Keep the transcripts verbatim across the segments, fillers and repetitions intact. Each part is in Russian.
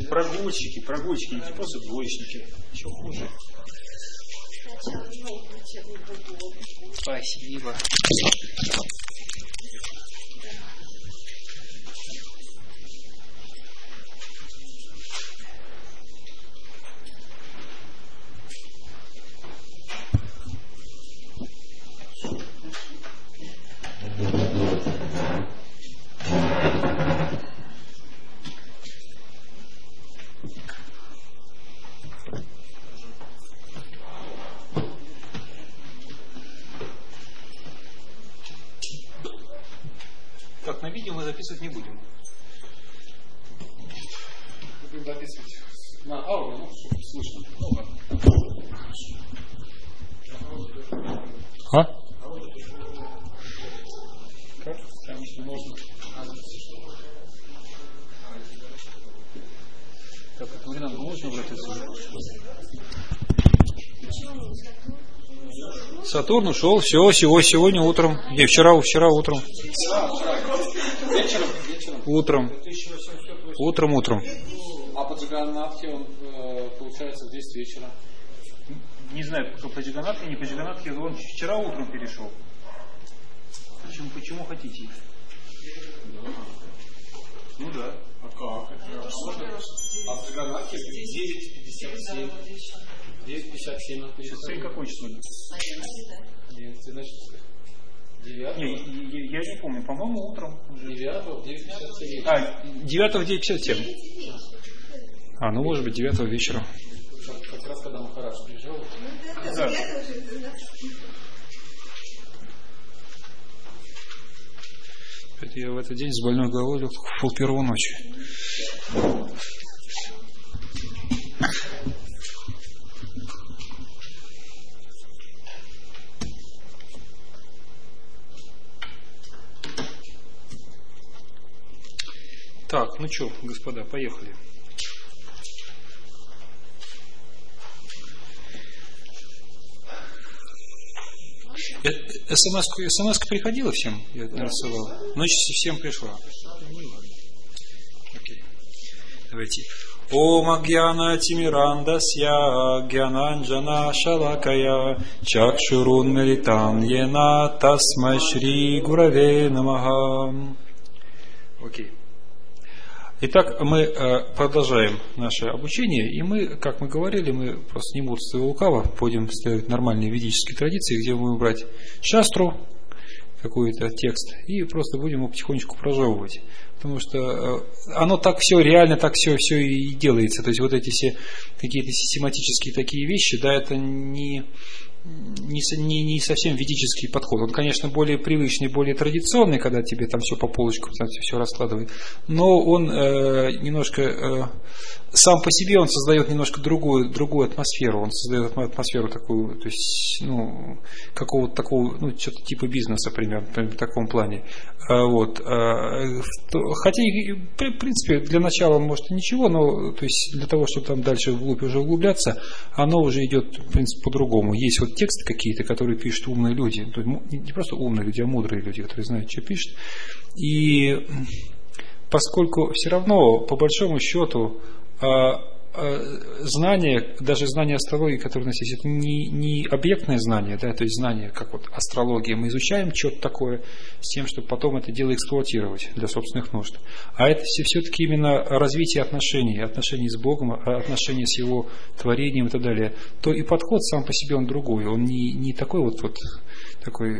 прогульщики, прогульщики, не просто двоечники. Еще хуже. Спасибо. Так, на видео мы записывать не будем. Будем записывать на аудио, ну, чтобы слышно. А? Как? Конечно, можно. Так, это Марина, можно обратиться? Сатурн ушел, все, всего сегодня утром. И вчера, вчера утром. Вечером? Вечером. Утром. Утром, утром. А по Джаганнатхе он, получается, в десять вечера. Не знаю, по Джаганнатхе, не по Джаганнатхе, он вчера утром перешел. Почему, почему хотите? Да. Ну да. А как? Это а в Джаганнатхе девять пятьдесят семь. девять пятьдесят семь. Сегодня какое число? одиннадцать, значит, девятого. Не, я, я не помню, по-моему, утром. девятого в девять пятьдесят семь. А, девятого в девять пятьдесят семь. А, ну может быть девятого вечера. Как, как раз когда Махарадж приезжал. Да. Это я в этот день с больной головой лег в пол первого ночи. Так, ну что, господа, поехали. СМС-ка, СМС-ка приходила всем? Я нарисовал. Ночью всем пришла. Окей. Давайте. Ом агьяна тимирандасья гьянанджана шалакая чакшурун мелитан ена тасмай шри гураве намаха. Окей. Итак, мы э, продолжаем наше обучение, и мы, как мы говорили, мы просто не мудрствуя лукаво, будем следовать нормальной ведической традиции, где мы будем брать шастру, какой-то текст, и просто будем его потихонечку прожевывать. Потому что э, оно так все, реально так все, все и делается. То есть вот эти все какие-то систематические такие вещи, да, это не... Не, не, не совсем ведический подход. Он, конечно, более привычный, более традиционный, когда тебе там все по полочкам все раскладывают. Но он э, немножко э, сам по себе он создает немножко другую, другую атмосферу. Он создает атмосферу такую, то есть, ну, какого-то такого, ну, что-то типа бизнеса, примерно, в таком плане. А, вот. А, хотя, в принципе, для начала может и ничего, но то есть для того, чтобы там дальше вглубь уже углубляться, оно уже идет, в принципе, по-другому. Есть вот тексты какие-то, которые пишут умные люди. То есть не просто умные люди, а мудрые люди, которые знают, что пишут. И поскольку все равно, по большому счету, знание, даже знание астрологии, которое у нас есть, это не, не объектное знание, да, то есть знание, как вот астрология, мы изучаем что-то такое с тем, чтобы потом это дело эксплуатировать для собственных нужд. А это все-таки именно развитие отношений, отношений с Богом, отношений с Его творением и так далее. То и подход сам по себе он другой, он не, не такой вот, вот такой...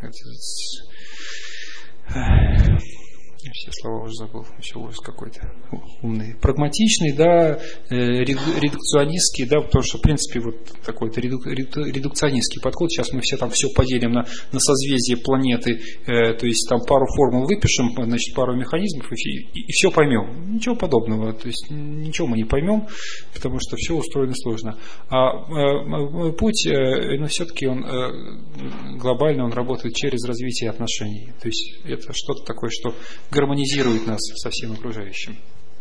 Все слова уже забыл, еще ужас какой-то умный. Прагматичный, да, редукционистский, да, потому что, в принципе, вот такой-то редукционистский подход. Сейчас мы все там все поделим на, на созвездие планеты, э, то есть там пару формул выпишем, значит, пару механизмов и, и, и все поймем. Ничего подобного, то есть ничего мы не поймем, потому что все устроено сложно. А э, путь, э, ну, все-таки он э, глобально, он работает через развитие отношений. То есть это что-то такое, что гармонизирует нас со всем окружающим.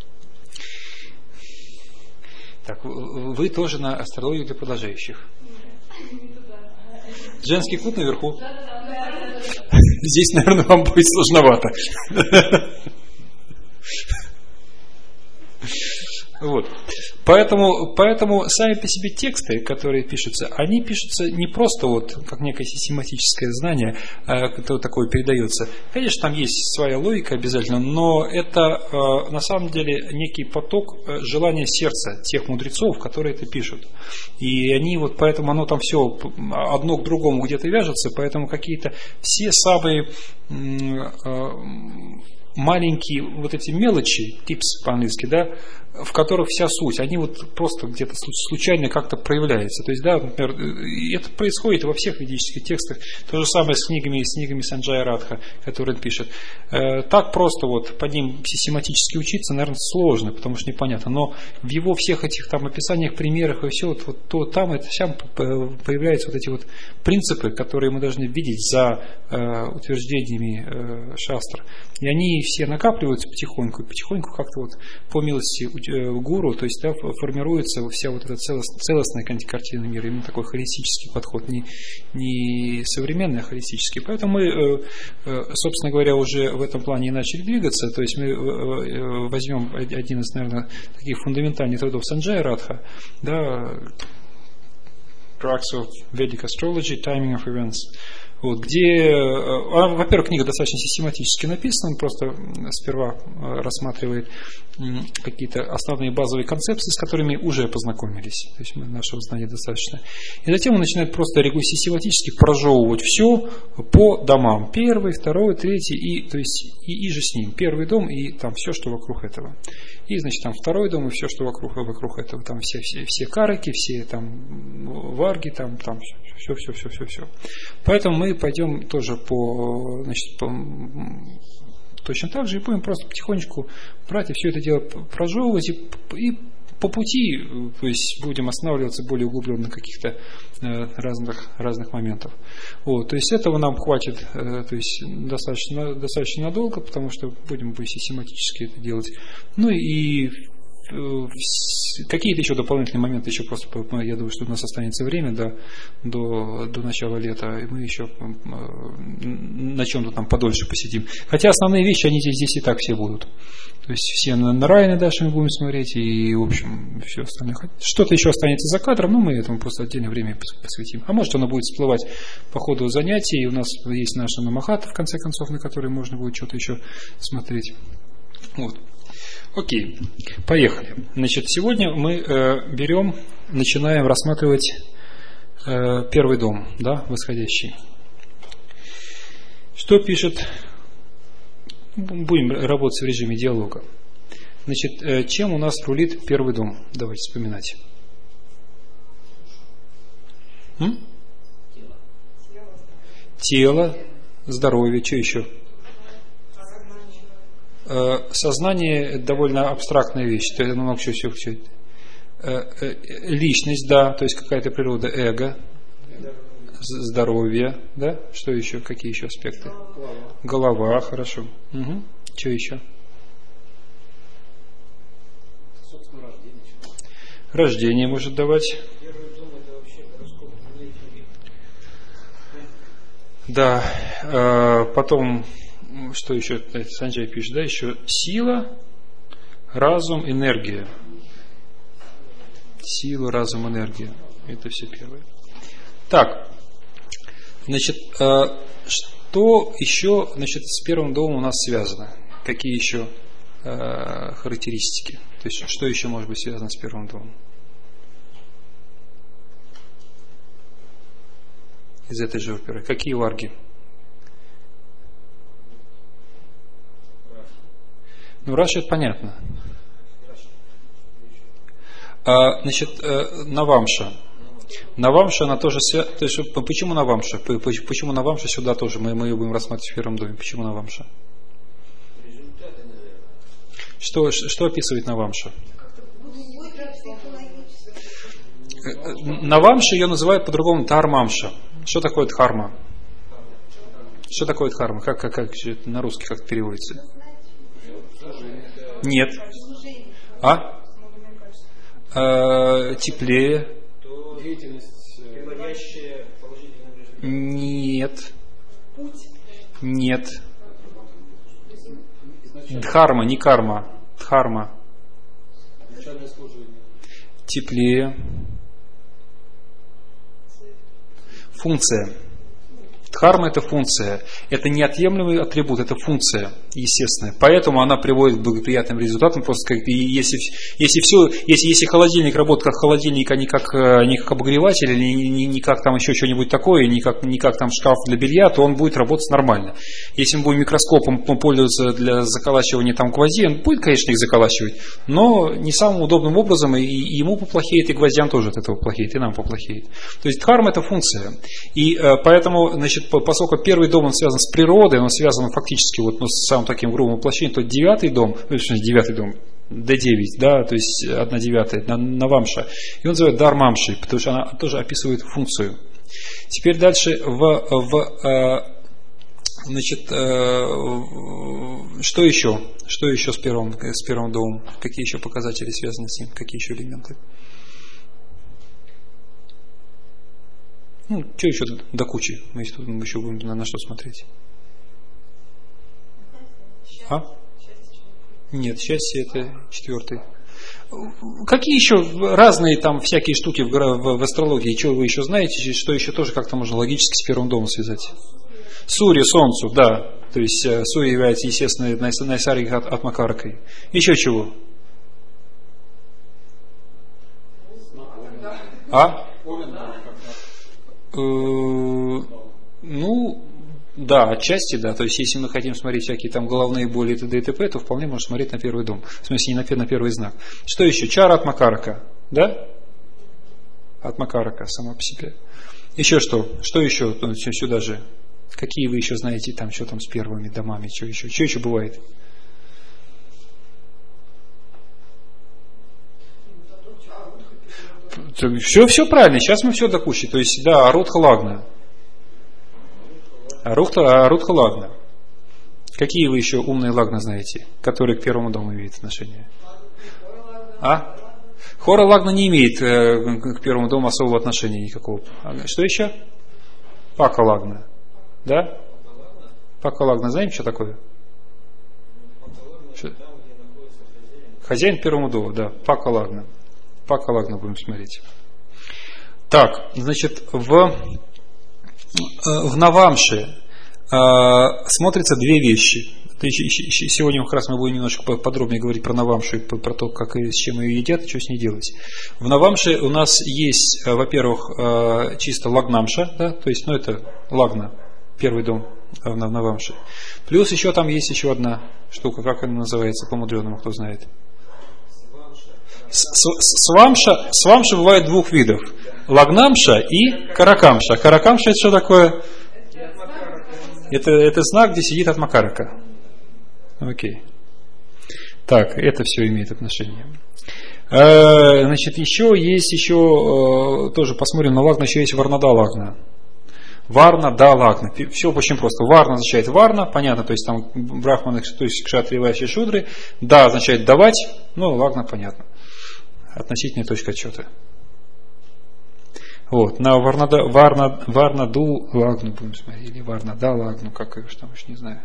Так, вы тоже на астрологию для продолжающих. Женский клуб наверху. Здесь, наверное, вам будет сложновато. Вот. Поэтому, поэтому сами по себе тексты, которые пишутся, они пишутся не просто вот как некое систематическое знание, которое такое передается. Конечно, там есть своя логика обязательно, но это на самом деле некий поток желания сердца тех мудрецов, которые это пишут. И они вот поэтому оно там все одно к другому где-то вяжется, поэтому какие-то все самые маленькие вот эти мелочи, tips по-английски, да, в которых вся суть, они вот просто где-то случайно как-то проявляются. То есть, да, например, это происходит во всех ведических текстах. То же самое с книгами, с книгами Санджая Радха, которые он пишет. Так просто вот по ним систематически учиться, наверное, сложно, потому что непонятно. Но в его всех этих там описаниях, примерах и все, вот, вот то там это вся появляются вот эти вот принципы, которые мы должны видеть за э, утверждениями э, шастр. И они все накапливаются потихоньку, и потихоньку как-то вот по милости гуру, то есть, да, формируется вся вот эта целостная картина мира, именно такой холистический подход, не, не современный, а холистический. Поэтому мы, собственно говоря, уже в этом плане и начали двигаться, то есть мы возьмем один из, наверное, таких фундаментальных трудов Санджая Радха, да, Crux of Vedic Astrology, Timing of Events. Вот, где, во-первых, книга достаточно систематически написана, он просто сперва рассматривает какие-то основные базовые концепции, с которыми уже познакомились, то есть нашего знания достаточно. И затем он начинает просто систематически прожевывать все по домам, первый, второй, третий, и, то есть, и, и же с ним, первый дом и там все, что вокруг этого. И, значит, там второй дом и все, что вокруг, вокруг этого, там все, все, все караки, все там варги, там, там все, все, все, все, все. Поэтому мы пойдем тоже по, значит, по, точно так же и будем просто потихонечку брать и все это дело прожевывать и, и по пути, то есть будем останавливаться более углубленно на каких-то э, разных, разных моментах. Вот, то есть этого нам хватит, э, то есть достаточно, достаточно надолго, потому что будем систематически это делать. Ну и какие-то еще дополнительные моменты, еще просто, я думаю, что у нас останется время до, до, до начала лета, и мы еще на чем-то там подольше посидим. Хотя основные вещи, они здесь, здесь и так все будут. То есть все на, на Райана дальше мы будем смотреть, и, в общем, все остальное. Что-то еще останется за кадром, но мы этому просто отдельное время посвятим. А может, оно будет всплывать по ходу занятий, и у нас есть наша Намахата, в конце концов, на которой можно будет что-то еще смотреть. Вот. Окей, поехали. Значит, сегодня мы э, берем, начинаем рассматривать э, первый дом, да, восходящий. Что пишет? Будем работать в режиме диалога. Значит, э, чем у нас рулит первый дом? Давайте вспоминать. М? Тело, здоровье, что еще? Сознание – довольно абстрактная вещь, то есть оно вообще все, все. Личность, да, то есть какая-то природа, эго, здоровье, да, что еще, какие еще аспекты? Голова, Голова хорошо. Угу. Что еще? Собственно, рождение. Рождение может давать. Первый дом – это вообще гороскоп. Да, потом. Что еще Санджай пишет, да, еще сила, разум, энергия. Сила, разум, энергия. Это все первое. Так, значит, что еще, значит, с первым домом у нас связано? Какие еще характеристики? То есть, что еще может быть связано с первым домом? Из этой же оперы. Какие варги? Ну, Раша это понятно. А, значит, Навамша. Навамша, она тоже связана. То есть, почему Навамша? Почему Навамша сюда тоже? Мы, мы ее будем рассматривать в первом доме. Почему Навамша? Что, что описывает Навамша? Навамша ее называют по-другому Дхармамша. Что такое Дхарма? Что такое Дхарма? Как, как, как на русский как переводится? Нет. А? а теплее. Нет. Нет. Дхарма, не карма. Дхарма. Теплее. Функция. Дхарма – это функция. Это неотъемлемый атрибут, это функция естественная. Поэтому она приводит к благоприятным результатам. Просто как, если, если, все, если, если холодильник работает как холодильник, а не как, не как обогреватель, или не, не, не как там еще что-нибудь такое, не как, не как там шкаф для белья, то он будет работать нормально. Если мы будем микроскопом пользоваться для заколачивания там гвоздей, он будет, конечно, их заколачивать, но не самым удобным образом, и, и ему поплохеет, и гвоздям тоже от этого плохеет, и нам поплохеет. То есть дхарма – это функция. И э, поэтому, значит, поскольку первый дом он связан с природой, он связан фактически вот, ну, с самым таким грубым воплощением, то девятый дом, ну, девятый дом, дэ девять, да, то есть одна девятая, навамша, и он называет дармамшей, потому что она тоже описывает функцию. Теперь дальше в, в значит, что еще? Что еще с первым, с первым домом? Какие еще показатели связаны с ним? Какие еще элементы? Ну, что еще до кучи? Мы еще будем на, на что смотреть? А? Нет, счастье это четвертый. Какие еще разные там всякие штуки в, в, в астрологии? Что вы еще знаете? Что еще тоже как-то можно логически с первым домом связать? Сурья, Солнцу, да. То есть Сурья является естественной Найсаргой Атмакаракой. Еще чего? А? Ну, да, отчасти, да. То есть, если мы хотим смотреть всякие там головные боли и т.д. и т.п., то вполне можно смотреть на первый дом. В смысле, не на, на первый знак. Что еще? Чара Атмакарака, да? Атмакарака сама по себе. Еще что? Что еще? Сюда же. Какие вы еще знаете там, что там с первыми домами? Что еще? Что еще бывает? Все, все правильно, сейчас мы все до кучи. То есть, да, Арудха Лагна. Арудха, Арудха Лагна. Какие вы еще умные лагна знаете, которые к первому дому имеют отношение? А? Хора Лагна не имеет э, к первому дому особого отношения никакого. Что еще? Пака Лагна. Да? Пака Лагна, знаем, что такое? Что? Хозяин к первому дому, да. Пака Лагна. Пака Лагна будем смотреть. Так, значит, в, в Навамше э, смотрятся две вещи. Сегодня как раз мы будем немножко подробнее говорить про Навамшу, про то, как и с чем ее едят и что с ней делать. В Навамше у нас есть, во-первых, чисто лагнамша, да, то есть, ну, это лагна, первый дом в Навамше. Плюс еще там есть еще одна штука, как она называется по-мудреному, кто знает. Свамша, свамша бывает двух видов. Лагнамша и каракамша. Каракамша это что такое? Это, это знак, где сидит Атмакарака. Окей. Так, это все имеет отношение. Э, значит, еще есть еще, э, тоже посмотрим на лагна, еще есть Варнада Лагна. Варна, да, Лагна. Все очень просто. Варна означает Варна, понятно, то есть там брахманы, то есть кшатри, вайши, шудры. Да означает давать, ну, Лагна понятно. Относительная точка отсчета. Вот, на Варнада, Варна, Варнаду Лагну будем смотреть, или Варнада Лагну, как ее там, уж не знаю.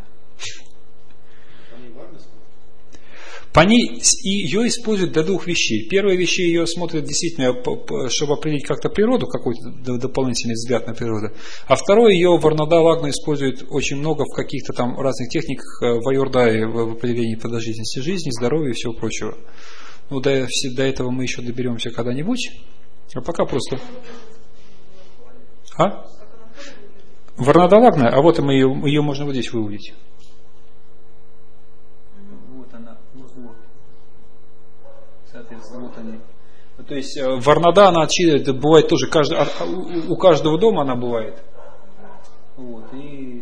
По ней ее используют для двух вещей. Первая вещь, ее смотрят действительно, чтобы определить как-то природу, какой-то дополнительный взгляд на природу. А второе, ее Варнада Лагна используют очень много в каких-то там разных техниках в аюрведе, в определении продолжительности жизни, здоровья и всего прочего. Ну, до, до этого мы еще доберемся когда-нибудь. А пока просто... А? Варнада Лагна, а вот мы ее, ее можно вот здесь выудить. Вот она, вот. Соответственно, вот они. То есть Варнада, она бывает тоже, каждый, у каждого дома она бывает. Вот, и...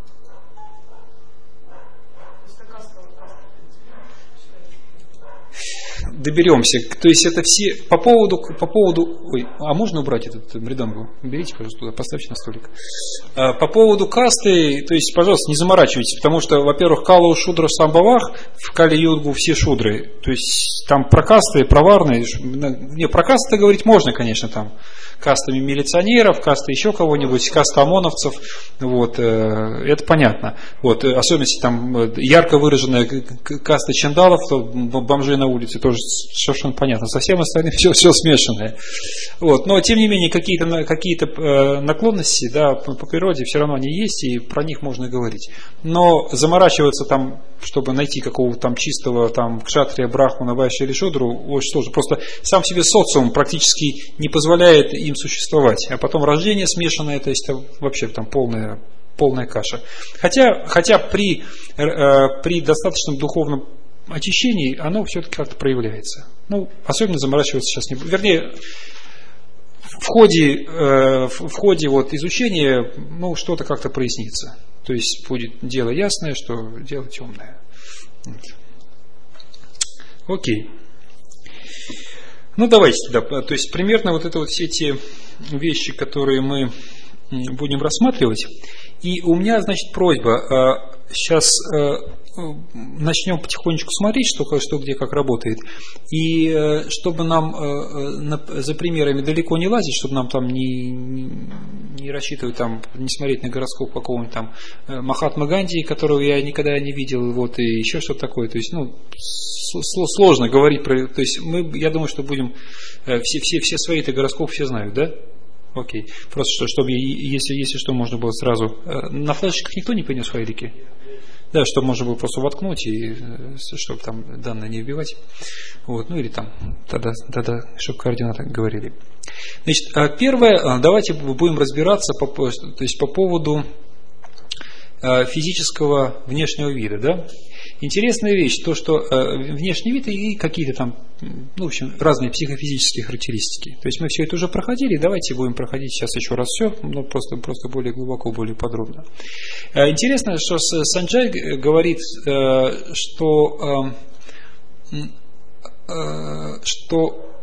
Доберемся. То есть это все по поводу, по поводу, ой, а можно убрать этот мридангу? Уберите, пожалуйста, туда, поставьте на столик. По поводу касты, то есть, пожалуйста, не заморачивайтесь, потому что, во-первых, Калу Шудра Самбавах, в Кали-Югу все шудры. То есть там про касты, про варны. Не, про касты говорить можно, конечно, там. Кастами милиционеров, касты еще кого-нибудь, каста ОМОНовцев, вот, это понятно. Вот, особенности там ярко выраженная каста чандалов, бомжей на улице, тоже совершенно понятно. Со всем остальным все, все смешанное. Вот. Но, тем не менее, какие-то, какие-то наклонности, да, по, по природе все равно они есть, и про них можно говорить. Но заморачиваться там, чтобы найти какого-то там чистого там кшатрия, брахмана, вайши или шудру, очень сложно. Просто сам себе социум практически не позволяет им существовать. А потом рождение смешанное, то есть это вообще там полная, полная каша. Хотя, хотя при, э, при достаточном духовном очищении оно все-таки как-то проявляется. Ну, особенно заморачиваться сейчас не буду. Вернее, в ходе, э, в ходе вот изучения, ну, что-то как-то прояснится. То есть будет дело ясное, что дело темное. Вот. Окей. Ну, давайте тогда. То есть примерно вот это вот все те вещи, которые мы будем рассматривать. И у меня, значит, просьба. Сейчас начнем потихонечку смотреть, что, что где как работает. И чтобы нам за примерами далеко не лазить, чтобы нам там не, не рассчитывать, там, не смотреть на гороскоп какого-нибудь там Махатмы Ганди, которого я никогда не видел, вот, и еще что-то такое. То есть, ну, сложно говорить про... То есть, мы, я думаю, что будем... Все, все, все свои-то гороскопы все знают, да? Окей. Просто, что, чтобы, если, если что, можно было сразу... На флешечках никто не принес файлики? Да, чтобы можно было просто воткнуть, и чтобы там данные не вбивать. Вот, ну или там, тогда, тогда чтобы координаты говорили. Значит, первое, давайте будем разбираться по, то есть по поводу физического внешнего вида, да? Интересная вещь, то, что э, внешний вид и какие-то там, ну, в общем, разные психофизические характеристики. То есть мы все это уже проходили, давайте будем проходить сейчас еще раз все, но просто, просто более глубоко, более подробно. Э, интересно, что Санджай говорит, э, что, э, э, что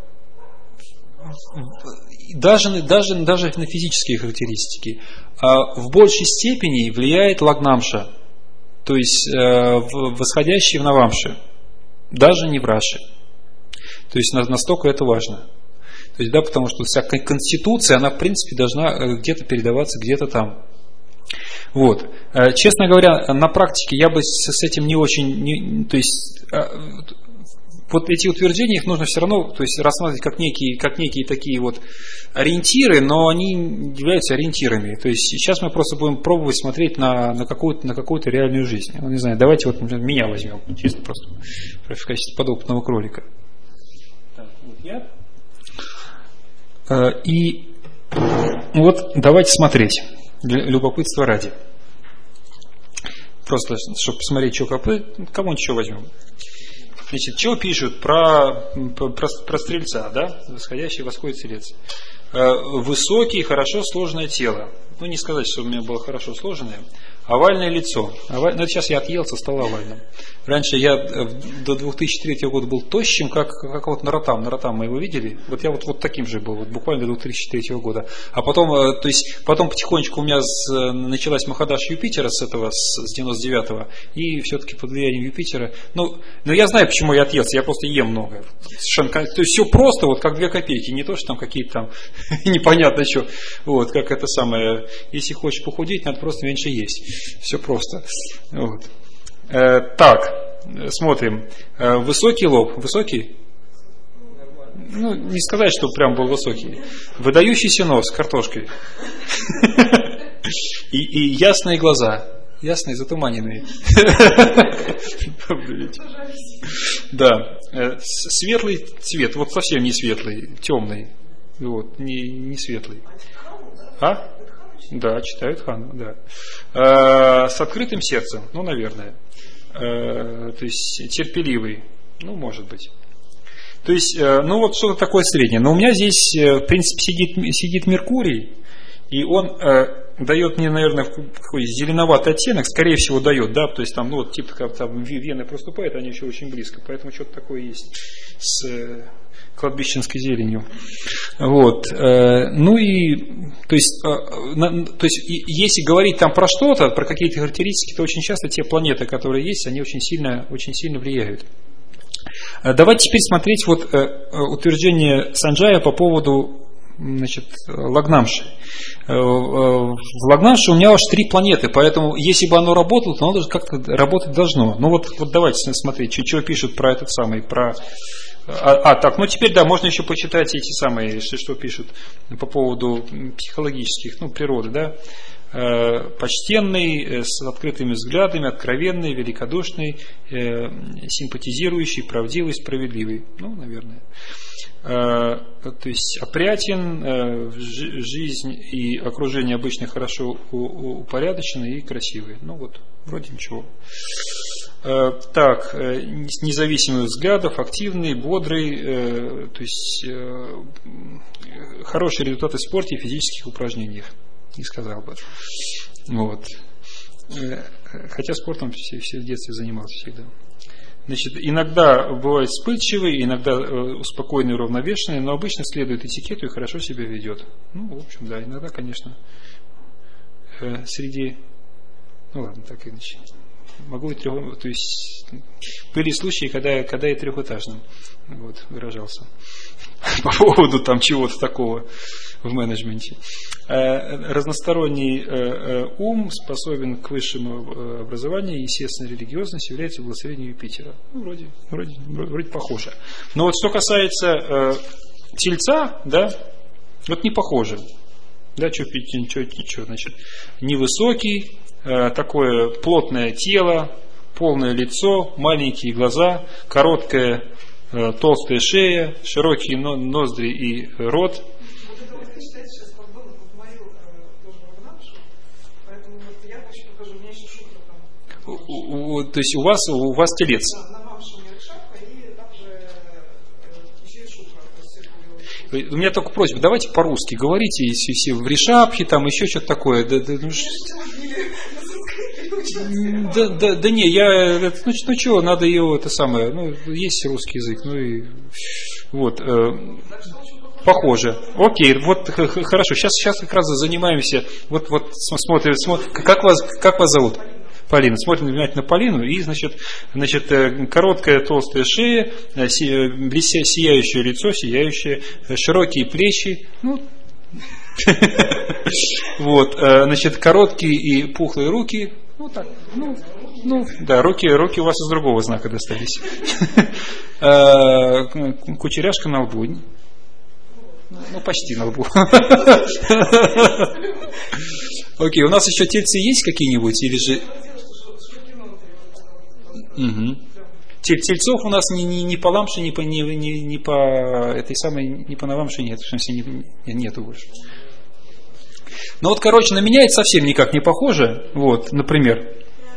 даже, даже, даже на физические характеристики э, в большей степени влияет лагнамша. То есть э, восходящий в Навамше, даже не в Раши. То есть настолько это важно. То есть, да, потому что вся конституция, она в принципе должна где-то передаваться, где-то там. Вот. Э, честно говоря, на практике я бы с, с этим не очень, не, то есть э, вот эти утверждения, их нужно все равно, то есть рассматривать как некие, как некие такие вот ориентиры, но они являются ориентирами. То есть сейчас мы просто будем пробовать смотреть на, на, какую-то, на какую-то реальную жизнь. Ну, не знаю, давайте вот, например, меня возьмем, чисто просто в качестве подопытного кролика. Так, вот я. И вот давайте смотреть, для любопытства ради. Просто, чтобы посмотреть, что копы, кого-нибудь еще возьмем. Значит, что пишут про, про, про стрельца, да? Восходящий восходит стрелец. Высокий, хорошо сложное тело. Ну, не сказать, что у меня было хорошо сложенное. Овальное лицо. Оваль... Ну, это сейчас я отъелся, стало овальным. Раньше я до две тысячи третьего года был тощим, как, как вот Наротам. Наротам мы его видели. Вот я вот, вот таким же был, вот буквально до две тысячи третьего года. А потом, то есть, потом потихонечку у меня с, началась Махадаш Юпитера с этого, с, с девяносто девятого. И все-таки под влиянием Юпитера. Ну, но я знаю, почему я отъелся. Я просто ем много. Совершенно, то есть, все просто, вот как две копейки. Не то, что там какие-то там непонятно что. Вот, как это самое. Если хочешь похудеть, надо просто меньше есть. Все просто. Вот. Э, так, смотрим. Э, высокий лоб. Высокий? Ну, не сказать, что прям был высокий. Выдающийся нос картошкой. И, и ясные глаза. Ясные, затуманенные. Да. Светлый цвет. Вот совсем не светлый. Темный. Вот. Не, не светлый. А? Да, читают Хану, да. Э, с открытым сердцем, ну, наверное. Э, то есть терпеливый, ну, может быть. То есть, э, ну, вот что-то такое среднее. Но у меня здесь, э, в принципе, сидит, сидит Меркурий, и он э, дает мне, наверное, какой зеленоватый оттенок, скорее всего, дает, да, то есть там, ну, вот, типа, как там вены проступают, они еще очень близко, поэтому что-то такое есть с э, кладбищенской зеленью. Вот. Э, ну и, то есть, э, на, то есть, и, если говорить там про что-то, про какие-то характеристики, то очень часто те планеты, которые есть, они очень сильно, очень сильно влияют. Э, давайте теперь смотреть вот э, утверждение Санджая по поводу, значит, Лагнамши. В Лагнамше у меня аж три планеты, поэтому если бы оно работало, то оно как-то работать должно. Ну вот, вот давайте смотреть, что, что пишут про этот самый, про А, а, так, ну теперь, да, можно еще почитать эти самые, что, что пишут по поводу психологических, ну, природы, да. Э, почтенный, с открытыми взглядами, откровенный, великодушный, э, симпатизирующий, правдивый, справедливый. Ну, наверное. Э, то есть опрятен, э, жизнь и окружение обычно хорошо упорядочены и красивые. Ну вот, вроде ничего. Э, так, э, с независимых взглядов, активный, бодрый, э, то есть э, хорошие результаты в спорте и физических упражнениях. Не сказал бы. Вот. Хотя спортом все, все в детстве занимался всегда. Значит, иногда бывает вспыльчивый, иногда успокоенный, уравновешенный, но обычно следует этикету и хорошо себя ведет. Ну, в общем, да, иногда, конечно, среди... Ну ладно, так иначе. Могу и трех... То есть были случаи, когда, когда я трехэтажным вот, выражался. По поводу там чего-то такого в менеджменте. Разносторонний ум способен к высшему образованию, естественно, религиозность является благословением Юпитера. Ну, вроде, вроде, вроде похоже. Но вот что касается тельца, да, вот не похоже. Да, что, что, что, значит, невысокий, такое плотное тело, полное лицо, маленькие глаза, короткая толстая шея, широкие ноздри и рот. То есть у вас, у вас телец. У меня только просьба, давайте по-русски говорите, если все в решапхе, там еще что-то такое. Да, да, ну, да, да, да не, я, ну, ну что, надо ее, это самое, ну, есть русский язык, ну и вот, э, похоже. Окей, вот хорошо, сейчас, сейчас как раз занимаемся, вот, вот смотрим, смотрим, как вас, как вас зовут? Полина. Смотрим внимательно Полину, и, значит, значит, короткая толстая шея, сияющее лицо, сияющее, широкие плечи, ну, вот, значит, короткие и пухлые руки, ну так, ну, ну, да, руки, руки у вас из другого знака достались. Кучеряшка на лбу. Ну, почти на лбу. Окей, у нас еще тельцы есть какие-нибудь, или же... Угу. Тельцов у нас ни, ни, ни по ламше, ни по, ни, ни, ни по этой самой, ни по навамше нет, в смысле, не, нету больше. Ну вот, короче, на меня это совсем никак не похоже, вот, например.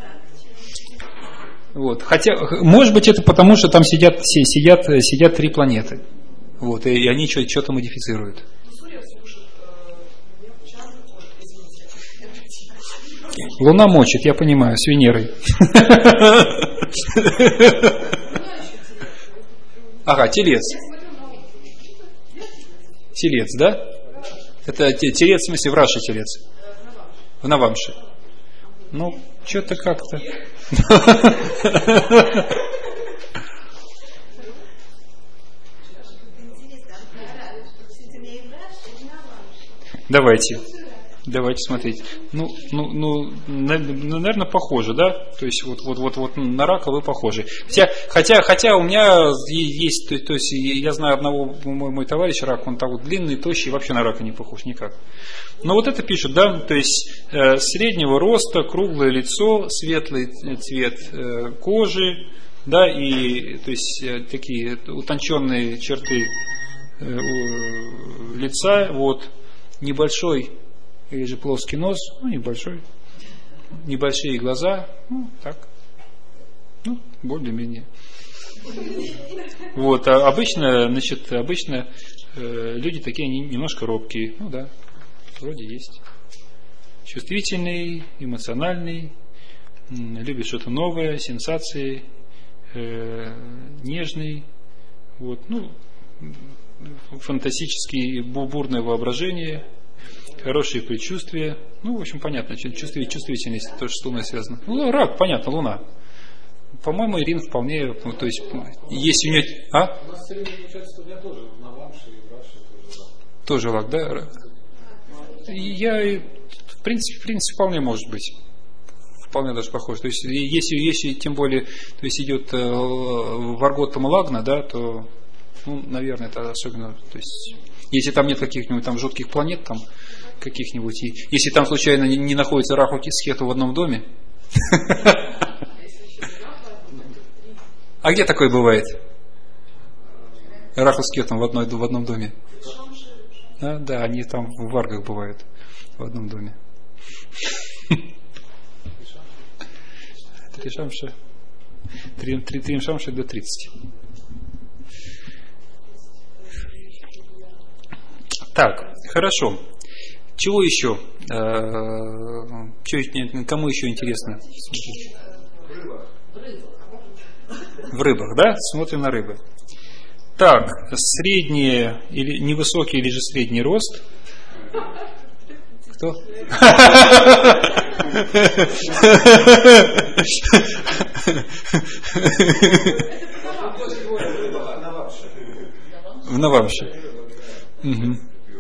Вот. Хотя, может быть, это потому, что там сидят, сидят, сидят три планеты. Вот, и они что-то модифицируют. Луна мочит, я понимаю, с Венерой. Ага, телец. Телец, да? Это телец, в смысле, в Раше телец. В Навамше. Ну, что-то как-то. Давайте. Давайте смотреть. Ну, ну, ну, наверное, похоже, да? То есть вот, вот, вот, вот на рака вы похожи. Хотя, хотя, хотя у меня есть, то, то есть я знаю одного, мой, мой товарищ рак, он так вот длинный, тощий, вообще на рака не похож никак. Но вот это пишут, да, то есть э, среднего роста, круглое лицо, светлый цвет э, кожи, да, и то есть э, такие утонченные черты э, э, лица, вот, небольшой или же плоский нос, ну, небольшой, небольшие глаза, ну, так, ну, более-менее. Вот, а обычно, значит, обычно э, люди такие, они немножко робкие, ну да, вроде есть. Чувствительный, эмоциональный, любит что-то новое, сенсации, э, нежный, вот, ну, фантастический, бурное воображение, хорошие предчувствия. Ну, в общем, понятно, чувствительность, то, что с Луной связано. Ну, рак, понятно, Луна. По-моему, Ирина вполне, ну, то есть, если у нее... А? У нас все время получается, что у меня тоже на Вамше и в Раше тоже рак. Тоже рак, да? Я, в принципе, в принципе, вполне может быть. Вполне даже похож. То есть, если, если тем более, то есть, идет Варгота Малагна, да, то Ну, наверное, это особенно, то есть, если там нет каких-нибудь там жутких планет, там, каких-нибудь, и если там случайно не, не находится Раху Кету в одном доме. А где такое бывает? Раху с Кетом в, одной, в одном доме. А, да, они там в Варгах бывают в одном доме. Три шамши. Три, три, три шамши до тридцати. Так, хорошо. Чего еще? Чего, кому еще интересно? В рыбах, да? Смотрим на рыбы. Так, средний или невысокий или же средний рост. Кто? В Навамше. Угу.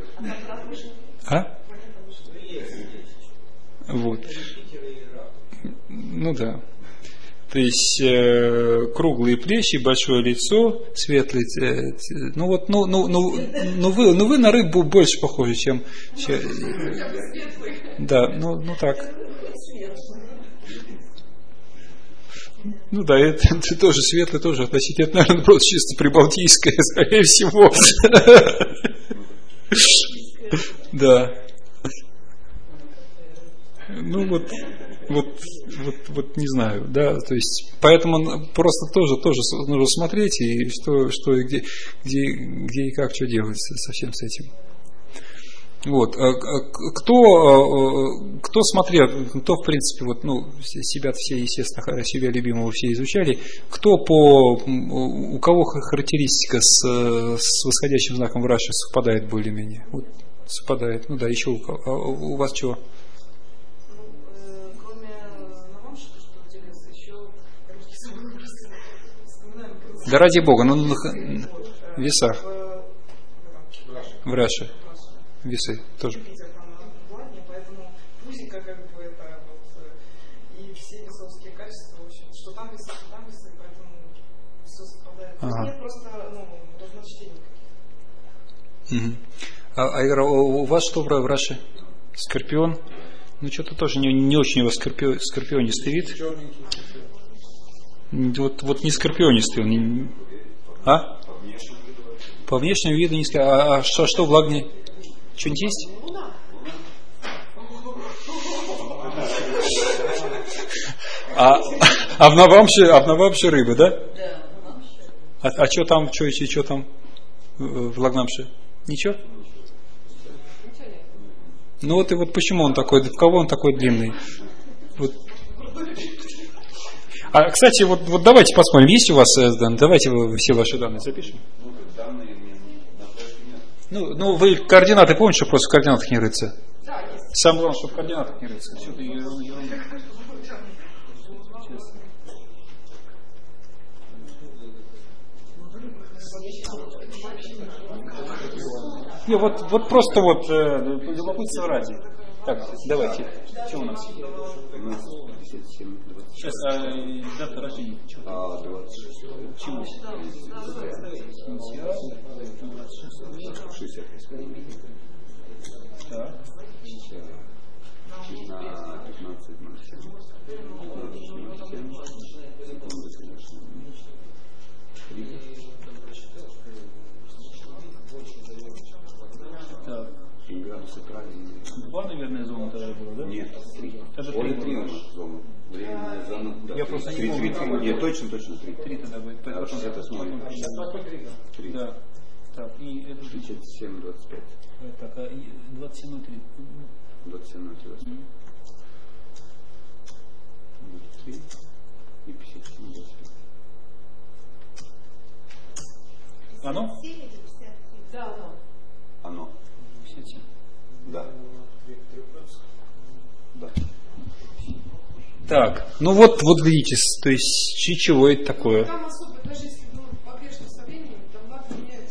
А? Вот. Ну да. То есть э, круглые плечи, большое лицо, светлый. Э, ну вот, ну, ну, ну, ну вы, ну вы на рыбу больше похожи, чем. чем да, ну, ну так. Ну да, это, это тоже светлый, тоже относительно, это, наверное, просто чисто прибалтийское, скорее всего. Да. Ну вот, вот, вот, вот не знаю, да, то есть, поэтому просто тоже, тоже нужно смотреть и что, что и где, где, где и как, что делать со всем с этим. Вот, кто, кто смотрел, кто в принципе, вот, ну, себя все, естественно, себя любимого все изучали, кто по, у кого характеристика с, с восходящим знаком в Раши совпадает более-менее? Вот, совпадает, ну да, еще у, а у вас чего? Да ради Бога, ну в весах. В Раши. Весы тоже. Поэтому узенько как бы это вот и все весовские качества, в общем, что там весы, что там весы, поэтому все совпадает. Ага. Нет просто, ну, разночтений каких-то. Угу. А, Айра, у вас что в Раши? Скорпион? Ну что-то тоже не, не очень у вас скорпион, скорпионистый вид. Вот, вот не скорпионистый он. Не... А? По внешнему виду не скорпион. А, а что, что в Лагне? Что-нибудь есть? А, а в Навамше, а в Навамше рыбы, да? Да. А, а что там, что еще, что там в Лагнамше? Ничего? Ну вот и вот почему он такой, в кого он такой длинный? Вот. А, кстати, вот, вот давайте посмотрим, есть у вас, давайте вы все ваши данные запишем. Ну, ну, вы координаты помните, что просто в координатах не рыться? Да, есть. Самое главное, чтобы в координатах не рыться. Все это ерунда. Не, вот, вот просто вот э, любопытство ради. Так, давайте. Что у нас? Сейчас, а, дата рождения. А, двадцать шесть. Чего? шестьдесят. Так. На пятнадцать ноль семь. Так. Два, наверное, зона тогда было, да? Нет, три. Это Ой, три у нас зона. Временная зона. Да, я просто три, не помню. Три, нет, точно, точно три. Три тогда будет. А, Потом, это потом, потом, три. Да. Так, и это тридцать семь двадцать пять. Так, а двадцать семь ноль три. двадцать семь ноль три. три и пятьдесят семь двадцать пять. Оно? Да, оно. Оно. пятьдесят семь. Да. Да. Так, ну вот, вот видите, то есть чего это такое? Там особо, даже если ну, погрешно составление, там надо менять.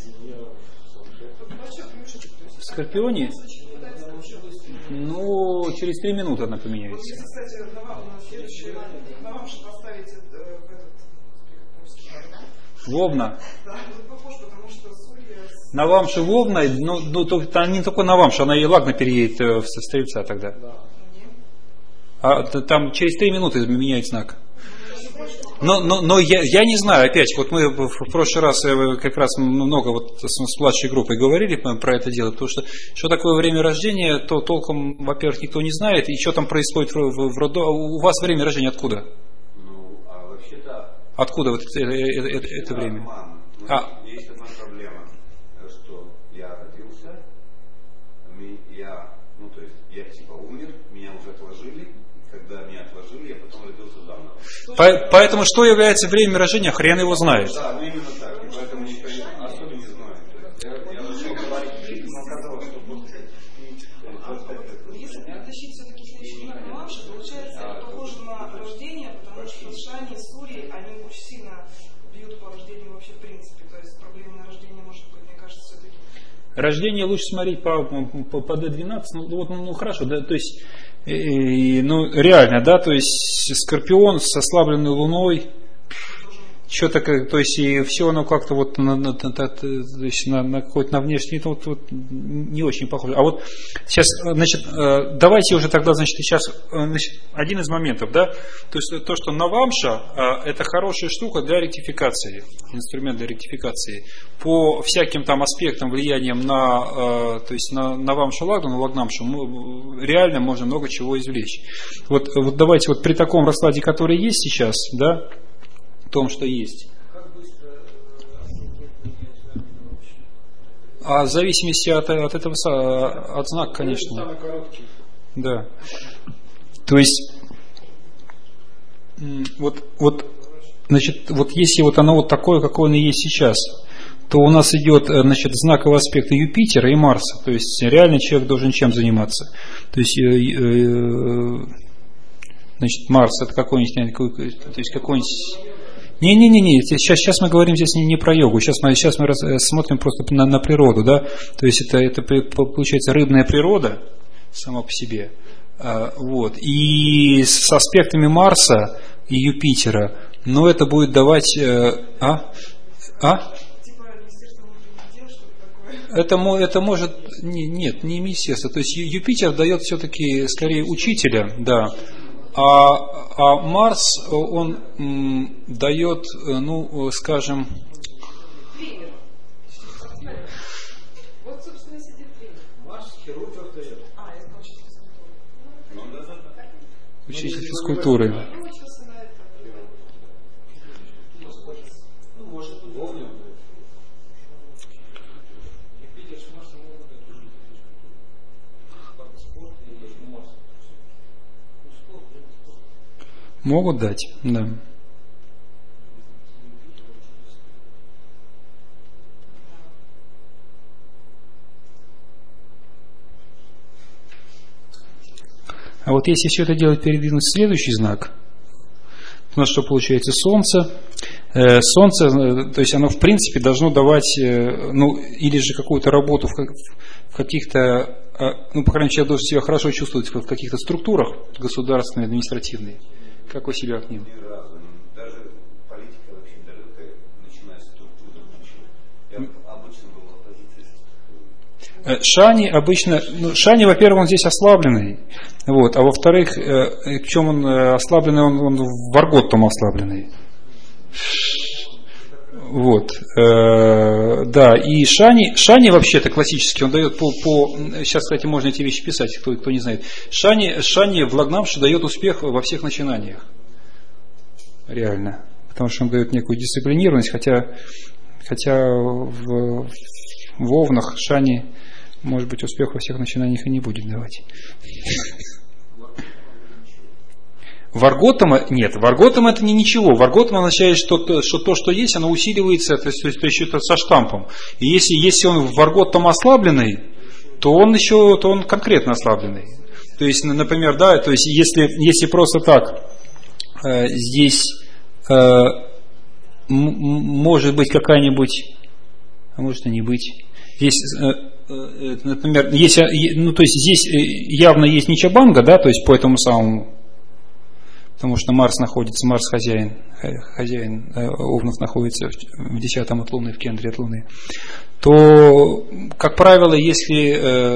В Скорпионе? Ну, через три минуты она поменяется. Вот если, кстати, на вам следующее, на вам же поставить в этот... В Овна? Да, это похож, потому что Навамша Вовна, ну, ну то, не только Навамша, она и Лагна переедет в Стрельца тогда. А там через три минуты меняет знак. Но, но, но я, я не знаю, опять, вот мы в прошлый раз как раз много вот с младшей группой говорили про это дело, потому что что такое время рождения, то толком, во-первых, никто не знает, и что там происходит в, в, в роддоме. У вас время рождения откуда? Ну, а вообще-то... Откуда вот это, это, это, это время? Мама. А. Есть одна проблема, что я родился, я, ну то есть я типа умер, меня уже отложили, и когда меня отложили, я потом родился заново. По, поэтому что является временем рождения, хрен его знает. Да, ну именно так, и поэтому никто особо не знает. Я, я начал говорить, но оказалось, что после... Если перетащить все-таки следующий знак на Навамша, получается это похоже на рождение, потому что Шани и Сури, они очень сильно бьют по рождению вообще в принципе. То есть проблема на рождение может быть, мне кажется, все-таки. Рождение лучше смотреть по, по, по Д двенадцать, ну, вот, ну хорошо, да, то есть, и, ну реально, да, то есть Скорпион с ослабленной Луной, что-то, то есть и все оно как-то вот на, на, на, на какой-то на внешний, вот, вот не очень похоже. А вот сейчас, значит, давайте уже тогда, значит, сейчас, значит, один из моментов, да, то есть то, что Навамша, это хорошая штука для ректификации, инструмент для ректификации по всяким там аспектам, влиянием на, то есть на Навамшу Лагну, на Лагнамшу, мы реально можно много чего извлечь. Вот, вот давайте вот при таком раскладе, который есть сейчас, да, в том, что есть. А в зависимости от, от этого, от знака, конечно. Да. То есть, вот, вот, значит, вот если вот оно вот такое, какое оно есть сейчас, то у нас идет, значит, знаковый аспект Юпитера и Марса. То есть реально человек должен чем заниматься. То есть, значит, Марс это какой-нибудь, то есть какой-нибудь. Не-не-не, сейчас, сейчас мы говорим здесь не, не про йогу, сейчас мы, сейчас мы смотрим просто на, на природу, да, то есть это, это получается рыбная природа сама по себе, а, вот, и с аспектами Марса и Юпитера, но это будет давать, э, а, а? Это, это может, не, нет, не министерство, то есть Юпитер дает все-таки скорее учителя, да. А, а Марс, он м, дает, ну, скажем... Вот, собственно, сидит тренер. Марс хирургов дает. А, это учитель физкультуры. Я учился на этом. Ну, может, вовремя. Юпитер с Марсом могут дать спорт и Марс. Могут дать, да. А вот если все это делать, передвинуть в следующий знак, у нас что получается? Солнце. Солнце, то есть оно в принципе должно давать, ну, или же какую-то работу в каких-то, ну, по крайней мере, человек должен себя хорошо чувствовать в каких-то структурах государственных, административных. Как вы себя к ним? Даже политика вообще далекая, начиная с структуры. Я обычно был в оппозиции. Шани обычно, ну, Шани, во-первых, он здесь ослабленный, вот, а во-вторых, э, в чем он ослабленный, он, он в Варготтом ослабленный. Вот, э, да, и Шани, Шани вообще-то классический, он дает по, по, сейчас, кстати, можно эти вещи писать, кто, кто не знает. Шани, Шани в Лагнамше дает успех во всех начинаниях, реально, потому что он дает некую дисциплинированность, хотя, хотя в, в Овнах Шани, может быть, успех во всех начинаниях и не будет давать. Варготом нет, Варготом это не ничего. Варготом означает, что, что то, что есть, оно усиливается, то есть, то есть это со штампом. И если, если он Варготом ослабленный, то он еще, то он конкретно ослабленный. То есть, например, да, то есть если, если просто так э, здесь э, м- может быть какая-нибудь, а может и не быть. Здесь, э, э, например, если, ну то есть здесь явно есть ничабанга, да, то есть по этому самому. потому что Марс находится, Марс хозяин, хозяин Овнов находится в десятом от Луны, в кендре от Луны, то, как правило, если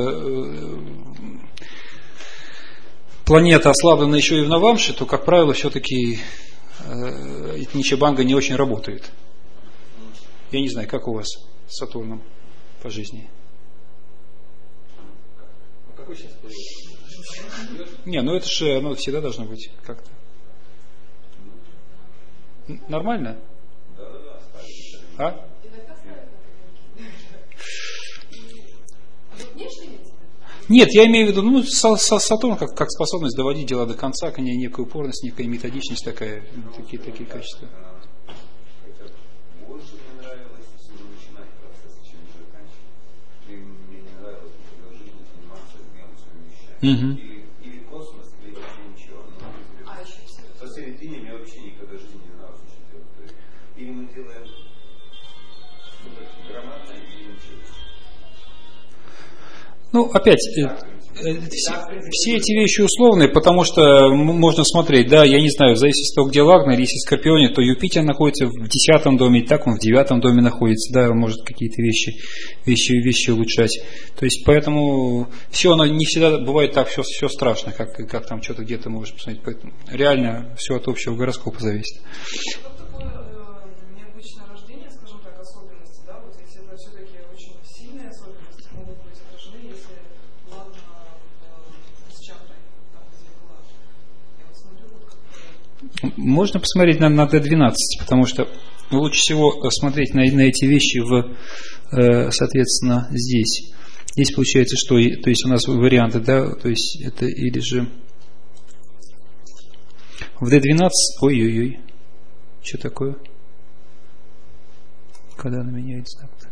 планета ослаблена еще и в Навамше, то, как правило, все-таки Ничабанга не очень работает. Я не знаю, как у вас с Сатурном по жизни? Какой сейчас период? Не, ну это же оно всегда должно быть как-то. Нормально? Да, да, да. А? Нет, я имею в виду, ну, Сатурн как, как способность доводить дела до конца, к ней некая упорность, некая методичность такая, такие, такие качества. Больше мне нравилось начинать процесс, чем заканчивать. Мне не нравилось никогда в жизни заниматься мелкими вещами. Угу. Или, или космос, или вообще ничего. Но, а, посередине мне вообще никогда в жизни не нравилось ничего делать. То есть, или мы делаем что-то громадное, или ничего. Ну, опять, все, все эти вещи условные, потому что можно смотреть, да, я не знаю, зависит от того, где Лагна, если в Скорпионе, то Юпитер находится в десятом доме, и так он в девятом доме находится, да, он может какие-то вещи, вещи, вещи улучшать. То есть, поэтому все, оно не всегда бывает так все, все страшно, как, как там что-то где-то можешь посмотреть. Поэтому реально все от общего гороскопа зависит. Можно посмотреть на, на Д двенадцать, потому что лучше всего смотреть на, на эти вещи в, э, соответственно, здесь. Здесь получается, что, то есть у нас варианты, да, то есть это или же в Д двенадцать, ой-ой-ой, что такое? Когда она меняет знак-то?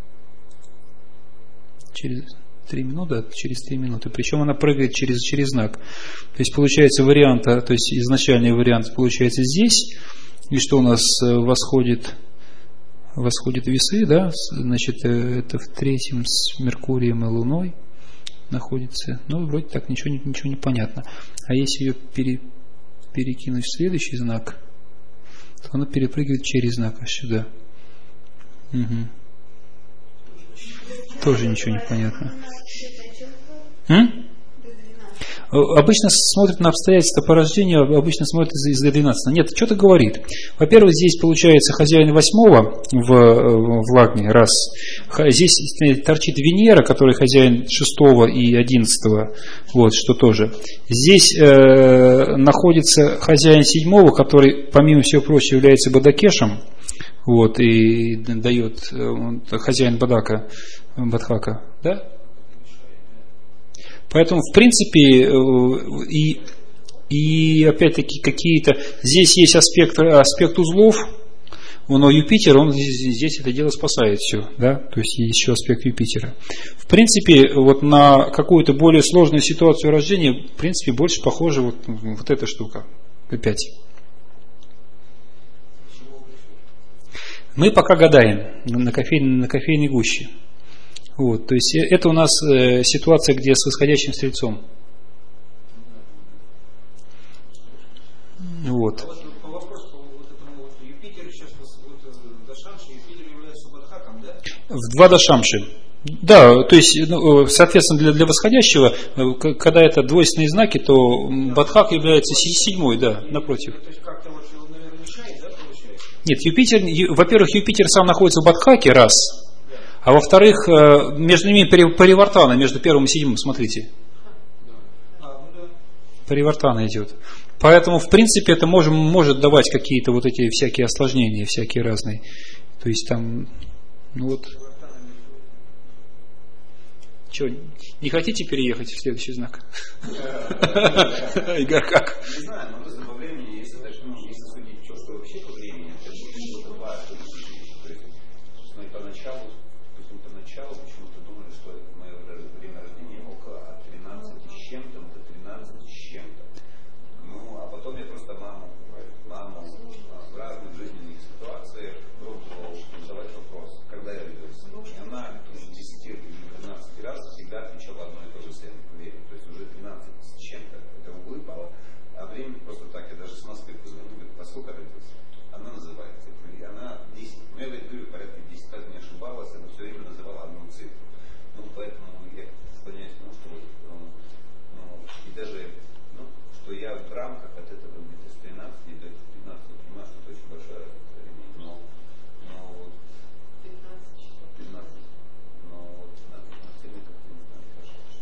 Через три минуты, через три минуты. Причем она прыгает через, через знак. То есть получается вариант, то есть изначальный вариант получается здесь. И что у нас восходит, восходит весы, да? Значит, это в третьем с Меркурием и Луной находится. Ну, вроде так ничего, ничего не понятно. А если ее пере, перекинуть в следующий знак, то она перепрыгивает через знак аж сюда. Угу. Тоже ничего не понятно. М? Обычно смотрят на обстоятельства по рождению, обычно смотрят из Д двенадцать. Нет, что-то говорит. Во-первых, здесь получается хозяин восьмого в, в Лагне, раз. Здесь торчит Венера, который хозяин шестого и одиннадцатого, вот, что тоже. Здесь э, находится хозяин седьмого, который, помимо всего прочего, является Бадакешем. Вот, и дает он, хозяин Бадака, Бадхака, да? Поэтому, в принципе, и, и опять-таки какие-то... Здесь есть аспект, аспект узлов, но Юпитер, он здесь, здесь это дело спасает все, да? То есть есть еще аспект Юпитера. В принципе, вот на какую-то более сложную ситуацию рождения, в принципе, больше похожа вот, вот эта штука, опять. Мы пока гадаем на кофейной, на кофейной гуще. Вот, то есть это у нас э, ситуация, где с восходящим стрельцом. Вот. По вопросу вот этому вот Юпитер сейчас вот Дашамши, Юпитер является Бадхаком, да? В два Дашамши. Да, то есть, ну, соответственно, для, для восходящего, когда это двойственные знаки, то Бадхак является седьмой, да, напротив. То есть как-то вот, наверное, мешает, да, получается? Нет, Юпитер, во-первых, Юпитер сам находится в Бадхаке, раз. А во-вторых, между ними паривартана, между первым и седьмым, смотрите. Паривартана идет. Поэтому, в принципе, это можем, может давать какие-то вот эти всякие осложнения, всякие разные. То есть там, ну вот. Что, не хотите переехать в следующий знак? Игорь, как? Не знаю, но просто по времени, если судить четко вообще по времени, то будет два. То есть, мы поначалу, поначалу почему-то думали, что мое время рождения около тринадцати с чем-то до тринадцати с чем-то. Ну, а потом я просто маму, маму в разных жизненных ситуациях пробовал задавать вопрос, когда я родился. И она уже десять или двенадцать раз всегда отвечала одно и то же самое по времени. То есть уже тринадцать с чем-то это выпало, а время просто так что я в рамках от этого где-то с тринадцати до пятнадцати понимаю, что это очень большое время, но, но пятнадцать, но на пятнадцати как-то не знаю, кажется.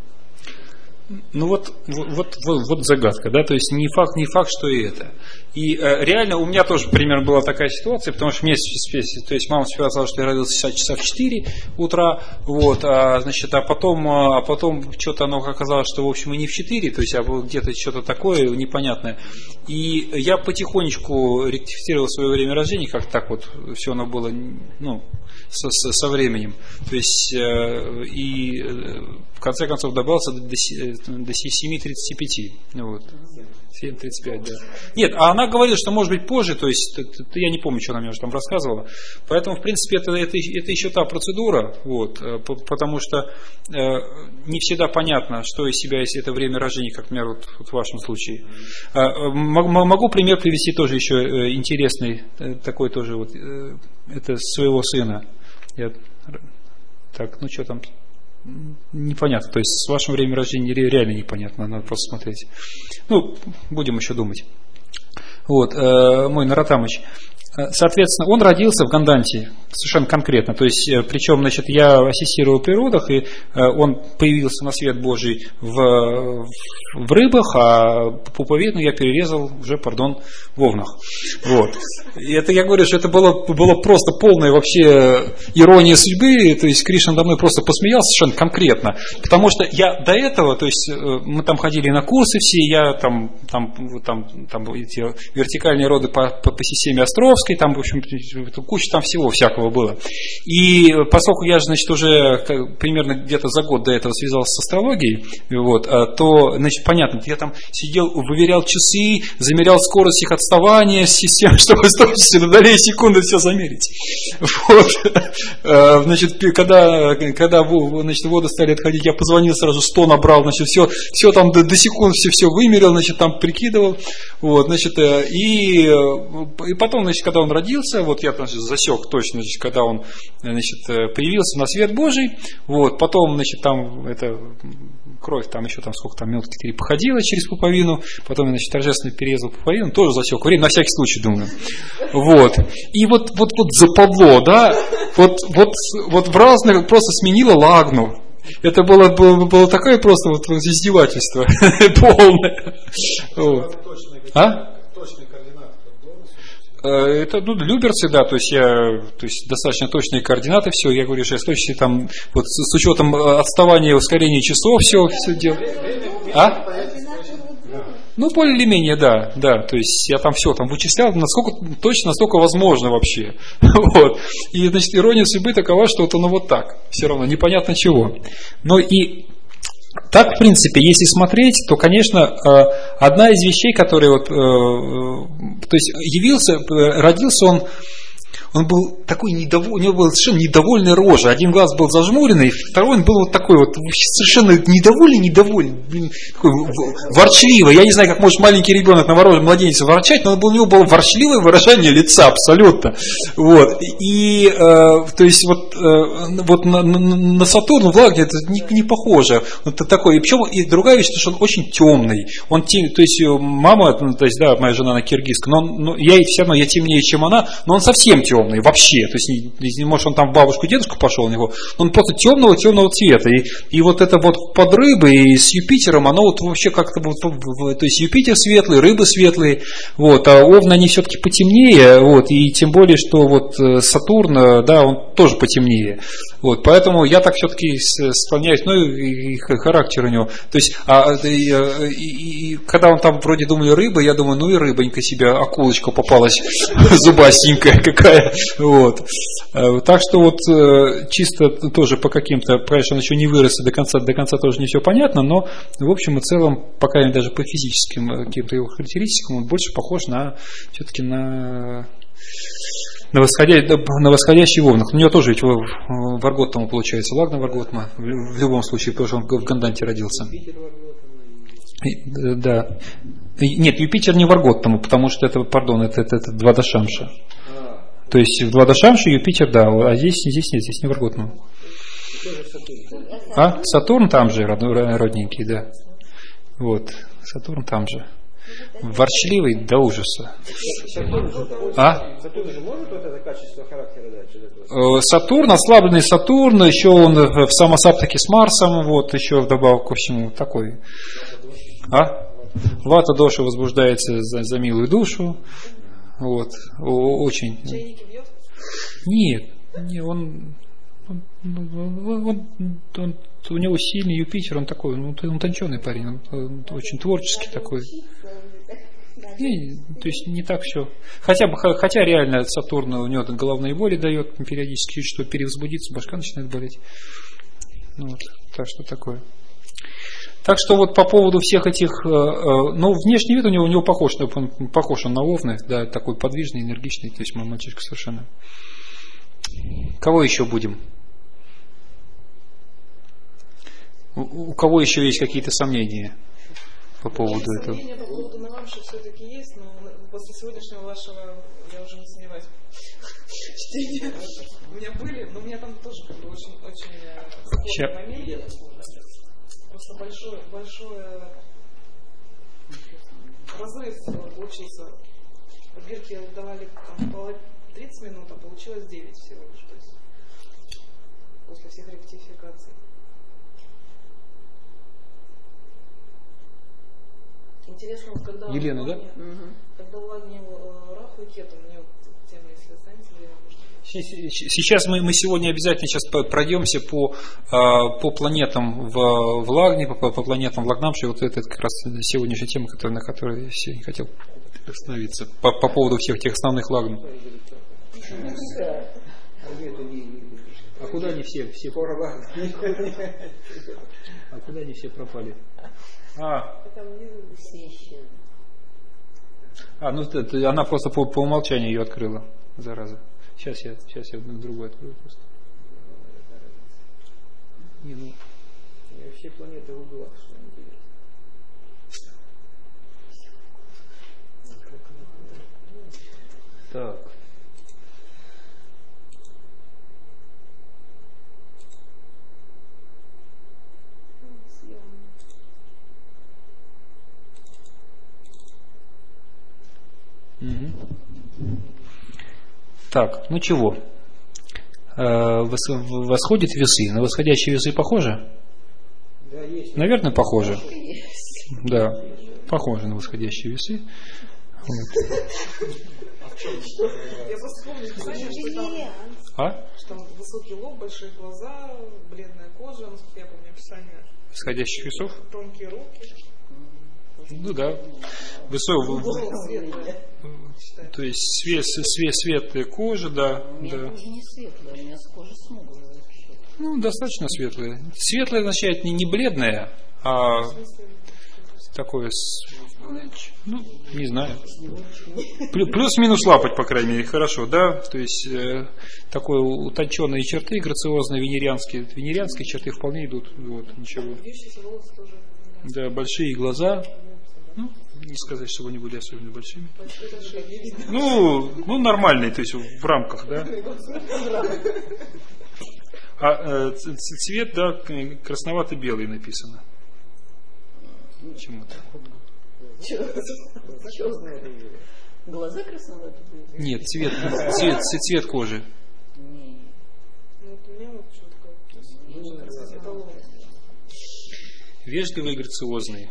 Ну вот, вот, вот, вот загадка, да, то есть не факт, не факт, что и это. И э, реально у меня тоже примерно была такая ситуация, потому что мне, то есть мама сперва сказала, что я родился часа в четыре утра, вот, а, значит, а потом, а потом что-то оно оказалось, что в общем и не в четыре, то есть а где-то что-то такое непонятное. И я потихонечку ректифицировал свое время рождения, как так вот все оно было, ну, со, со временем. То есть э, и э, в конце концов добрался до, до семь тридцати пяти. Вот. семь тридцать пять, да. Нет, а она говорила, что может быть позже, то есть это, это, я не помню, что она мне уже там рассказывала. Поэтому, в принципе, это, это, это еще та процедура, вот, потому что э, не всегда понятно, что из себя есть это время рождения, как, например, вот, вот в вашем случае. Э, могу пример привести тоже еще э, интересный, э, такой тоже вот, э, это своего сына. Я, так, ну что там? Непонятно, то есть с вашим временем рождения реально непонятно, надо просто смотреть. Ну, будем еще думать. Вот, э, мой Наратамыч. Соответственно, он родился в Ганданте, совершенно конкретно. То есть, причем, значит, я ассистировал при родах, и он появился на свет Божий в, в рыбах, а пуповину я перерезал уже, пардон, в овнах. Вот. И это, я говорю, что это было, было просто полная вообще ирония судьбы, то есть Кришна надо мной просто посмеялся совершенно конкретно, потому что я до этого, то есть мы там ходили на курсы все, я там, там, там, там эти вертикальные роды по, по, по системе Островской, там, в общем, куча там всего всякого было. И поскольку я же, значит, уже примерно где-то за год до этого связался с астрологией, вот, то, значит, понятно, я там сидел, выверял часы, замерял скорость их отставания с системой, чтобы с точностью до долей секунды все замерить. Вот. Значит, когда, когда значит, воды стали отходить, я позвонил сразу, сто набрал, значит, все, все там до, до секунд все, все вымерил, значит, там прикидывал. Вот, значит, и, и потом, значит, когда он родился, вот я, значит, засек точно, значит, когда он, значит, появился на свет Божий, вот, потом, значит, там это кровь, там еще там сколько там, минутки три походила через пуповину, потом я, значит, торжественно перерезал пуповину, тоже засек время, на всякий случай, думаю. Вот. И вот, вот, вот западло, да, вот, вот, вот в разных просто сменила лагну. Это было, было, было такое просто вот издевательство полное. Вот. А? Это, ну, люберцы, да, то есть я, то есть достаточно точные координаты, все, я говорю, что я с точностью там, вот с учетом отставания, ускорения часов, все, все делаю. А? Ну, более или менее, да, да, то есть я там все там вычислял, насколько точно, насколько возможно вообще. Вот. И, значит, ирония судьбы такова, что это, ну, вот так, все равно, непонятно чего. Но и так, в принципе, если смотреть, то, конечно, одна из вещей, которые вот, то есть явился, родился он, он был такой недовольный, у него была совершенно недовольная рожа. Один глаз был зажмуренный, второй он был вот такой вот совершенно недовольный, недовольный, такой ворчливый. Я не знаю, как может маленький ребенок, новорожденный младенец ворчать, но у него было ворчливое выражение лица абсолютно. Вот. И, э, то есть, вот, э, вот на, на, на Сатурн в Лагне это не, не похоже. Вот такой. И причем и другая вещь, что он очень темный. Он, то есть, мама, то есть, да, моя жена, она киргизка, но, он, но я все равно, я темнее, чем она, но он совсем темный. Вообще, то есть, может, он там в бабушку, дедушку пошел у него, он просто темного-темного цвета. И, и вот это вот под рыбой и с Юпитером, оно вот вообще как-то, вот, то есть Юпитер светлый, рыбы светлые, вот, а овны они все-таки потемнее, вот, и тем более, что вот Сатурн, да, он тоже потемнее. Вот, поэтому я так все-таки склоняюсь, ну и, и характер у него. То есть, а, и, и, и, когда он там вроде думали рыба, я думаю, ну и рыбонька себе, акулочка попалась зубастенькая какая. Вот. Так что вот чисто тоже по каким-то, конечно, он еще не вырос, и до конца, до конца тоже не все понятно, но в общем и целом, пока даже по физическим каким-то его характеристикам, он больше похож на все-таки на на, восходя, на восходящий в овнах. У него тоже ведь Варготтама получается, Лагна Варготтама, в любом случае, потому что он в Ганданте родился. Да. Нет, Юпитер не Варготтама, потому что это, пардон, это, это, это Двадашамша. То есть в Двадашамше Юпитер, да, а здесь, здесь нет, здесь не Варготтама. А? Сатурн там же родненький, да. Вот. Сатурн там же. Ворчливый до ужаса. А? Сатурн же может вот это качество характера дать? Сатурн, ослабленный Сатурн, еще он в самосаптике с Марсом, вот еще вдобавок ко всему такой. А? Вата доша возбуждается за, за милую душу. Вот. О, очень. Нет, не, он, он, он, он, он, у него сильный Юпитер, он такой, ну, он утонченный парень, он, он очень творческий такой. И, то есть не так все. Хотя, хотя реально Сатурн у него головные боли дает периодически, чуть что перевозбудится, башка начинает болеть. Ну, вот, так что такое. Так что вот по поводу всех этих, ну, внешний вид у него, у него похож, он похож он на Овны, да, такой подвижный, энергичный, то есть мальчишка совершенно. Кого еще будем? У, у кого еще есть какие-то сомнения по поводу Есть этого? Сомнения по поводу Навамши все-таки есть, но после сегодняшнего вашего, я уже не сомневаюсь, чтения у меня были, но у меня там тоже как бы очень, очень сложный момент. Просто большой, большой разрыв получился. В Гирке давали там тридцать минут, а получилось девять всего лишь. То есть после всех ректификаций. Интересно, вот когда Елена, в Лагне, да? Угу. Когда в Лагне Раху и Кету, мне вот тема, если останется, я может... Сейчас мы, мы сегодня обязательно сейчас пройдемся по, по планетам в, в Лагне, по, по планетам в Лагнамше. Вот это как раз сегодняшняя тема, которая, на которой я сегодня хотел остановиться. По, по поводу всех тех основных Лагн. А куда они все? все... А куда они все пропали? А, а ну это, она просто по, по умолчанию ее открыла, зараза. Сейчас я, сейчас я другой открою просто. Не, ну. Все планеты в углах, что они делают. Так. Угу. Так, ну чего? Восходят весы. На восходящие весы похоже? Да, есть. Наверное, похоже. Да, похоже на восходящие весы. Вот. Я просто помню, что там, а? что там высокий лоб, большие глаза, бледная кожа, насколько я помню описание. Восходящих весов? Тонкие руки. Ну да. Высокий. То есть свет, свет, светлая кожа, да. У меня да. кожа не светлая, у меня кожа смуглая. Ну, достаточно светлая. Светлая означает не, не бледная, а такое, ну, не знаю. Плюс-минус лапоть, по крайней мере, хорошо, да. То есть э, такое утонченные черты, грациозные, венерианские. Венерианские черты вполне идут. Вот, ничего. Да, большие глаза. Ну, не сказать, чтобы они были особенно большими. Ну, ну нормальные, то есть в рамках, да. А э, цвет, да, красновато-белый написано. Почему-то. Глаза красноватые? Нет, цвет, цвет, цвет кожи. Вежливый и грациозный.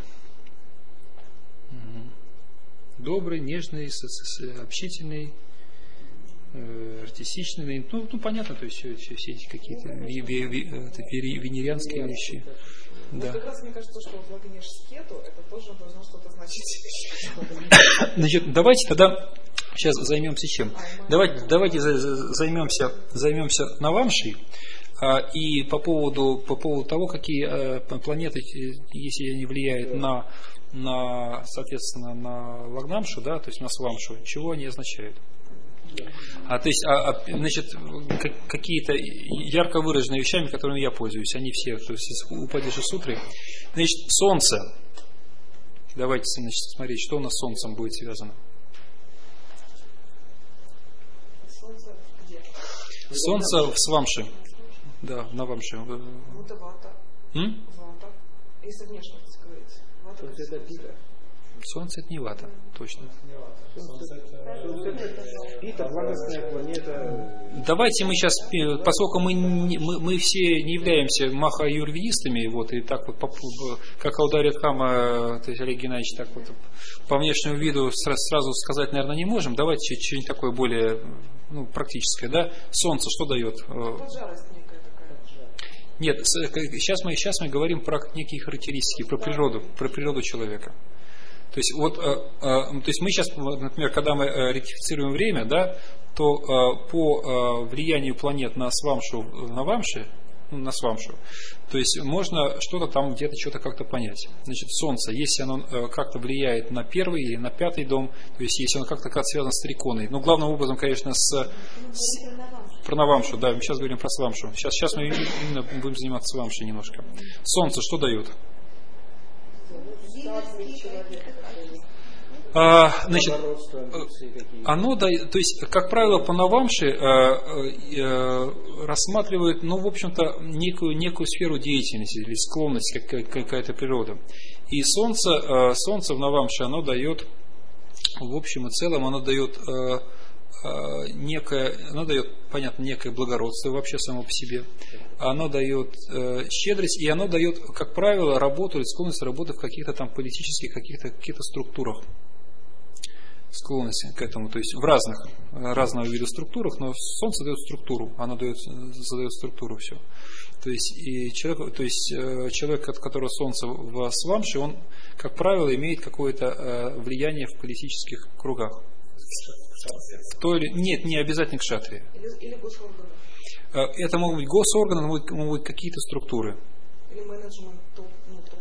Добрый, нежный, общительный, э, артистичный. Ну, ну, понятно, то есть все, все, все эти какие-то ви, ви, ви, ви, венерианские вещи. Да. Как раз мне кажется, что в Лагнеш Кету это тоже должно что-то значить. Значит, давайте тогда сейчас займемся чем? Давайте, давайте займемся, займемся Навамшей. И по поводу, по поводу того, какие планеты, если они влияют на, на, соответственно, на Лагнамшу, да, то есть на Свамшу, чего они означают? А, то есть, а, а, значит, какие-то ярко выраженные вещами, которыми я пользуюсь, они все, то есть у Падиши Сутры. Значит, Солнце. Давайте, значит, смотреть, что у нас с Солнцем будет связано. Солнце где? Солнце в Свамше. Да, в Навамше. Вудавата. М? Вата. если внешне говорить. Солнце это пита. Солнце это не вата, точно. Солнце это пита, благостная планета. Давайте мы сейчас, поскольку мы, не, мы, мы все не являемся маха-юрведистами, вот, и так вот, как Аударит Хама, то есть Олег Геннадьевич, так вот по внешнему виду сразу, сразу сказать, наверное, не можем. Давайте что-нибудь такое более, ну, практическое, да? Солнце что дает? Жарость некая такая. Нет, сейчас мы, сейчас мы говорим про некие характеристики, про природу, про природу человека. То есть, вот, э, э, то есть мы сейчас, например, когда мы э, ректифицируем время, да, то э, по э, влиянию планет на Свамшу, на Вамши, ну, на Свамшу, то есть можно что-то там где-то что-то как-то понять. Значит, Солнце, если оно э, как-то влияет на первый или на пятый дом, то есть если оно как-то как связано с Триконой, ну, главным образом, конечно, с, с про Навамшу, да, мы сейчас говорим про Свамшу. Сейчас, сейчас мы именно будем заниматься Свамшей немножко. Солнце что дает? А, значит, оно дает, то есть, как правило, по Навамши э, э, рассматривают, ну, в общем-то, некую, некую сферу деятельности или склонность, как, какая-то природа. И солнце, э, солнце в Навамше, оно дает, в общем и целом, оно дает э, э, некое, оно дает, понятно, некое благородство вообще само по себе. Оно дает э, щедрость, и оно дает, как правило, работу или склонность работы в каких-то там политических, каких-то, каких-то структурах. Склонность к этому, то есть в разных, разного вида структурах, но Солнце дает структуру, оно дает, задает структуру все. То есть, и человек, то есть человек, от которого Солнце в Свамше, он, как правило, имеет какое-то влияние в политических кругах. То или, нет, не обязательно к шатре. Или, или госорганы. Это могут быть госорганы, могут быть, могут быть какие-то структуры. Или менеджмент, топ, ну, топ.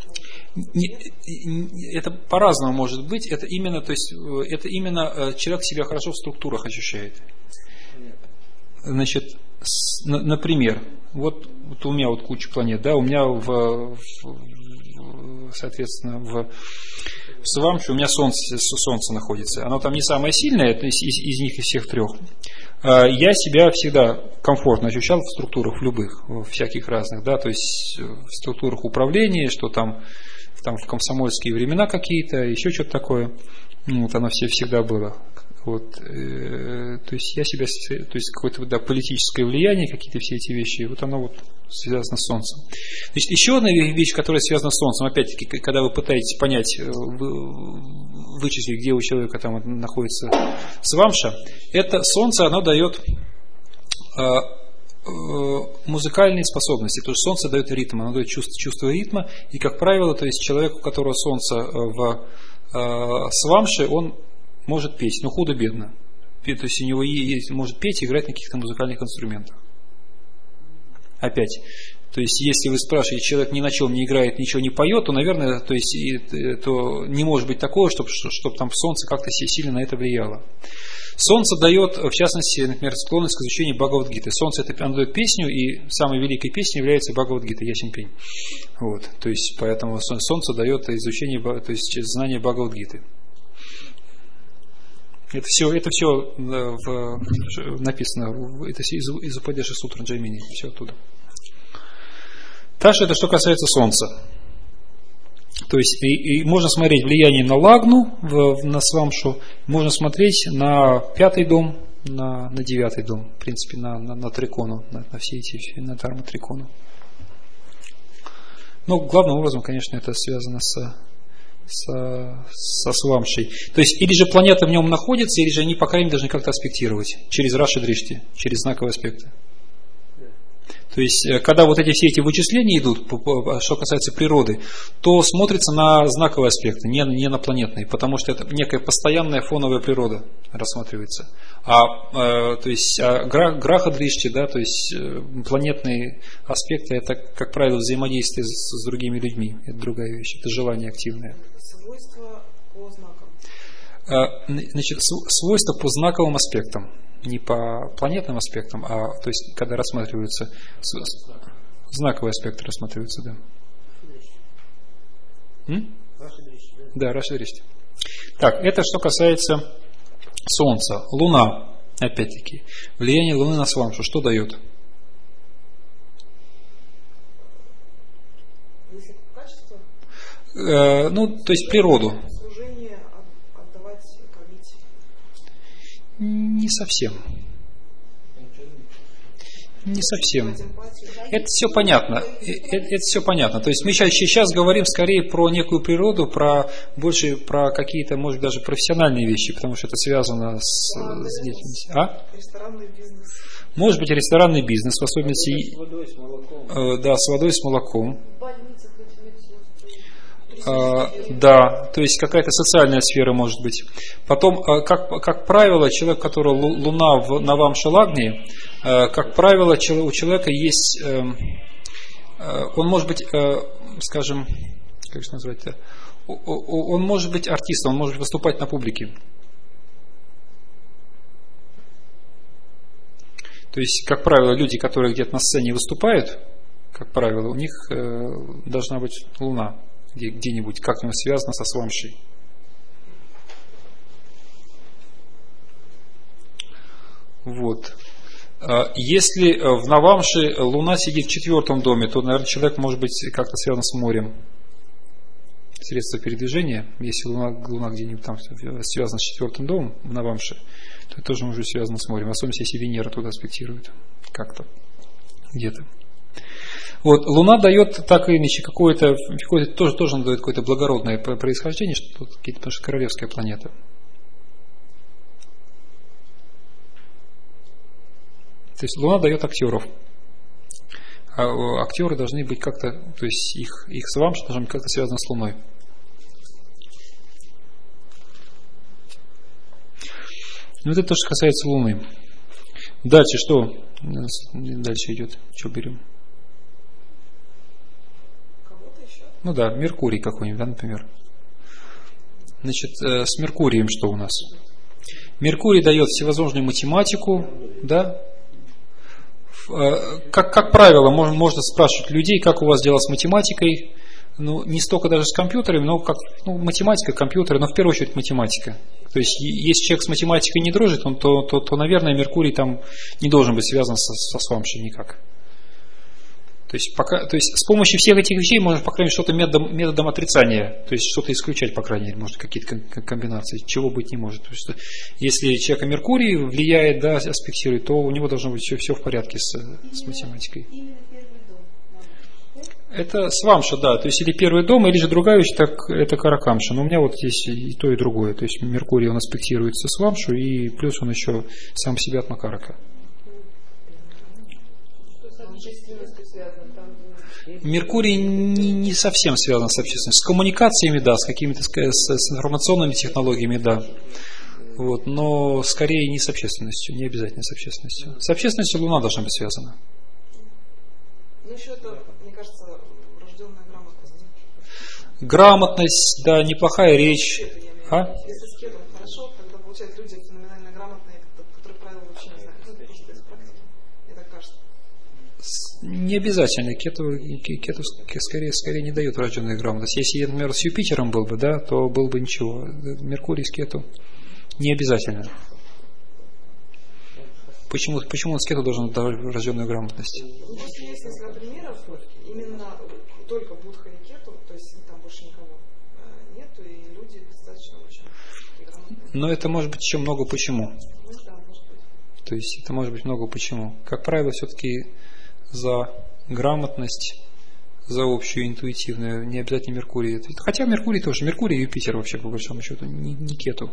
Это по-разному может быть. Это именно, то есть, это именно человек себя хорошо в структурах ощущает. Значит, с, на, например, вот, вот у меня вот куча планет, да, у меня в, в соответственно в, в Свамше у меня Солнце, Солнце находится. Оно там не самое сильное, то есть из, из них из всех трех. Я себя всегда комфортно ощущал в структурах, в любых, в всяких разных, да, то есть в структурах управления, что там, там в комсомольские времена какие-то, еще что-то такое, ну, вот оно все всегда было. Вот, э, то есть я себя, то есть какое-то, да, политическое влияние, какие-то все эти вещи, вот оно вот связано с Солнцем. Значит, еще одна вещь, которая связана с Солнцем, опять-таки, когда вы пытаетесь понять, вы, вычислить, где у человека там находится Свамша, это Солнце, оно дает э, э, музыкальные способности, то есть Солнце дает ритм, оно дает чувство, чувство ритма, и, как правило, то есть человек, у которого Солнце в э, Свамше, он может петь, но худо-бедно. То есть у него есть, может петь и играть на каких-то музыкальных инструментах. Опять. То есть, если вы спрашиваете, человек ни на чем не играет, ничего не поет, то, наверное, то есть, то не может быть такого, чтобы, чтобы там Солнце как-то сильно на это влияло. Солнце дает, в частности, например, склонность к изучению Бхагавад-гиты. Солнце это, оно дает песню, и самой великой песней является Бхагавад-гита, ясен пень. Вот. То есть, поэтому Солнце дает изучение, то есть, знание Бхагавад-гиты. Это все, это все в, написано, это из, из Упадеши Сутра Джаймини, все оттуда. Таша, это что касается Солнца. То есть и, и можно смотреть влияние на Лагну, в, на Свамшу, можно смотреть на пятый дом, на, на девятый дом, в принципе, на, на, на Трикону, на, на все эти, на Дharma Трикону. Но главным образом, конечно, это связано с Со, со Свамшей. То есть, или же планета в нем находится, или же они, по крайней мере, должны как-то аспектировать через Раши Дришти, через знаковые аспекты. То есть, когда вот эти все эти вычисления идут, что касается природы, то смотрится на знаковые аспекты, не, не на планетные, потому что это некая постоянная фоновая природа рассматривается. А, э, то есть, а Граха Дришти, да, то есть планетные аспекты, это, как правило, взаимодействие с, с другими людьми. Это другая вещь, это желание активное. Свойства по знакам. Значит, свойства по знаковым аспектам. Не по планетным аспектам, а то есть, когда рассматриваются знаковые аспекты рассматриваются, да. М? Да, Раши Дришти. Так, это что касается Солнца. Луна, опять-таки. Влияние Луны на Свамшу что дает? Если качество? Э, ну, то есть природу. Служение отдавать, кормить? Не совсем. Не совсем. Это все понятно. Это, это все понятно. То есть мы сейчас, сейчас говорим скорее про некую природу, про больше про какие-то, может быть, даже профессиональные вещи, потому что это связано с, с деятельностью. А? Ресторанный бизнес. Может быть, ресторанный бизнес, в особенности. С водой, с молоком. Э, да, с водой, с молоком. А, да, то есть какая-то социальная сфера может быть. Потом, как, как правило, человек, у которого Луна в Навамша Лагни, как правило, у человека есть, он может быть, скажем, как же назвать это, он может быть артистом, он может выступать на публике. То есть, как правило, люди, которые где-то на сцене выступают, как правило, у них должна быть Луна где-нибудь, как-нибудь связано со Свамшей. Вот. Если в Навамше Луна сидит в четвертом доме, то, наверное, человек может быть как-то связан с морем. Средства передвижения, если Луна, Луна где-нибудь там связана с четвертым домом в Навамше, то это тоже может быть связано с морем, особенно если Венера туда аспектирует как-то, где-то. Вот, Луна дает так или иначе какое-то, какое-то тоже, тоже дает какое-то благородное происхождение, что какие-то, потому что королевская планета. То есть Луна дает актеров. А актеры должны быть как-то, то есть их, их свамш должен быть как-то связан с Луной. Ну, это то, что касается Луны. Дальше что? Дальше идет. Что берем? Ну да, Меркурий какой-нибудь, да, например. Значит, с Меркурием что у нас? Меркурий дает всевозможную математику, да. Как, как правило, можно, можно спрашивать людей, как у вас дела с математикой. Ну, не столько даже с компьютерами, но как ну, математика, компьютеры, но в первую очередь математика. То есть, если человек с математикой не дружит, он, то, то, то, наверное, Меркурий там не должен быть связан со, со Свамшей никак. То есть, пока, то есть, с помощью всех этих вещей можно, по крайней мере, что-то методом, методом отрицания, то есть, что-то исключать, по крайней мере, может, какие-то комбинации, чего быть не может. То есть, если человека Меркурий влияет, да, аспектирует, то у него должно быть все, все в порядке с, с математикой. Это Свамша, да, то есть, или первый дом, или же другая вещь, так, это Каракамша. Но у меня вот здесь и то, и другое. То есть, Меркурий, он аспектирует со Свамшу, и плюс он еще сам себя от Макарака. Меркурий не, не совсем связан с общественностью. С коммуникациями, да, с какими-то с, с информационными технологиями, да. Вот, но скорее не с общественностью, не обязательно с общественностью. С общественностью Луна должна быть связана. Ну, еще это, мне кажется, врожденная грамотность. Грамотность, да, неплохая речь. А? Если с кетом хорошо, тогда получается люди феноменально грамотные, которые правила вообще не знают. Ну, это просто без практики, мне так кажется. Не обязательно. Кету, кету скорее, скорее не дает врожденную грамотность. Если я, например, с Юпитером был бы, да, то было бы ничего. Меркурий с кету не обязательно. Почему, почему он с кету должен давать врожденную грамотность? Ну, просто есть несколько примеров, именно только Будха и кету, то есть там больше никого нету, и люди достаточно очень грамотные. Но это может быть еще много почему. Ну, да, может быть. То есть это может быть много почему. Как правило, все-таки за грамотность, за общую интуитивную, не обязательно Меркурий. Хотя Меркурий тоже. Меркурий и Юпитер вообще, по большому счету, не, не кету.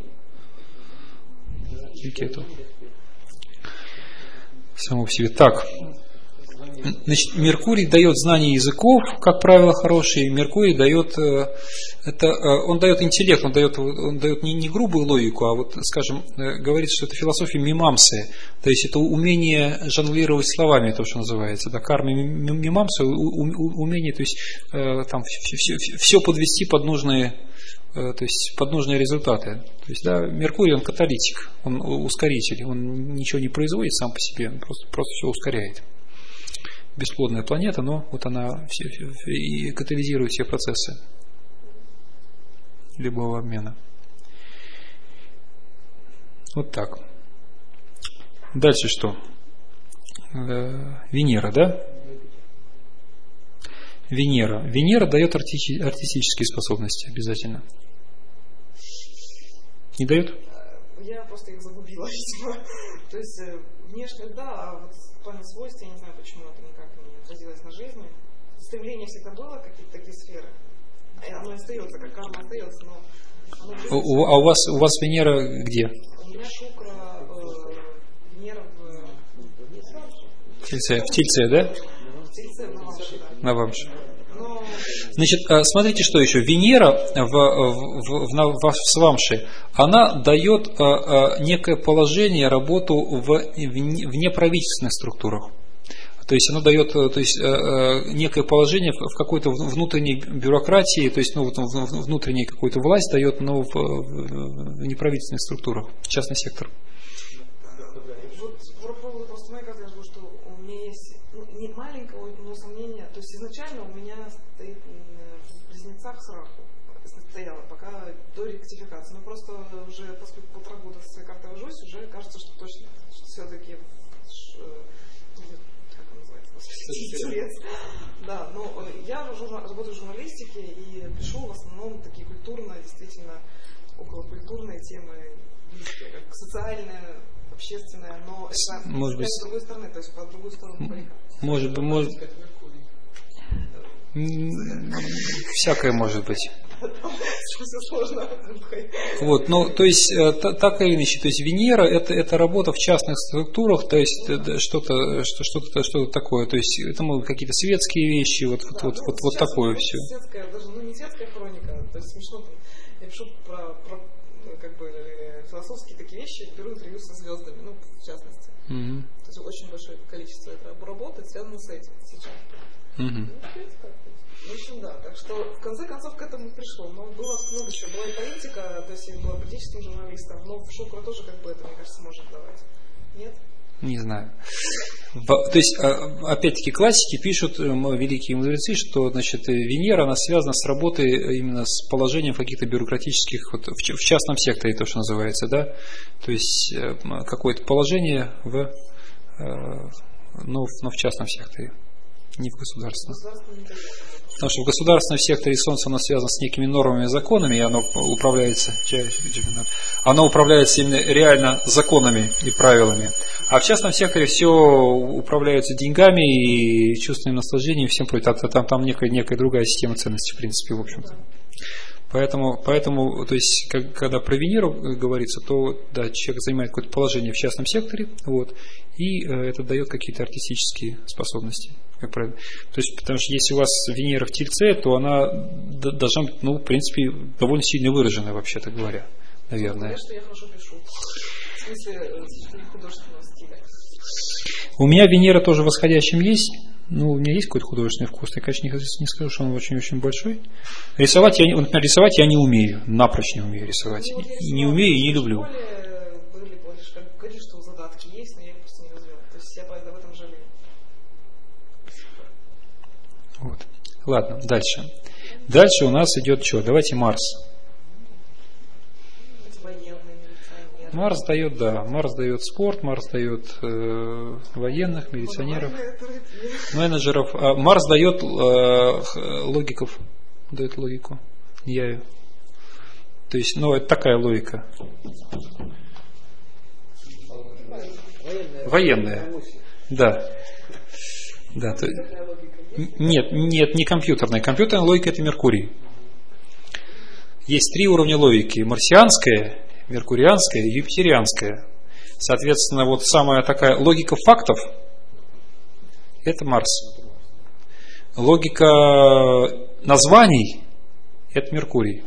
Не кету. Само по себе. Так. Значит, Меркурий дает знание языков, как правило, хорошие. Меркурий дает, это, он дает интеллект, он дает, он дает не, не грубую логику, а вот, скажем, говорит, что это философия мимамсы, то есть это умение жонглировать словами, то, что называется, да, карма мимамсы, умение, то есть там все, все подвести под нужные, то есть под нужные результаты. То есть, да, Меркурий, он каталитик, он ускоритель, он ничего не производит сам по себе, он просто, просто все ускоряет. Бесплодная планета, но вот она все, и катализирует все процессы любого обмена. Вот так. Дальше что? Венера, да? Венера. Венера дает арти- артистические способности обязательно. Не дает? Я просто их загубила, видимо. То есть внешне да, а вот в плане свойств я не знаю, почему это никак не отразилось на жизни. Стремление всегда было, какие-то такие сферы. Оно остается, как карма остается, но... У, а у вас, у вас Венера где? У меня Шукра, э, Венера в... В Тельце, в Тельце, да? В Тельце, на Вамше, да. На Вамше. Но... Значит, смотрите, что еще. Венера в, в, в, в, в Свамше, она дает а, а, некое положение, работу в, в неправительственных структурах. То есть оно дает то есть, некое положение в какой-то внутренней бюрократии, то есть ну, внутренняя какую-то власть дает, но в, в неправительственных структурах, в частный сектор. Вот по поводу просто моей карты я скажу, что у меня есть ну, не маленького, но сомнения. То есть изначально у меня стоит в близнецах сраху стояла, пока до ректификации. Но просто уже поскольку полтора года с своей картой вожусь, уже кажется, что точно все-таки да, но я работаю в журналистике и пишу в основном такие культурные, действительно околокультурные темы, близкие, как социальная, общественная, но это может быть, с другой стороны, то есть по другую сторону баррикад. Может быть, может... Всякое может быть. Сложно. Вот, ну, то есть, так или иначе, то есть Венера это, это работа в частных структурах, то есть что-то, что, что-то, что-то такое, то есть это могут какие-то светские вещи, вот, вот, да, вот, ну, вот, вот такое все. Светская, даже ну, не светская хроника, то есть смешно, я пишу про, про как бы философские такие вещи, беру интервью со звездами, ну, в частности. Mm-hmm. То есть очень большое количество этой работы связано с этим сейчас. Mm-hmm. В общем, да, так что в конце концов к этому пришло. Но было много чего. Была и политика, то есть я была политическим журналистом, но Шукра тоже как бы это, мне кажется, может давать. Нет? Не знаю. То есть, опять-таки, классики пишут, великие мудрецы, что, значит, Венера, она связана с работой именно с положением каких-то бюрократических, вот, в частном секторе, то, что называется, да, то есть какое-то положение в, ну, но в частном секторе, не в государственном. Потому что в государственном секторе Солнце оно связано с некими нормами и законами, и оно управляется, оно управляется именно реально законами и правилами. А в частном секторе все управляется деньгами и чувственным наслаждением и всем прочим. Там, там, там некая, некая другая система ценностей, в принципе, в общем-то. Поэтому, поэтому, то есть, как, когда про Венеру говорится, то да, человек занимает какое-то положение в частном секторе, вот, и э, это дает какие-то артистические способности. Как правило. То есть, потому что если у вас Венера в Тельце, то она должна быть, ну, в принципе, довольно сильно выраженная, вообще-то говоря, наверное. Конечно, я хорошо пишу. В смысле, художественного стиля. У меня Венера тоже в восходящем есть. Ну, у меня есть какой-то художественный вкус. Я, конечно, не, не скажу, что он очень-очень большой. Рисовать я, например, рисовать я не умею. Напрочь не умею рисовать. Ну, вот и не умею, и не люблю. Были больше, как говоришь, что задатки есть, но я их просто не развила. То есть я об этом жалею. Вот. Ладно, дальше. Дальше у нас идет что? Давайте Марс. Марс дает, да, Марс дает спорт, Марс дает э, военных, милиционеров, менеджеров. А Марс дает э, логиков, дает логику, я. То есть, ну, это такая логика. Военная. Да. Да. То, нет, нет, не компьютерная. Компьютерная логика — это Меркурий. Есть три уровня логики: марсианская, меркурианская и юпитерианская. Соответственно, вот самая такая логика фактов — это Марс. Логика названий — это Меркурий.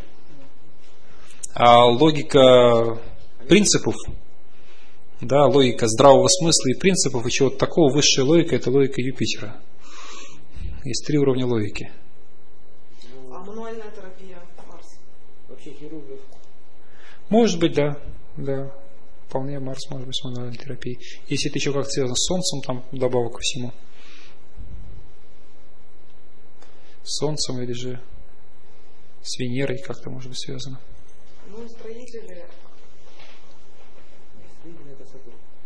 А логика принципов, да, логика здравого смысла и принципов и чего-то такого, высшая логика — это логика Юпитера. Есть три уровня логики. А мануальная терапия Марс? Вообще хирургов? Может быть, да, да, вполне Марс может быть с мануальной терапией. Если это еще как-то связано с Солнцем, там добавок ко всему. С Солнцем или же с Венерой как-то может быть связано. Ну, строители.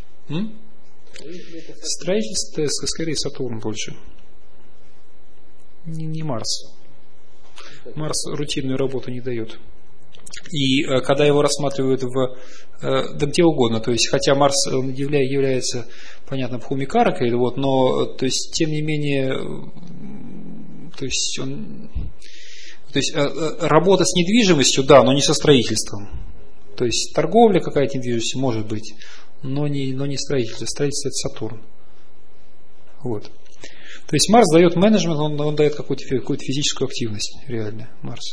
М? Строительство, скорее, Сатурн больше. не, не Марс. Марс рутинную работу не дает. И э, когда его рассматривают в, э, да где угодно, то есть, хотя Марс явля, является, понятно, бхумикаракой, вот, но, то есть, тем не менее, то есть, он, то есть, э, работа с недвижимостью, да, но не со строительством. То есть, торговля какая-то недвижимость может быть, но не, но не строительство. Строительство – это Сатурн. Вот. То есть, Марс дает менеджмент, он, он дает какую-то, какую-то физическую активность, реально, Марс.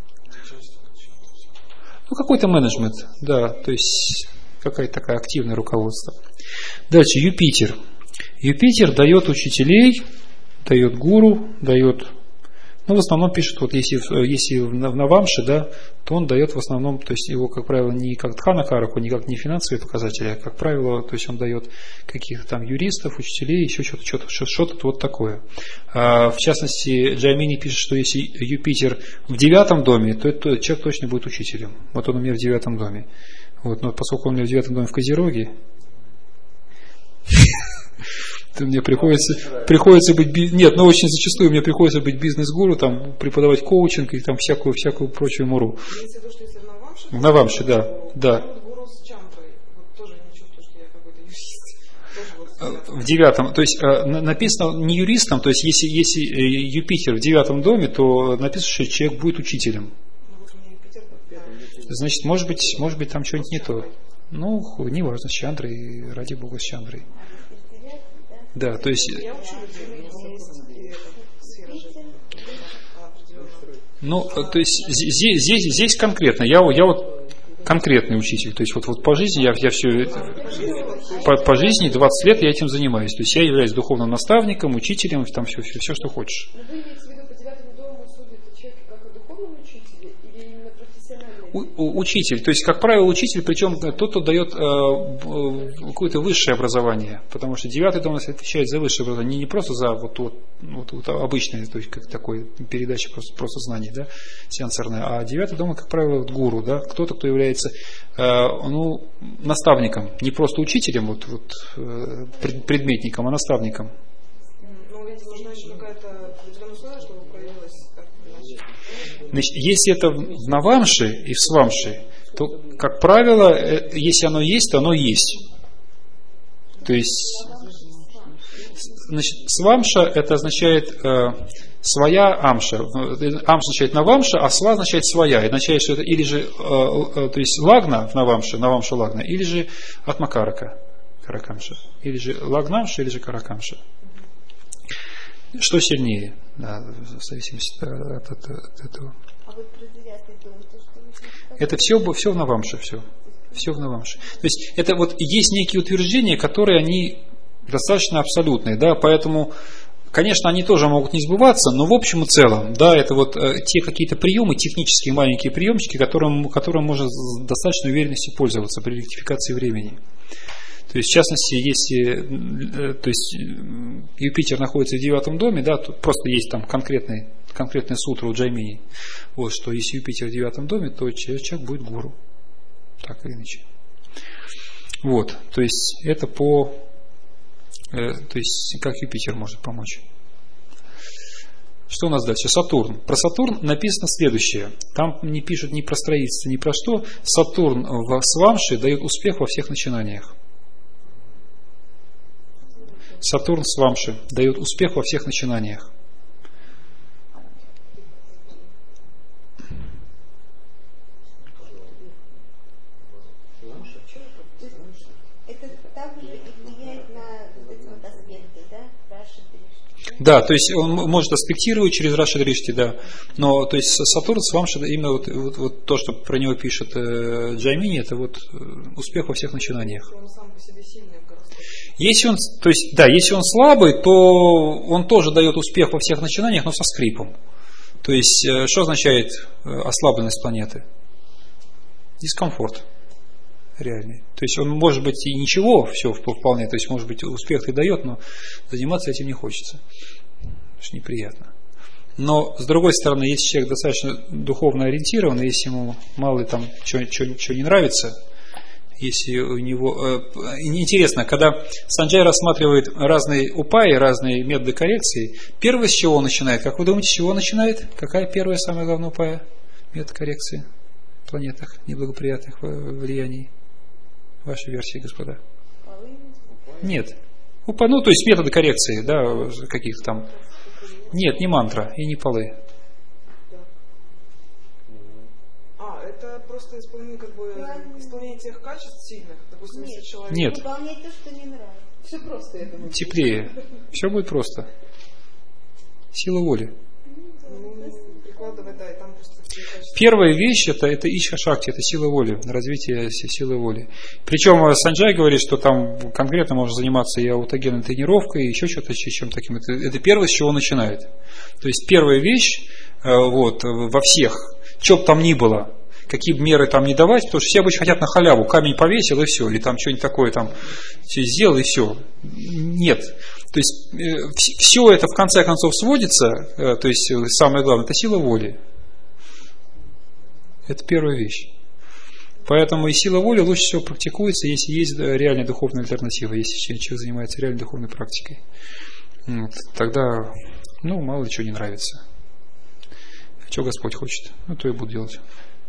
Ну, какой-то менеджмент, да, то есть какая-то такая активное руководство. Дальше Юпитер. Юпитер дает учителей, дает гуру, дает, ну, в основном пишет, вот если, если в Навамше, да, то он дает в основном, то есть его, как правило, не как Дхана Караку, не как не финансовые показатели, а как правило, то есть он дает каких-то там юристов, учителей, еще что-то, что-то, что-то вот такое. А, в частности, Джаймини пишет, что если Юпитер в девятом доме, то этот человек точно будет учителем. Вот он у меня в девятом доме. Вот, но поскольку он у меня в девятом доме в Козероге, то мне приходится, приходится быть, нет, но очень зачастую мне приходится быть бизнес-гуру, там, преподавать коучинг и там всякую, всякую прочую муру. В Навамше, да, да. В девятом, то есть написано не юристом, то есть если, если Юпитер в девятом доме, то написано, что человек будет учителем. Значит, может быть, может быть там что-нибудь не то. Ну, не важно, с Чандрой, ради Бога, с Чандрой. Да, то есть... Ну, то есть здесь, здесь, здесь конкретно, я, я вот конкретный учитель, то есть вот, вот по жизни я, я все, по, по жизни двадцать лет я этим занимаюсь, то есть я являюсь духовным наставником, учителем, там все, все, все что хочешь. Учитель, то есть, как правило, учитель, причем тот, кто дает э, какое-то высшее образование, потому что девятый дом отвечает за высшее образование, не, не просто за вот, вот, вот, вот обычное, то есть, как такой передача просто, просто знаний, да, сенсорная, а девятый дом, как правило, гуру, да, кто-то, кто является э, ну, наставником, не просто учителем, вот, вот, э, предметником, а наставником. Значит, если это в Навамше и в Свамше, то, как правило, если оно есть, то оно есть. То есть, значит, Свамша это означает э, своя амша. Амша означает Навамша, а Сва означает своя. И означает, что это или же, э, э, то есть Лагна в Навамше, Навамша Лагна, или же Атмакарака, Каракамша. Или же Лагнамша, или же Каракамша. Что сильнее, да, в зависимости от, от, от этого. А вот про девятый дом, то, что вы сказали? Это все, все в Навамше, все. Все в Навамше. То есть это вот есть некие утверждения, которые они достаточно абсолютные, да, поэтому, конечно, они тоже могут не сбываться, но в общем и целом, да, это вот э, те какие-то приемы, технические маленькие приемчики, которым, которым можно с достаточной уверенностью пользоваться при ректификации времени. То есть, в частности, если то есть, Юпитер находится в девятом доме, да, тут просто есть там конкретный, конкретный сутра у Джаймини, вот, что если Юпитер в девятом доме, то человек будет гуру. Так или иначе. Вот, то есть, это по, э, то есть, как Юпитер может помочь. Что у нас дальше? Сатурн. Про Сатурн написано следующее. Там не пишут ни про строительство, ни про что. Сатурн в Свамше дает успех во всех начинаниях. Сатурн в Свамше дает успех во всех начинаниях. Это также влияет на эти вот аспекты, да? Раша Дришти. Да, то есть он может аспектировать через Раша Дришти, да. Но то есть Сатурн с Свамша, именно вот, вот, вот то, что про него пишет э, Джаймини, это вот успех во всех начинаниях. Он сам по себе сильный в гороскопе. Если он, то есть, да, если он слабый, то он тоже дает успех во всех начинаниях, но со скрипом. То есть, что означает ослабленность планеты? Дискомфорт реальный. То есть, он может быть и ничего, все вполне, то есть, может быть, успех и дает, но заниматься этим не хочется. Потому что неприятно. Но, с другой стороны, если человек достаточно духовно ориентирован, если ему мало там что не нравится, Если у него... Интересно, когда Санджай рассматривает разные упаи, разные методы коррекции, первое, с чего он начинает? Как вы думаете, с чего он начинает? Какая первая, самая главная упая? Метод коррекции в планетах неблагоприятных влияний. Ваши версии, господа. Нет. Упа, ну, то есть методы коррекции, да, каких-то там. Нет, не мантра и не полы. А, это просто исполнение, как бы, исполнение тех качеств сильных. Допустим, Нет. если человек... Нет. Выполнять то, что не нравится. Все просто, я думаю. Теплее. Все будет просто. Сила воли. Ну, прикладывать, да, и там просто все качества. Первая вещь это, это ичха шакти, это сила воли, развитие силы воли. Причем Санджай говорит, что там конкретно можно заниматься и аутогенной тренировкой, и еще что-то, чем таким. Это, это первое, с чего он начинает. То есть первая вещь вот, во всех, что бы там ни было, какие бы меры там не давать, потому что все обычно хотят на халяву, камень повесил и все, или там что-нибудь такое там все сделал и все. Нет. То есть э, все это в конце концов сводится, э, то есть самое главное, это сила воли. Это первая вещь. Поэтому и сила воли лучше всего практикуется, если есть реальная духовная альтернатива, если человек занимается реальной духовной практикой. Вот, тогда, ну, мало ли чего не нравится. Что Господь хочет, ну, то и буду делать.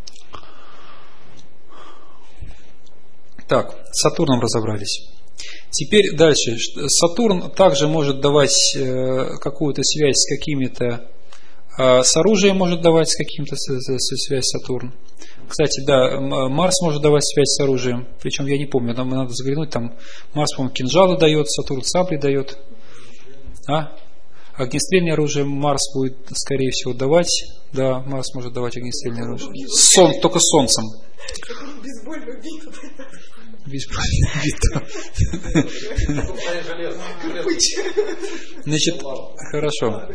Так, с Сатурном разобрались. Теперь дальше. Сатурн также может давать какую-то связь с какими-то, с оружием может давать с каким-то связь Сатурн. Кстати, да, Марс может давать связь с оружием. Причем я не помню, нам надо заглянуть, там Марс, по-моему, кинжалы дает, Сатурн сабли дает. А? Огнестрельное оружие Марс будет, скорее всего, давать. Да, Марс может давать огнестрельное оружие. Сон, только солнцем. Бейсбольную биту. Бейсбольную биту. Значит, хорошо.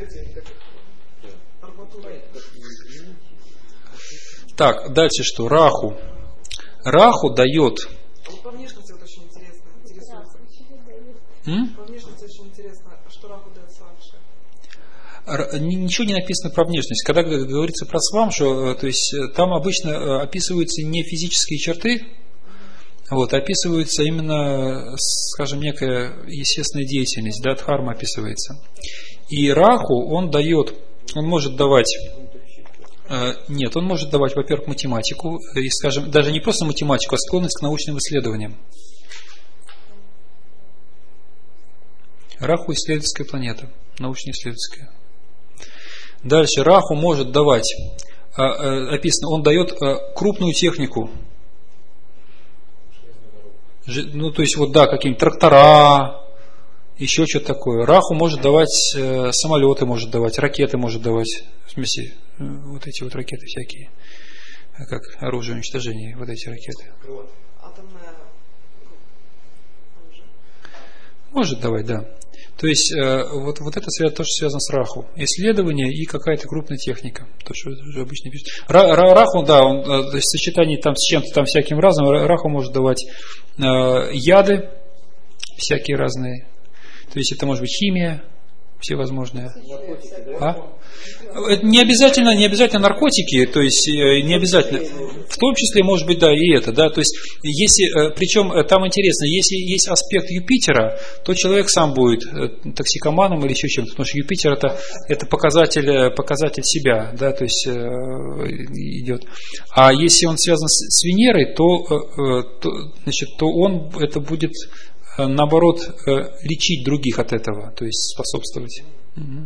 Так, дальше что? Раху. Раху дает. По внешности вот очень интересно. Интересуется. М? По внешности очень интересно, что Раху дает слабше. Ничего не написано про внешность. Когда говорится про свамшу, то есть там обычно описываются не физические черты, вот, описывается именно, скажем, некая естественная деятельность, да, дхарма описывается. И Раху он дает, он может давать, э, нет, он может давать, во-первых, математику, и, скажем, даже не просто математику, а склонность к научным исследованиям. Раху исследовательская планета, научно-исследовательская. Дальше Раху может давать, э, э, описано, он дает э, крупную технику. Ну, то есть, вот, да, какие-нибудь трактора, еще что-то такое. Раху может давать э, самолеты, может давать, ракеты может давать. В смысле, э, вот эти вот ракеты всякие, как оружие уничтожения, вот эти ракеты. Атомное оружие. Может давать, да. То есть, э, вот, вот это то, что связано с Раху. Исследование и какая-то крупная техника. То, что уже обычно пишут. Раху, да, он, то есть, в сочетании там, с чем-то там всяким разным, Раху может давать э, яды, всякие разные. То есть, это может быть химия, всевозможные. А? Это не обязательно, не обязательно наркотики, то есть не обязательно. В том числе, может быть, да, и это, да. То есть, если, причем там интересно, если есть аспект Юпитера, то человек сам будет токсикоманом или еще чем-то, потому что Юпитер это, это показатель, показатель себя, да, то есть идет. А если он связан с Венерой, то, то, значит, то он это будет наоборот лечить других от этого, то есть способствовать. Угу.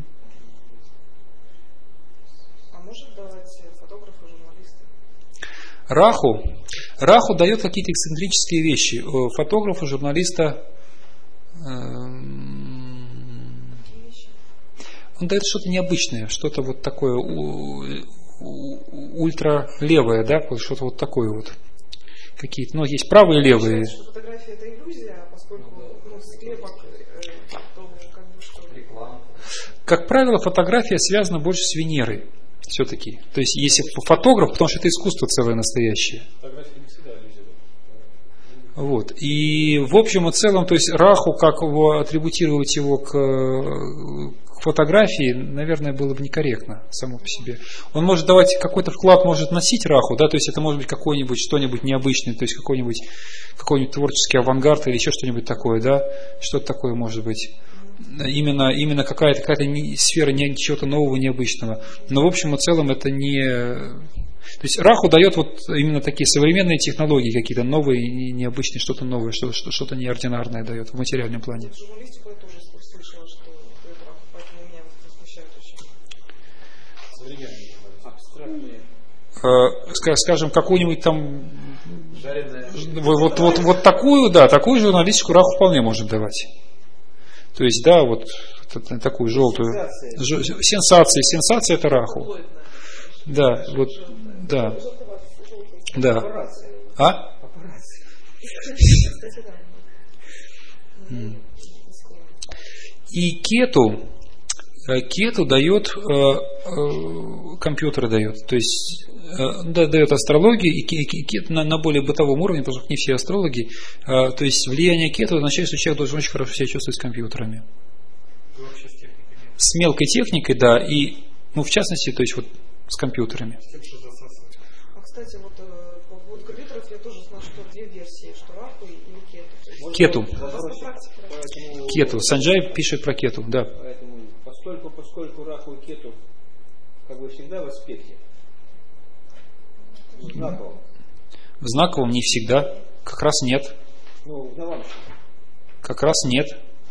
А может давать фотографы, журналисты? Раху. Раху дает какие-то эксцентрические вещи. Фотографа, журналиста. Он дает что-то необычное, что-то вот такое ультралевое, да, что-то вот такое вот. Какие-то, ну, есть правые и левые. Фотография это иллюзия, поскольку ну, слепок, э, то как бы что. Как правило, фотография связана больше с Венерой. Все-таки. То есть, если фотограф, потому что это искусство целое настоящее. Фотография не всегда иллюзия, да? Вот. И в общем и целом, то есть Раху, как его атрибутировать его к, к фотографии, наверное, было бы некорректно само по себе. Он может давать какой-то вклад, может носить раху, да, то есть это может быть какой-нибудь что-нибудь необычное, то есть какой-нибудь какой-нибудь творческий авангард или еще что-нибудь такое, да, что-то такое может быть. Именно, именно какая-то, какая-то сфера не, чего-то нового, необычного. Но в общем и целом это не... То есть раху дает вот именно такие современные технологии какие-то новые, необычные, что-то новое, что-то, что-то неординарное дает в материальном плане. Журналистику я тоже слышала, что дает раху, поэтому меня это смущает очень. Современные, абстрактные. Скажем, какую-нибудь там... Вот, вот, вот такую, да, такую журналистику раху вполне может давать. То есть, да, вот такую желтую. Сенсация. Сенсация, сенсация это раху. Да, вот, да. Да. А? И кету, кету дает, компьютер дает, то есть да, дает астрологию, и кету на, на более бытовом уровне, потому что не все астрологи, то есть влияние кету означает, что человек должен очень хорошо себя чувствовать с компьютерами. С мелкой техникой, да, и, ну, в частности, то есть вот с компьютерами. А, кстати, вот по поводу компьютеров я тоже знаю, что две версии, что раху или кету. Кету. Кету. Санджай пишет про кету, да. Поэтому, поскольку, поскольку раху и кету как бы всегда в аспекте, в знаковом. В знаковом не всегда. Как раз нет. Ну, в навамше. Как раз нет.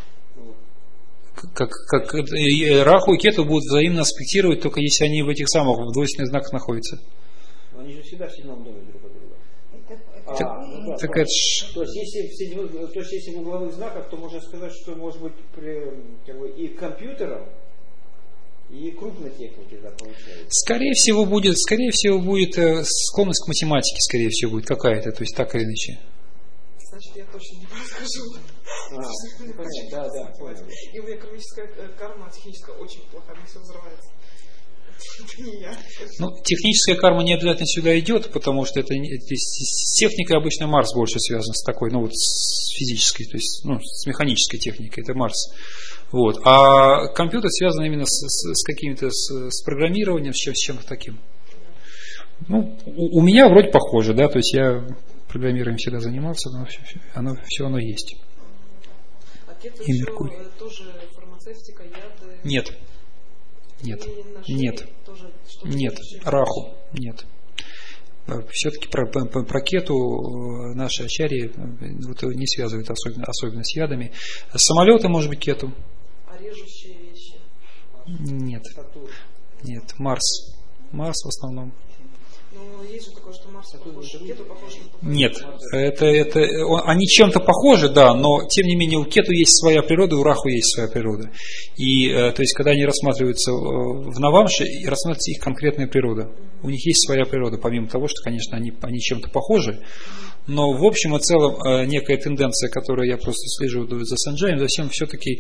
Как, как, раху и кету будут взаимно аспектировать, только если они в этих самых в двойственных знаках находятся. Но они же всегда в седьмом доме друг от друга. Так, а, ну, да, так то, это ж... то, есть, если в седьмых, то есть если в угловых знаках, то можно сказать, что может быть при, как бы, и компьютером, и крупной технике, да, получается. Скорее всего будет, скорее всего будет э, склонность к математике, скорее всего будет какая-то, то есть так или иначе. Значит, я точно не подскажу. А, ну, понятно, да, да, понял. И у меня кармическая карма техническая очень плохая, мне все взрывается. Это не я. Ну, техническая карма не обязательно сюда идет, потому что это, это с техникой обычно Марс больше связан с такой, ну вот с физической, то есть ну, с механической техникой, это Марс. Вот. А компьютер связан именно с, с, с какими-то с, с программированием, с, чем, с чем-то таким. Ну, у, у меня вроде похоже, да, то есть я программированием всегда занимался, но все, все, оно, все оно есть. А кету и Меркурий. Тоже фармацевтика, яды? Нет. Нет. Нет. Тоже, нет. Раху. Нет. Все-таки про, про, про кету наши ачарьи вот, не связывают особенно, особенно с ядами. Самолеты, может быть, кету. А режущие вещи? Нет. Нет. Марс. Марс в основном. Ну, есть же такое, что Марс похож, кету похож на... Нет, это, это, они чем-то похожи, да, но тем не менее у кету есть своя природа, у раху есть своя природа. И то есть, когда они рассматриваются в навамше, рассматривается их конкретная природа. У них есть своя природа, помимо того, что, конечно, они, они чем-то похожи. Но в общем и целом некая тенденция, которую я просто слежу за Санджаем, затем все-таки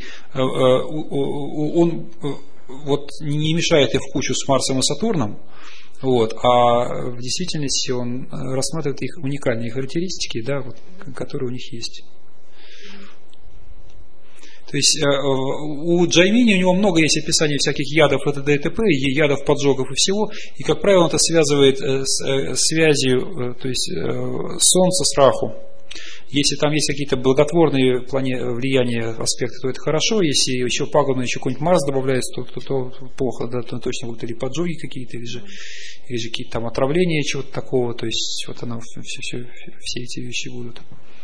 он вот не мешает и в кучу с Марсом и Сатурном. Вот, а в действительности он рассматривает их уникальные характеристики, да, вот, которые у них есть. То есть у Джаймини у него много есть описаний всяких ядов и т.д. и т.п., ядов, поджогов и всего, и, как правило, он это связывает с связью, то есть Солнца с Раху. Если там есть какие-то благотворные влияния, аспекты, то это хорошо. Если еще пагубно, еще какой-нибудь Марс добавляется, то, то, то плохо, да, то точно будут или поджоги какие-то, или же, или же какие-то там отравления, чего-то такого. То есть вот оно, все, все, все эти вещи будут.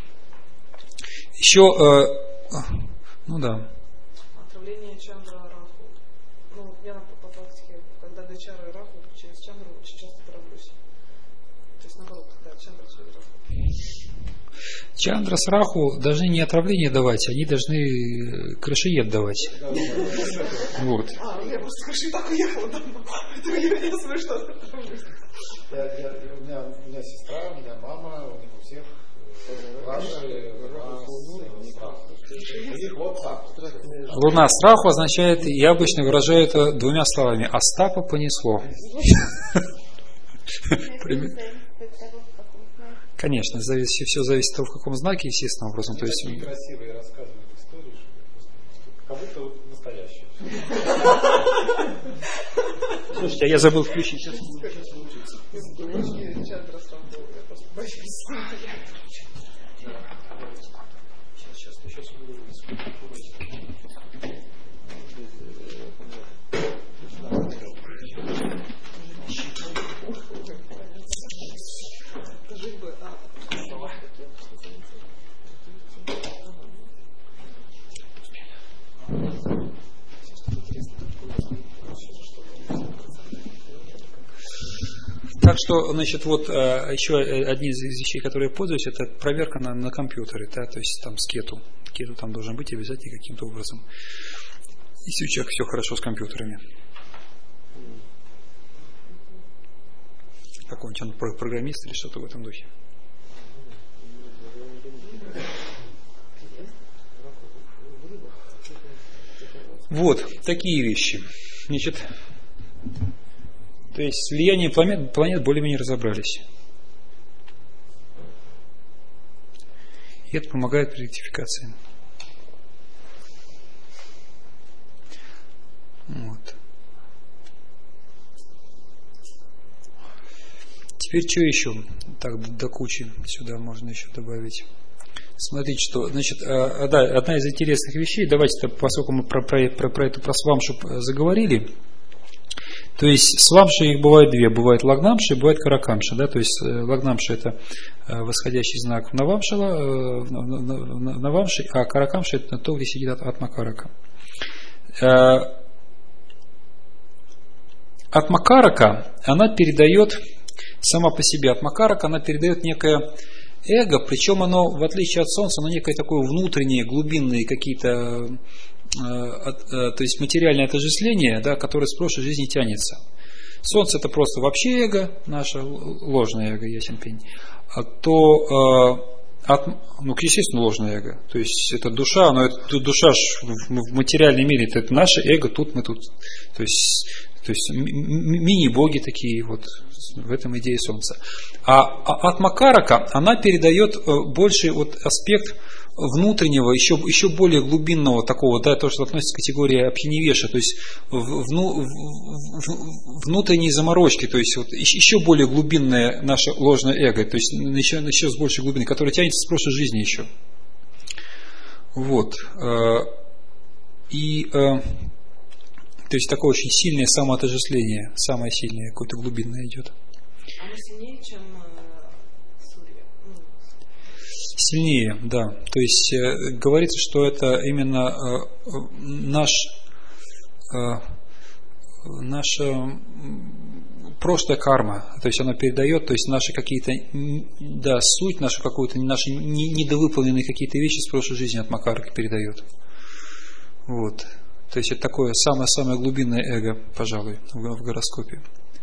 Еще, э, ну да. Отравление Чандра Раху. Ну, я по практике, когда Гачара Раху через Чандру очень часто травлюсь. То есть наоборот, да, Чандра через Раху. Чандра с Раху должны не отравление давать, они должны крышеед давать. Вот. А, я просто крышу так уехала давно. Поэтому я не знаю, что отравлюсь. У меня сестра, у меня мама, у них у всех Луна с Раху означает, я обычно выражаю это двумя словами. Остапа понесло. Конечно, зависит, все зависит от того, в каком знаке, естественным образом. То есть... красивые рассказывают истории, как будто настоящие. Слушайте, а я забыл включить. Сейчас, сейчас, сейчас, сейчас. Так что, значит, вот еще одни из вещей, которые я пользуюсь, это проверка на, на компьютере, да, то есть там с кету. Кету там должен быть обязательно каким-то образом. Если у человека все хорошо с компьютерами. Какой-нибудь он программист или что-то в этом духе. Вот, такие вещи. Значит, то есть влияние планет, планет более-менее разобрались. И это помогает при ректификации. Вот. Теперь что еще? Так, до кучи сюда можно еще добавить. Смотрите, что, значит, а, да, одна из интересных вещей, давайте, поскольку мы про, про, про, про эту про свамшу заговорили, то есть свамши их бывает две, бывает лагнамша и бывает каракамша, да, то есть лагнамша это восходящий знак навамшала, навамши, а каракамша это то, где сидит атмакарака. Атмакарака, она передает, сама по себе атмакарака, она передает некое эго, причем оно, в отличие от Солнца, оно некое такое внутреннее, глубинные какие-то, э, э, то есть материальное отождествление, да, которое с прошлой жизни тянется. Солнце это просто вообще эго, наше ложное эго, ясен пень. А то, э, от, ну, естественно, ложное эго. То есть это душа, но это душа в, в материальном мире, это, это наше эго, тут мы тут. То есть, то есть мини-боги такие вот. В этом идее Солнца. А атмакарака, она передает больший вот аспект внутреннего, еще, еще более глубинного такого, да, то, что относится к категории апхиневеша, то есть вну, внутренние заморочки, то есть вот еще более глубинное наше ложное эго, то есть еще, еще с большей глубиной, которое тянется с прошлой жизни еще. Вот. И то есть такое очень сильное самоотождествление, самое сильное, какое-то глубинное идет. Оно сильнее, чем э, Сурья? Сильнее, да. То есть э, говорится, что это именно э, наш, э, наша прошлая карма. То есть она передает, то есть наши какие-то, да, суть, нашу какую-то, наши недовыполненные какие-то вещи с прошлой жизни от Макарки передает. Вот. То есть это такое самое-самое глубинное эго, пожалуй, в, в гороскопе.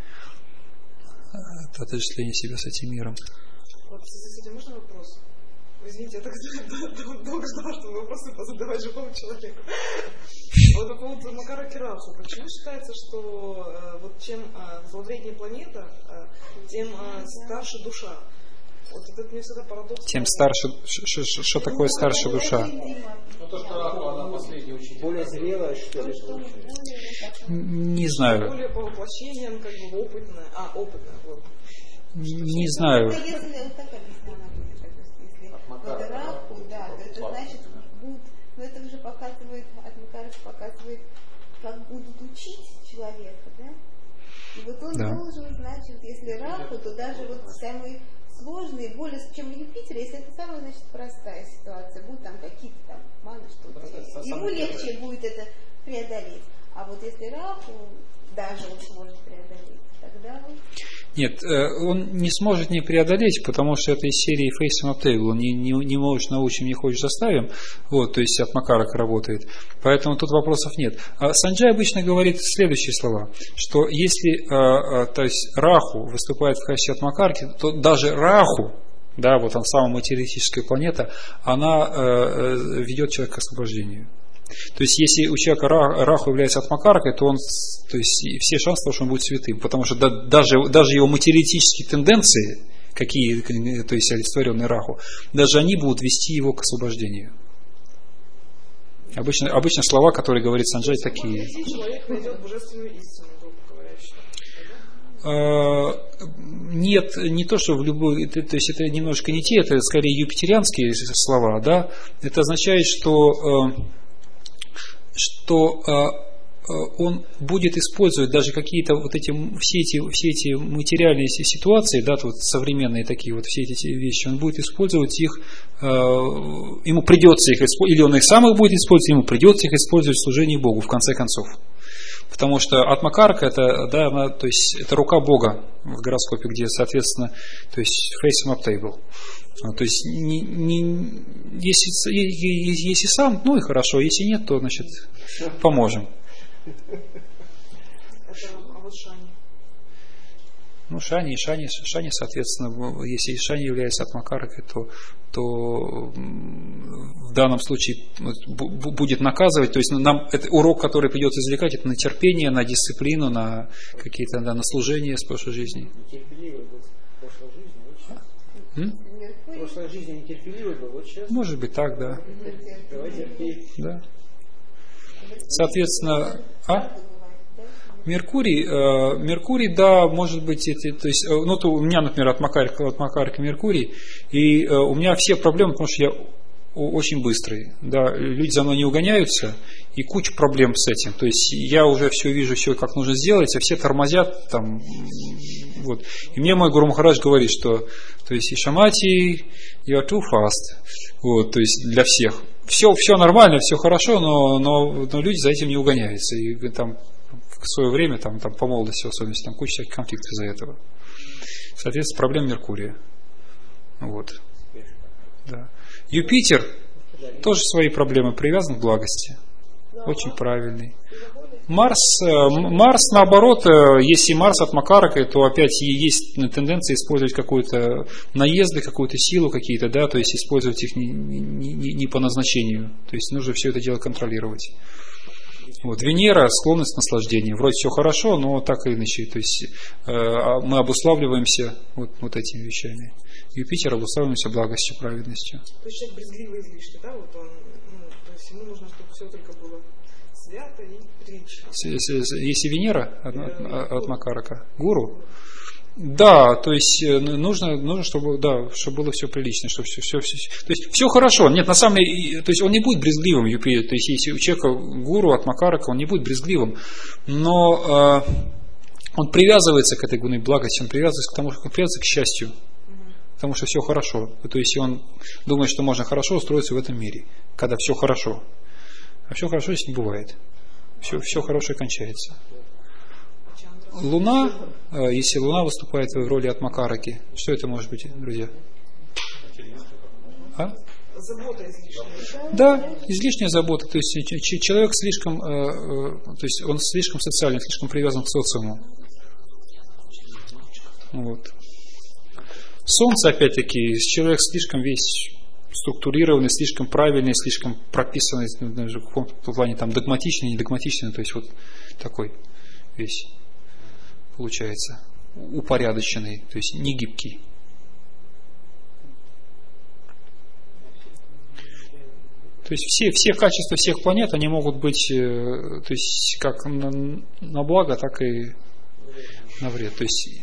Это отождествление себя с этим миром. Вот, с этим можно вопрос? Извините, я так долго ждала, чтобы вопросы позадавать живому человеку. Вот по поводу Макара Кираху. Почему считается, что э, вот чем э, зловреднее планета, э, тем э, старше душа? Вот это мне всегда парадокс. Тем старше, что такое старшая душа? Ну то, что она последняя учитель. Более зрелая, что ли? Не знаю. Более по воплощениям, как бы опытная. А, опытная, вот. Не знаю. Если вот так объяснено будет, если это Раху, да, то это значит будут, но это уже показывает, Атмакарак показывает, как будут учить человека, да? И вот он да. должен, значит, если Раху, то даже вот самые сложные, более чем Юпитер, если это самая, значит, простая ситуация, будут там какие-то там маны, что-то, ему легче будет это преодолеть. А вот если Раху даже он сможет преодолеть, тогда вот... Нет, он не сможет не преодолеть, потому что это из серии Face on Table. Он не, не, не можешь научим, не хочешь заставим. Вот, то есть от Макарак работает. Поэтому тут вопросов нет. А Санджай обычно говорит следующие слова, что если то есть Раху выступает в качестве от Макарки, то даже Раху, да, вот он самая материалистическая планета, она ведет человека к освобождению. То есть, если у человека Раху является атмакаркой, то он, то есть, все шансы, что он будет святым. Потому что да, даже, даже его материалистические тенденции, какие, то есть, олицетворенные Раху, даже они будут вести его к освобождению. Обычно, обычно слова, которые говорит Санджай, такие. Человек найдет божественную истину, грубо говоря, Нет, не то, что в любой, то есть это немножко не те, это скорее юпитерианские слова, да. Это означает, что, что он будет использовать даже какие-то вот эти все эти все эти материальные ситуации, да, вот современные такие вот все эти вещи, он будет использовать их, ему придется их использовать, или он их сам их будет использовать, ему придется их использовать в служении Богу, в конце концов. Потому что Атмакарка это, да, она, то есть это рука Бога в гороскопе, где, соответственно, то есть face him up table. То есть не, не, если, если сам, ну и хорошо, если нет, то значит поможем. А вот Шани? Ну, Шани, Шани, Шани, соответственно, если Шани является Атмакаркой, то, то в данном случае будет наказывать. То есть нам это урок, который придется извлекать, это на терпение, на дисциплину, на какие-то, да, на служение с прошлой жизни. Нетерпеливый был в прошлой жизни, вот сейчас. М? В прошлой жизни нетерпеливый был, вот сейчас. Может быть так, да. Давай терпи. Да. Соответственно, а? Меркурий, э, Меркурий, да, может быть, это, то есть, э, ну, то у меня, например, от Макарика, от Макарика Меркурий, и э, у меня все проблемы, потому что я очень быстрый, да, люди за мной не угоняются, и куча проблем с этим, то есть я уже все вижу, все как нужно сделать, а все тормозят, там, вот, и мне мой Гуру Махарадж говорит, что, то есть, Ишамати, you are too fast, вот, то есть, для всех, все, все нормально, все хорошо, но, но, но люди за этим не угоняются, и там, в свое время, там, там, по молодости в особенности, там куча всяких конфликтов из-за этого. Соответственно, проблем Меркурия. Вот. Да. Юпитер тоже свои проблемы, привязан к благости. Очень правильный. Марс, Марс наоборот, если Марс от Макарака, то опять есть тенденция использовать какую-то наезды, какую-то силу какие-то, да, то есть использовать их не, не, не, не по назначению. То есть нужно все это дело контролировать. Вот. Венера — склонность к наслаждению. Вроде все хорошо, но так или иначе. То есть э, мы обуславливаемся вот, вот этими вещами. Юпитер обуславливаемся благостью, праведностью. То есть человек брезгливый излишне, да? Вот он, ну, то есть ему нужно, чтобы все только было свято и прилично. Если Венера от, от, от Макарака, гуру, да, то есть нужно, нужно, чтобы, да, чтобы было все прилично, чтобы все, все, все, то есть все хорошо. Нет, на самом деле, то есть он не будет брезгливым, Юпитер. То есть если у человека гуру от Макарака, он не будет брезгливым, но э, он привязывается к этой гуне благости, он привязывается к тому, что он привязывается к счастью, потому что все хорошо. То есть если он думает, что можно хорошо устроиться в этом мире, когда все хорошо, а все хорошо здесь не бывает, все, все хорошее кончается. Луна, если Луна выступает в роли от Макараки, что это может быть, друзья? А? Забота излишняя. Да, излишняя забота. То есть человек слишком, то есть он слишком социальный, слишком привязан к социуму. Вот. Солнце, опять-таки, человек слишком весь структурированный, слишком правильный, слишком прописанный, даже в каком-то плане там догматичный, не догматичный, то есть вот такой весь получается упорядоченный, то есть не гибкий. То есть все, все качества всех планет, они могут быть, то есть как на, на благо, так и на вред. То есть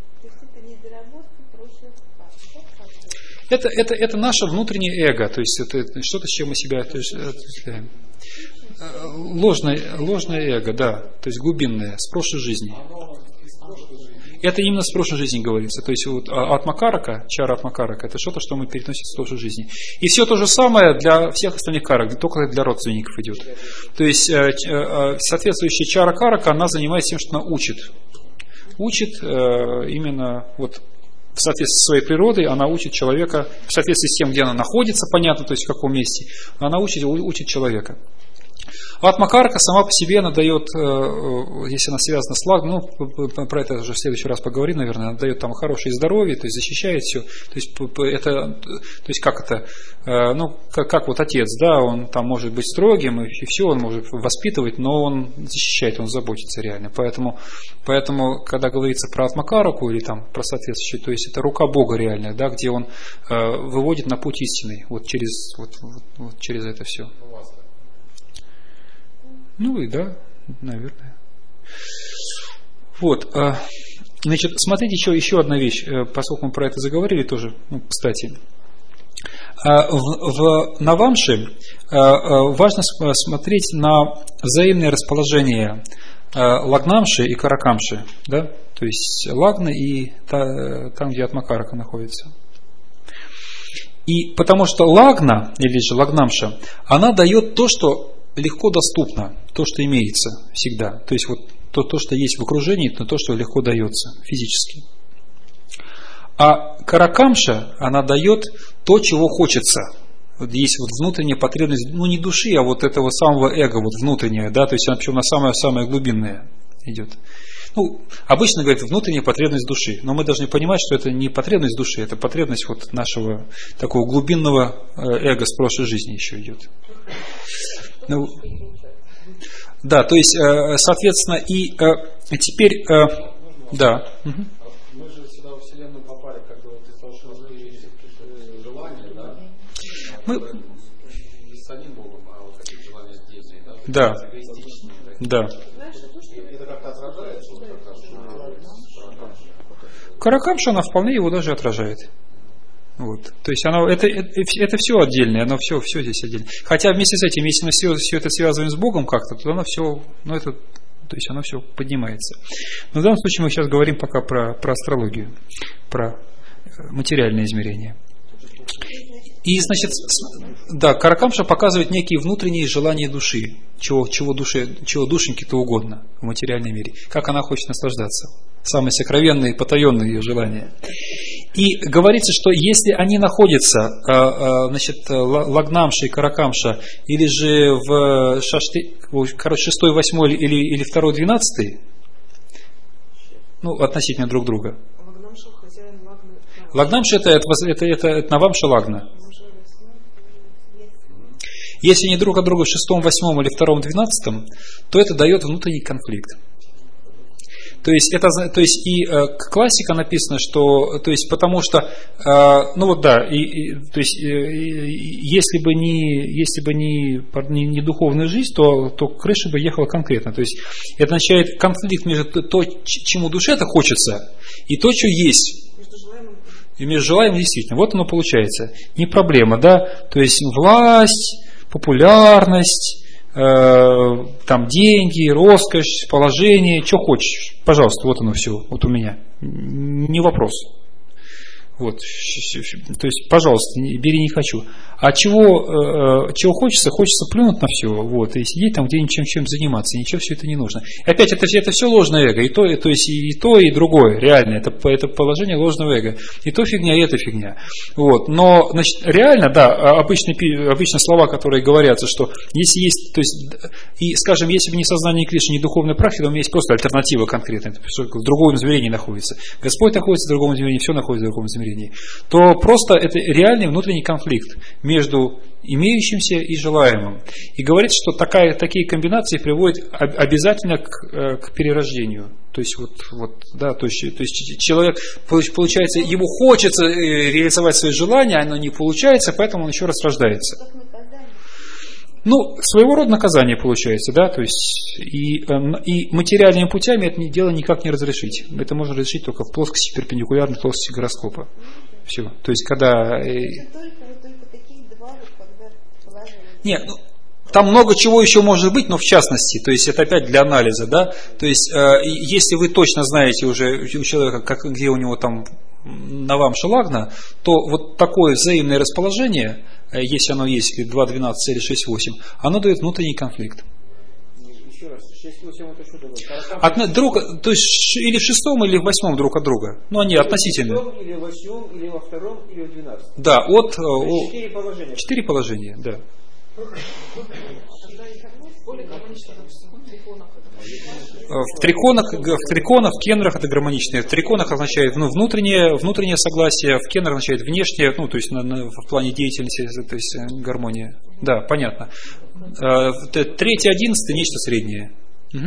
это, это, это наше внутреннее эго, то есть это, это что-то, с чем мы себя отождествляем. Ложное, ложное эго, да, то есть глубинное, с прошлой жизни. Это именно с прошлой жизни говорится. То есть вот от Макарака, чара от Макарака, это что-то, что мы переносим с прошлой жизни. И все то же самое для всех остальных карак, только для родственников идет. То есть соответствующая чара карака, она занимается тем, что она учит. Учит именно вот в соответствии со своей природой, она учит человека, в соответствии с тем, где она находится, понятно, то есть в каком месте, она учит, учит человека. А от Макарака сама по себе она дает, если она связана с лагом, ну, про это уже в следующий раз поговорим, наверное, она дает там хорошее здоровье, то есть защищает все. То есть, это, то есть как это, ну, как, как вот отец, да, он там может быть строгим, и все, он может воспитывать, но он защищает, он заботится реально. Поэтому, поэтому когда говорится про от Макараку или там про соответствующее, то есть это рука Бога реальная, да, где он выводит на путь истинный, вот через, вот, вот, вот через это все. Ну и да, наверное. Вот. Значит, смотрите, еще, еще одна вещь, поскольку мы про это заговорили тоже, ну, кстати. В, в Навамше важно смотреть на взаимное расположение Лагнамши и Каракамши, да? То есть Лагна и та, там, где Атмакарака находится. И потому что Лагна, или же Лагнамша, она дает то, что легко доступно, то, что имеется всегда. То есть вот то, то что есть в окружении, это то, что легко дается физически. А Каракамша, она дает то, чего хочется. Вот есть вот внутренняя потребность, ну не души, а вот этого самого эго, вот внутреннее, да, то есть она причем на самое-самое глубинное идет. Ну, обычно говорят внутренняя потребность души, но мы должны понимать, что это не потребность души, это потребность вот нашего такого глубинного эго с прошлой жизни еще идет. Ну, да, то есть, соответственно, и теперь, да. Мы же сюда во Вселенную попали, как бы вот из того, что у нас есть желания, да? Мы... Не с самим Богом, а вот какие желания с деятельными, Да. да? Да. Это как-то отражается? Каракамша, она вполне его даже отражает. Вот. То есть оно, это, это, это все отдельное, оно все, все здесь отдельно. Хотя вместе с этим, если мы все, все это связываем с Богом как-то, то оно все, ну это, то есть оно все поднимается. Но в данном случае мы сейчас говорим пока про, про астрологию, про материальное измерение. И, значит, да, Каракамша показывает некие внутренние желания души, чего, чего, душе, чего душеньке-то угодно в материальном мире, как она хочет наслаждаться. Самые сокровенные, потаенные ее желания. И говорится, что если они находятся, значит, Лагнамша и Каракамша, или же в шаште, короче, шестой, восьмой или, или второй, двенадцатый, ну, относительно друг друга. Лагнамша, хозяин Лагны. Лагнамша это, это, это, это, это Навамша Лагна. Если они друг от друга в шестом, восьмом или втором, двенадцатом, то это дает внутренний конфликт. То есть, это, то есть и э, классика написано, что, то есть, потому что, э, ну вот да, и, и, то есть, э, если бы не, если бы не, не, не духовная жизнь, то, то крыша бы ехала конкретно. То есть, это означает конфликт между то, чему душе-то хочется, и то, что есть. Между желаемым И между желаемым действительно. Вот оно получается. Не проблема, да? То есть, власть, популярность, Э, там деньги, роскошь, положение, что хочешь, пожалуйста, вот оно все, вот у меня, не вопрос. Вот, то есть, пожалуйста, бери, не хочу. А чего, э, чего хочется, хочется плюнуть на все, вот, и сидеть там где-нибудь чем, чем заниматься, ничего все это не нужно. И опять, это, это все ложное эго, и то, и, то есть и, и то, и другое, реально, это, это положение ложного эго. И то фигня, и это фигня. Вот, но, значит, реально, да, обычно, обычно слова, которые говорятся, что если есть, то есть, и, скажем, если бы не сознание Кришны, не духовная практика, то у меня есть просто альтернатива конкретная, в другом измерении находится. Господь находится в другом измерении, все находится в другом измерении. То просто это реальный внутренний конфликт между имеющимся и желаемым. И говорится, что такая, такие комбинации приводят обязательно к, к перерождению. То есть, вот, вот, да, то, есть, то есть человек, получается, ему хочется реализовать свои желания, оно не получается, поэтому он еще раз рождается. Ну, своего рода наказание получается, да, то есть и, и материальными путями это дело никак не разрешить. Это можно разрешить только в плоскости перпендикулярной плоскости гороскопа. Все. То есть, когда... Нет, ну, там много чего еще может быть, но в частности, то есть это опять для анализа, да, то есть э, если вы точно знаете уже у человека, как, где у него там Навамша Лагна, то вот такое взаимное расположение, если оно есть, два, двенадцать или шесть, восемь, оно дает внутренний конфликт. Еще раз, шесть, восемь это что дает? От, друг, то есть или в шестом, или в восьмом друг от друга. Ну, они относительно. В шестом, или в восьмом, или во втором, или в двенадцатом. Да, от... Четыре положения. Четыре положения, да. В триконах, в триконах, в кендрах это гармоничное. В триконах означает ну, внутреннее, внутреннее согласие, в кендрах означает внешнее, ну, то есть на, на, в плане деятельности, то есть гармония. Да, понятно. Третье, одиннадцатое, нечто среднее.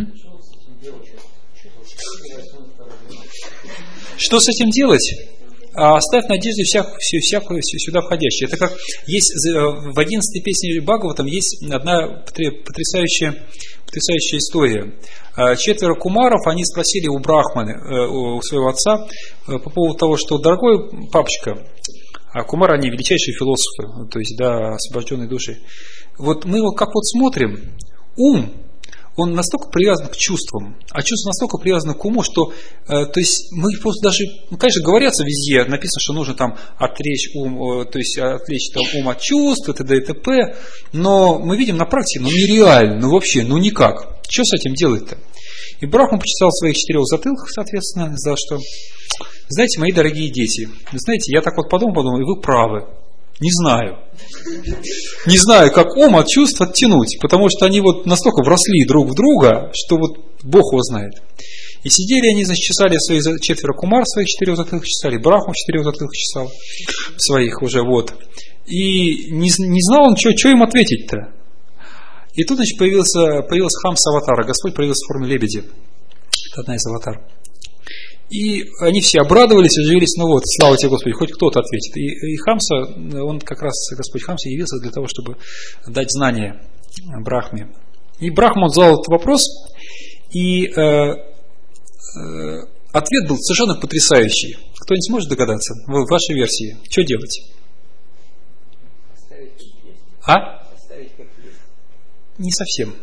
Угу. Что с этим делать? а оставь надежды всякую, всякую сюда входящую. Это как есть в одиннадцатой песне Бхагаватам есть одна потрясающая, потрясающая история. Четверо кумаров, они спросили у Брахманы, у своего отца, по поводу того, что, дорогой папочка, а кумары, они величайшие философы, то есть, да, освобожденные души. Вот мы вот как вот смотрим, ум, он настолько привязан к чувствам, а чувства настолько привязаны к уму, что, э, то есть, мы просто даже, ну, конечно, говорятся везде, написано, что нужно там отвлечь ум, э, то есть, отвлечь там, ум от чувств, и т.д. и т.п., но мы видим на практике, ну, нереально, ну, вообще, ну, никак. Что с этим делать-то? И Брахма почитал в своих четырех затылках, соответственно, за что, знаете, мои дорогие дети, вы знаете, я так вот подумал, подумал, и вы правы. Не знаю. Не знаю, как ум от чувств оттянуть, потому что они вот настолько вросли друг в друга, что вот Бог его знает. И сидели они, значит, чесали свои четверо кумар в своих четырех затылках, чесали Брахму в четырех затылках чесал, своих уже, вот. И не, не знал он, что им ответить-то. И тут, значит, появился, появился Хамса аватара, Господь появился в форме лебедя. Это одна из аватар. И они все обрадовались, оживились, ну вот, слава тебе, Господи, хоть кто-то ответит. И, и Хамса, он как раз, Господь Хамса, явился для того, чтобы дать знание Брахме. И Брахма задал этот вопрос, и э, э, ответ был совершенно потрясающий. Кто-нибудь сможет догадаться в вашей версии? Что делать? Оставить как есть. А? Оставить как есть. Не совсем.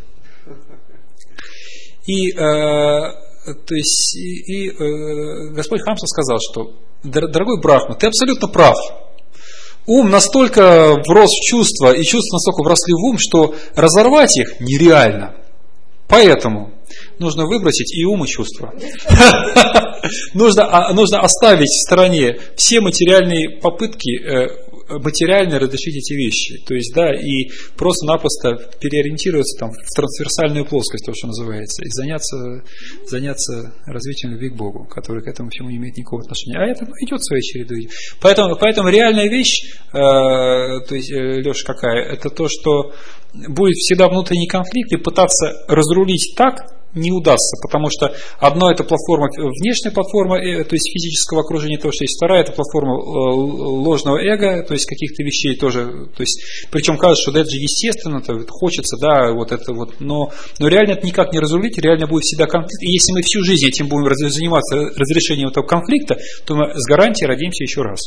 И... Э, То есть, и, и э, Господь Хамса сказал, что, дорогой Брахма, ты абсолютно прав. Ум настолько врос в чувства, и чувства настолько вросли в ум, что разорвать их нереально. Поэтому нужно выбросить и ум, и чувства. Нужно оставить в стороне все материальные попытки материально разрешить эти вещи. То есть, да, и просто-напросто переориентироваться там в трансверсальную плоскость, то, что называется, и заняться, заняться развитием любви к Богу, который к этому всему не имеет никакого отношения. А это идет своей чередой. Поэтому, поэтому реальная вещь, э, то есть, э, Леша, какая? Это то, что будет всегда внутренний конфликт, и пытаться разрулить так не удастся, потому что одно это платформа, внешняя платформа, то есть физического окружения, то, что есть, вторая это платформа ложного эго, то есть каких-то вещей тоже, то есть, причем кажется, что да, это же естественно, это хочется, да, вот это вот, но, но реально это никак не разрулить, реально будет всегда конфликт, и если мы всю жизнь этим будем заниматься, разрешением этого конфликта, то мы с гарантией родимся еще раз.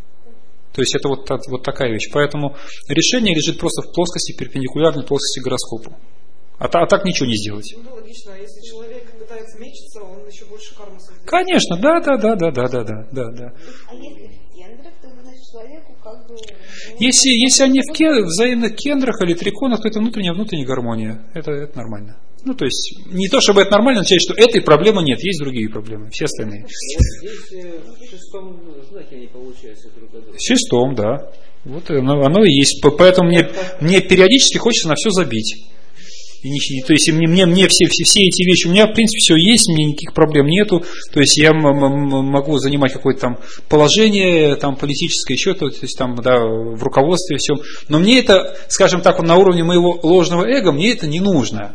То есть это вот, вот такая вещь, поэтому решение лежит просто в плоскости, перпендикулярной плоскости гороскопу. А, а так ничего не сделать. Ну, логично, если человек пытается мечиться, он еще больше карму создает. Конечно, да, да, да, да, да, да, да, да. А если в кендрах, то значит человеку как бы... Если, если они в кен, взаимных кендрах или триконах, то это внутренняя внутренняя гармония. Это, это нормально. Ну, то есть, не то чтобы это нормально, означает, что этой проблемы нет, есть другие проблемы, все остальные. Здесь в шестом знаке они получаются друг от друга. В шестом, да. Вот оно, оно и есть. Поэтому мне, мне периодически хочется на все забить. И не, то есть мне, мне, мне все, все, все эти вещи, у меня в принципе все есть, мне никаких проблем нету, то есть я м- м- могу занимать какое-то там положение, там политическое еще, то есть там, да, в руководстве всем, но мне это, скажем так, на уровне моего ложного эго, мне это не нужно.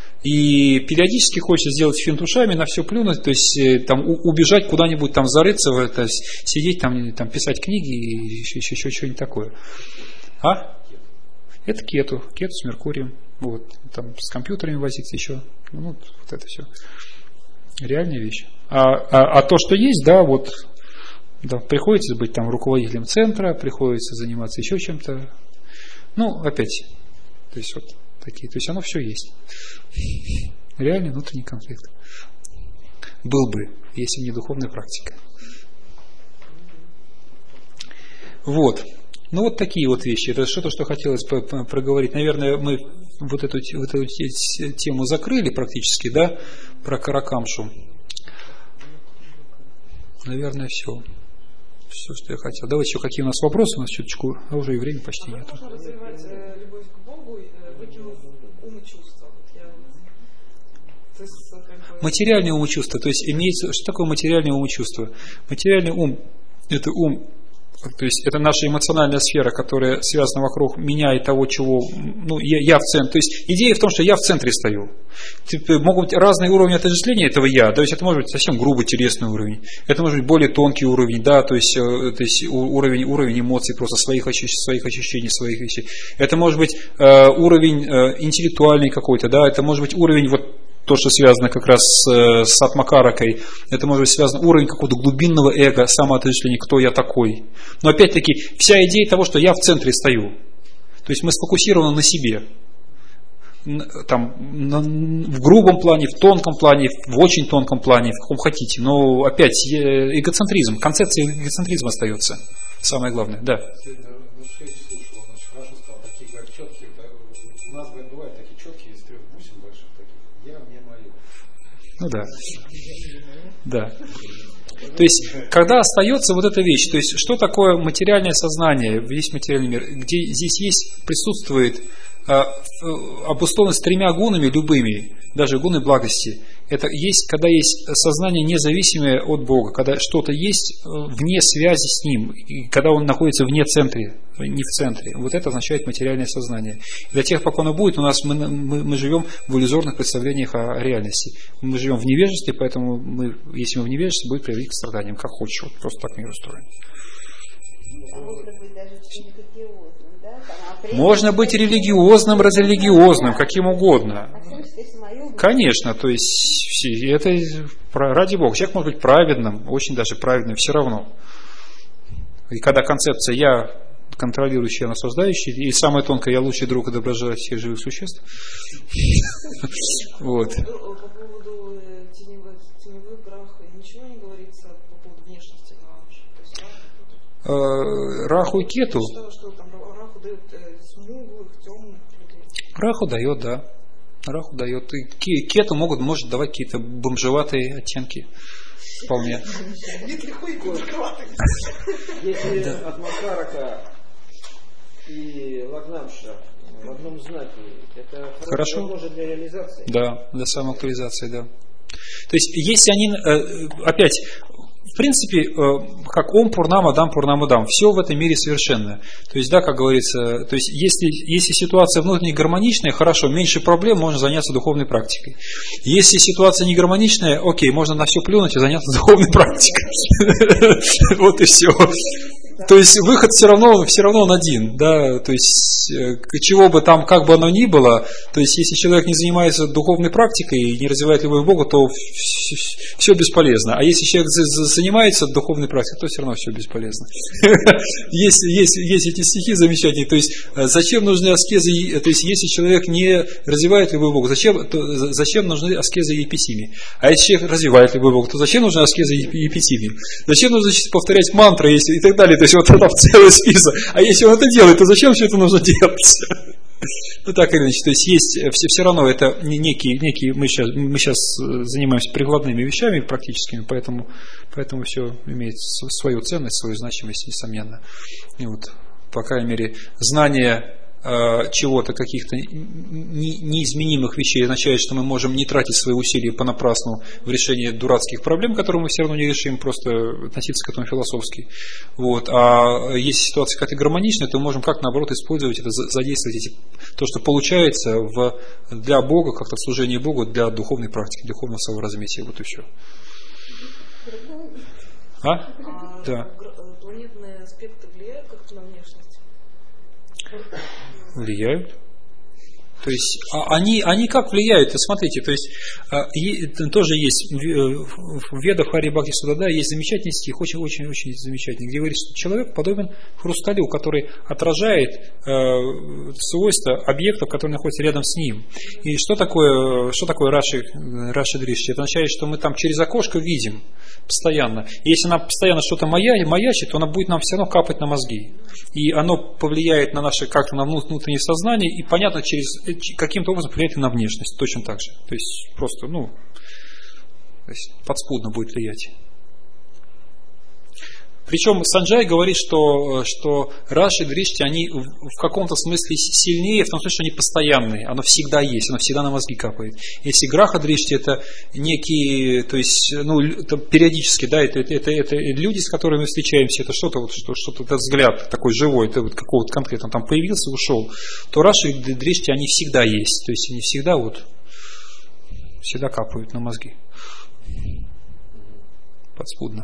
И периодически хочется сделать финт ушами, на все плюнуть, то есть там убежать куда-нибудь, там зарыться, в это, сидеть там, там писать книги и еще, еще, еще что-нибудь такое. А? Это кету, кету с Меркурием. Вот, там с компьютерами возиться еще. Ну, вот, вот это все. Реальная вещь. А, а, а то, что есть, да, вот, да, приходится быть там руководителем центра, приходится заниматься еще чем-то. Ну, опять, то есть вот такие, то есть оно все есть. Реальный внутренний конфликт. Был бы, если не духовная практика. Вот. Ну, вот такие вот вещи. Это что-то, что хотелось проговорить. Наверное, мы вот эту, вот эту тему закрыли практически, да, про Каракамшу. Наверное, все. Все, что я хотел. Давайте еще какие у нас вопросы, у нас чуточку, а уже и времени почти нет. Можно развивать э, любовь к Богу, э, выкинув ум и чувства. Я... То есть, как бы... Материальное ум и чувство. То есть имеется, что такое материальное ум и чувство? Материальный ум – это ум То есть это наша эмоциональная сфера, которая связана вокруг меня и того, чего, ну, я, я в центре. То есть идея в том, что я в центре стою. Типа, могут быть разные уровни отождествления этого я. То есть это может быть совсем грубый, телесный уровень. Это может быть более тонкий уровень, да, то есть, то есть уровень, уровень эмоций, просто своих ощущений, своих ощущений, своих вещей. Это может быть э, уровень э, интеллектуальный какой-то, да, это может быть уровень вот то, что связано как раз с, с атмакаракой, это может быть связано уровень какого-то глубинного эго, самоотождествления, кто я такой. Но опять-таки, вся идея того, что я в центре стою. То есть мы сфокусированы на себе. Там, на, в грубом плане, в тонком плане, в очень тонком плане, в каком хотите. Но опять, эгоцентризм, концепция эгоцентризма остается. Самое главное, да. Ну да. Да. То есть, когда остается вот эта вещь, то есть, что такое материальное сознание, весь материальный мир, где здесь есть, присутствует э, обусловленность тремя гунами любыми, даже гуны благости, это есть, когда есть сознание независимое от Бога, когда что-то есть вне связи с Ним, и когда он находится вне центра, не в центре. Вот это означает материальное сознание. И до тех, пока оно будет, у нас мы, мы, мы живем в иллюзорных представлениях о реальности. Мы живем в невежестве, поэтому мы, если мы в невежестве, будет приводить к страданиям, как хочешь. Вот просто так мир устроен. Можно быть религиозным, разрелигиозным, каким угодно. Конечно, то есть это ради Бога. Человек может быть праведным, очень даже праведным, все равно. И когда концепция «я контролирующий, я наслаждающий», и самое тонкое «я лучший друг и доброжелатель всех живых существ». Вот. По поводу теневых грах ничего не говорится по поводу внешности Раху? Раху и Кету? Что там Раху дает смуглых, темных людей? Раху дает, да. Раху дает. И Кету могут, может давать какие-то бомжеватые оттенки. Вполне. Если от Макарака и Лагнамша в одном знаке, это хорошо возможно для реализации? Да, для самоактуализации, да. То есть, если они, опять, в принципе, как Ом Пурнама Дам Пурнама Дам, все в этом мире совершенно. То есть, да, как говорится, то есть, если, если ситуация внутренне гармоничная, хорошо, меньше проблем, можно заняться духовной практикой. Если ситуация не гармоничная, окей, можно на все плюнуть и заняться духовной практикой. Вот и все. То есть выход все равно, все равно он один, да, то есть чего бы там, как бы оно ни было, то есть если человек не занимается духовной практикой и не развивает любовь к Богу, то все бесполезно, а если человек занимается духовной практикой, то все равно все бесполезно. Есть, есть, есть эти стихи замечательные, то есть зачем нужны аскезы, то есть если человек не развивает любовь к Богу, зачем, то, зачем нужны аскезы и епитимии? А если человек развивает любовь к Богу, то зачем нужны аскезы и епитимии? Зачем нужно повторять мантры если, и так далее? То есть вот это целый список. А если он это делает, то зачем все это нужно делать? Ну так или иначе, то есть есть все, все равно это некие, некие мы, сейчас, мы сейчас занимаемся прикладными вещами практическими, поэтому, поэтому все имеет свою ценность, свою значимость, несомненно. И вот, по крайней мере, знание чего-то, каких-то неизменимых вещей означает, что мы можем не тратить свои усилия понапрасну в решении дурацких проблем, которые мы все равно не решим, просто относиться к этому философски. Вот. А если ситуация как-то гармоничная, то мы можем как наоборот использовать это, задействовать эти, то, что получается в, для Бога, как-то в служении Богу, для духовной практики, духовного саморазвития. Вот и все. А? А да. Планетные аспекты влияют как-то на внешность? Влияют. То есть они, они как влияют? Смотрите, то есть тоже есть в Ведах Хари Бхакти Судада есть замечательный стих, очень-очень-очень замечательный, где говорится, что человек подобен хрусталю, который отражает э, свойства объектов, которые находятся рядом с ним. И что такое, что такое Раши, Раши Дришти? Это означает, что мы там через окошко видим постоянно. И если нам постоянно что-то маячит, то оно будет нам все равно капать на мозги. И оно повлияет на наше как-то на внутреннее сознание, и понятно, через каким-то образом влияет и на внешность, точно так же. То есть просто, ну, то есть подспудно будет влиять. Причем Санджай говорит, что, что Раши и Дришти, они в каком-то смысле сильнее, в том смысле, что они постоянные. Оно всегда есть, оно всегда на мозги капает. Если Граха Дришти это некие, то есть, ну, периодически, да, это, это, это люди, с которыми мы встречаемся, это что-то, вот, что, что-то, это взгляд такой живой, это вот какого-то конкретного, там появился, ушел, то Раши и Дришти, они всегда есть. То есть они всегда вот, всегда капают на мозги. Подспудно.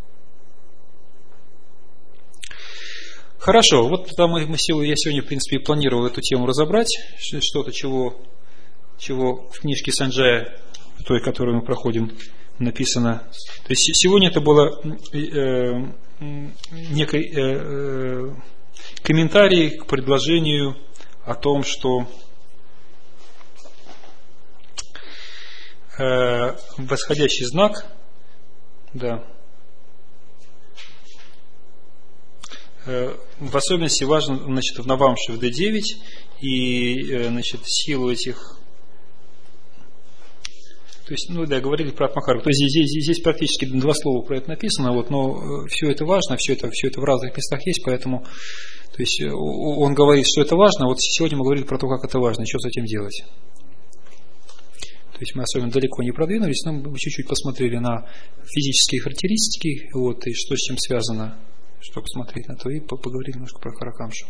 Хорошо, вот мы, мы сегодня, я сегодня, в принципе, планировал эту тему разобрать, что-то, чего, чего в книжке Санджая, той, которую мы проходим, написано. То есть сегодня это было э, некий э, комментарий к предложению о том, что э, восходящий знак, да, в особенности важно, значит, в Навамше в дэ девять и, значит, силу этих, то есть, ну да, говорили про Атмахару. То есть здесь, здесь, здесь практически два слова про это написано, вот, но все это важно, все это, все это в разных местах есть, поэтому, то есть он говорит, что это важно, вот сегодня мы говорили про то, как это важно, и что с этим делать. То есть мы особенно далеко не продвинулись, но мы чуть-чуть посмотрели на физические характеристики, вот, и что с чем связано, чтобы посмотреть на то, и поговорить немножко про Харакамшу.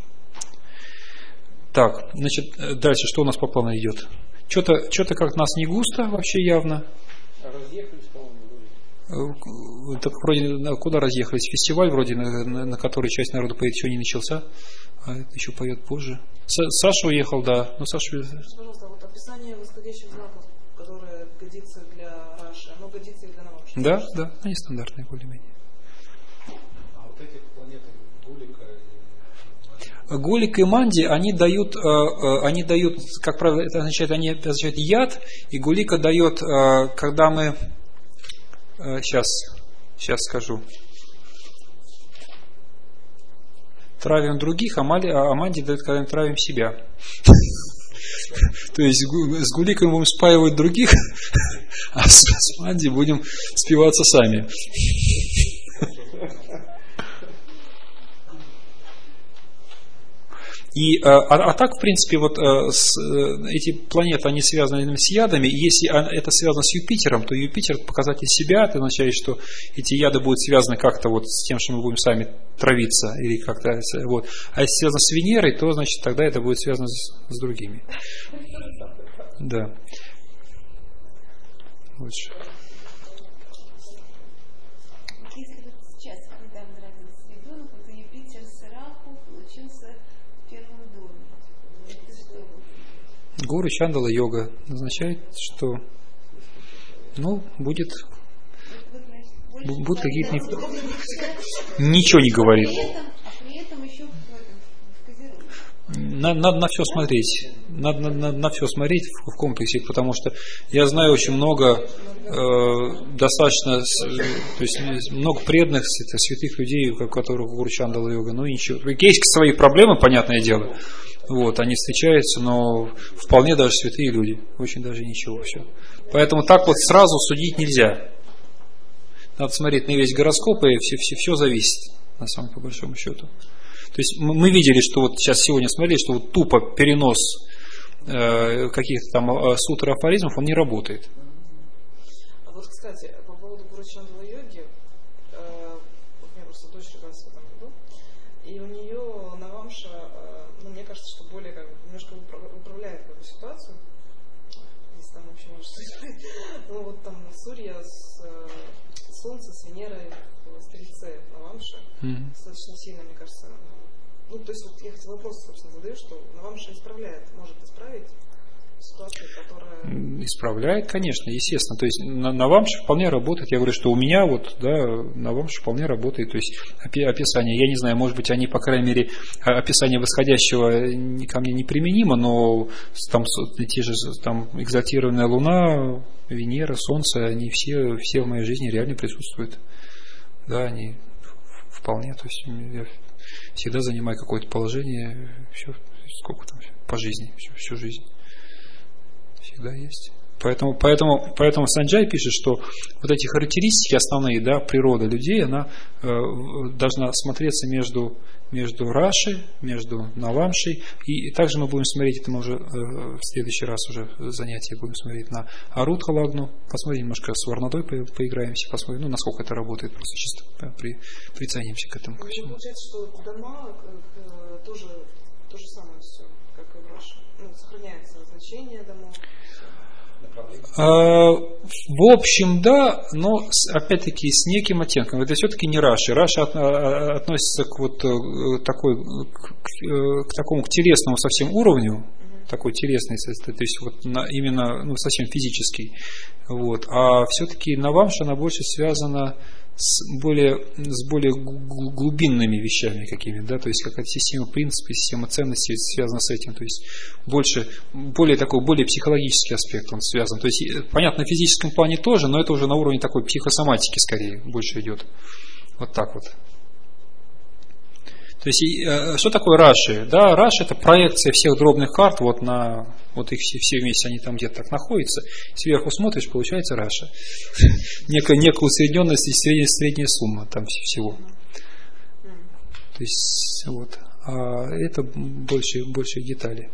Так, значит, дальше, что у нас по плану идет? Что-то, что-то как нас не густо вообще явно. Разъехались, по-моему, так вроде, куда разъехались? Фестиваль вроде, на, на, на который часть народа поет, еще не начался, а это еще поет позже. С, Саша уехал, да, но Саша... Пожалуйста, вот описание восходящих знаков, которое годится для Раши, оно годится и для Навамши. Да, да, они стандартные более-менее. Голик и Манди, они дают, они дают, как правило, это означает, они означают яд, и Гулика дает, когда мы, сейчас, сейчас скажу, травим других, а Манди дает, когда мы травим себя. То есть с Гуликой мы будем спаивать других, а с Манди будем спиваться сами. И, а, а так, в принципе, вот с, эти планеты, они связаны с ядами, и если это связано с Юпитером, то Юпитер – показатель себя, это означает, что эти яды будут связаны как-то вот с тем, что мы будем сами травиться, или как-то, вот. А если связано с Венерой, то, значит, тогда это будет связано с, с другими. Да. Лучше. Гуру Чандала йога означает, что, ну, будет, будут какие-то не, ничего не говорит. Надо, надо на все смотреть, надо, надо на все смотреть в, в комплексе, потому что я знаю очень много э, достаточно, то есть много преданных это, святых людей, у которых Гуру Чандала йога, ну ничего, есть свои проблемы, понятное дело. Вот, они встречаются, но вполне даже святые люди. Очень даже ничего все. Поэтому так вот сразу судить нельзя. Надо смотреть на весь гороскоп, и все, все, все зависит, на самом по большому счету. То есть мы видели, что вот сейчас сегодня смотрели, что вот тупо перенос э, каких-то там э, сутр афоризмов, он не работает. А вот, кстати, по поводу Гуру Чандала йоги, э, вот у меня просто дочь родилась в этом году, и у нее Навамша, ну, мне кажется, что более как бы немножко управляет как бы ситуацию. Здесь там вообще может быть. Ну вот там Сурья с э, Солнце, с Венерой в Стрельце Навамша. Mm-hmm. Достаточно сильно, мне кажется. Ну, то есть вот я хотел вопрос, собственно, задаю, что Навамша исправляет, может исправить ситуацию, которая... Исправляет, конечно, естественно. То есть Навамша вполне работает. Я говорю, что у меня вот, да, Навамша вполне работает. То есть описание, я не знаю, может быть, они, по крайней мере, описание восходящего ко мне неприменимо, но там те же там экзальтированная Луна, Венера, Солнце, они все, все в моей жизни реально присутствуют. Да, они вполне, то есть я всегда занимаю какое-то положение, все, сколько там, по жизни, всю, всю жизнь. Всегда есть. Поэтому, поэтому, поэтому Санджай пишет, что вот эти характеристики основные, да, природы людей, она э, должна смотреться между, между Раши, между Навамшей, и, и также мы будем смотреть, это мы уже э, в следующий раз уже занятие будем смотреть на Арут Халагну, посмотрим немножко с Варнадой, по, поиграемся, посмотрим, ну, насколько это работает, просто чисто при, приценимся к этому. Ко всему. Получается, что дома э, тоже то же самое все, как и в Раши, ну, сохраняется значение домов. В общем, да, но опять-таки с неким оттенком. Это все-таки не Раши. Раши относится к вот такой, к, к такому к телесному совсем уровню, такой телесный, то есть вот на, именно ну, совсем физический. Вот. А все-таки Навамша, она больше связана с более, с более глубинными вещами какими, да, то есть какая-то система принципов, система ценностей связана с этим, то есть больше, более такой, более психологический аспект он связан, то есть понятно, в физическом плане тоже, но это уже на уровне такой психосоматики скорее больше идет, вот так вот. То есть, что такое Раши? Да, Раши это проекция всех дробных карт, вот на, вот их все, все вместе, они там где-то так находятся. Сверху смотришь, получается Раша. Некая, некая усредненность и средняя, средняя сумма там всего. То есть, вот. А это больше, больше деталей.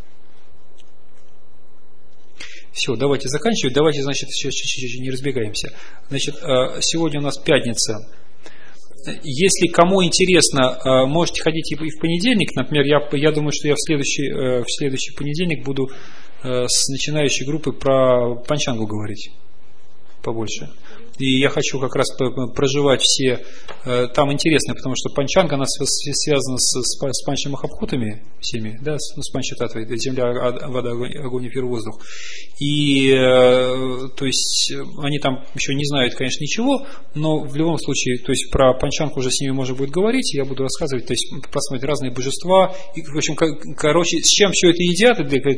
Все, давайте заканчивать. Давайте, значит, сейчас чуть-чуть не разбегаемся. Значит, сегодня у нас пятница. Если кому интересно, можете ходить и в понедельник. Например, я, я думаю, что я в следующий, в следующий понедельник буду с начинающей группой про панчангу говорить побольше. И я хочу как раз проживать все. Там интересно, потому что панчанга, она связана с, с панчамахабхутами всеми, да, с, с панчататвой, земля, вода, огонь, эфир, воздух. И то есть они там еще не знают, конечно, ничего, но в любом случае, то есть про панчангу уже с ними можно будет говорить, я буду рассказывать, то есть посмотреть разные божества, и, в общем, короче, с чем все это едят,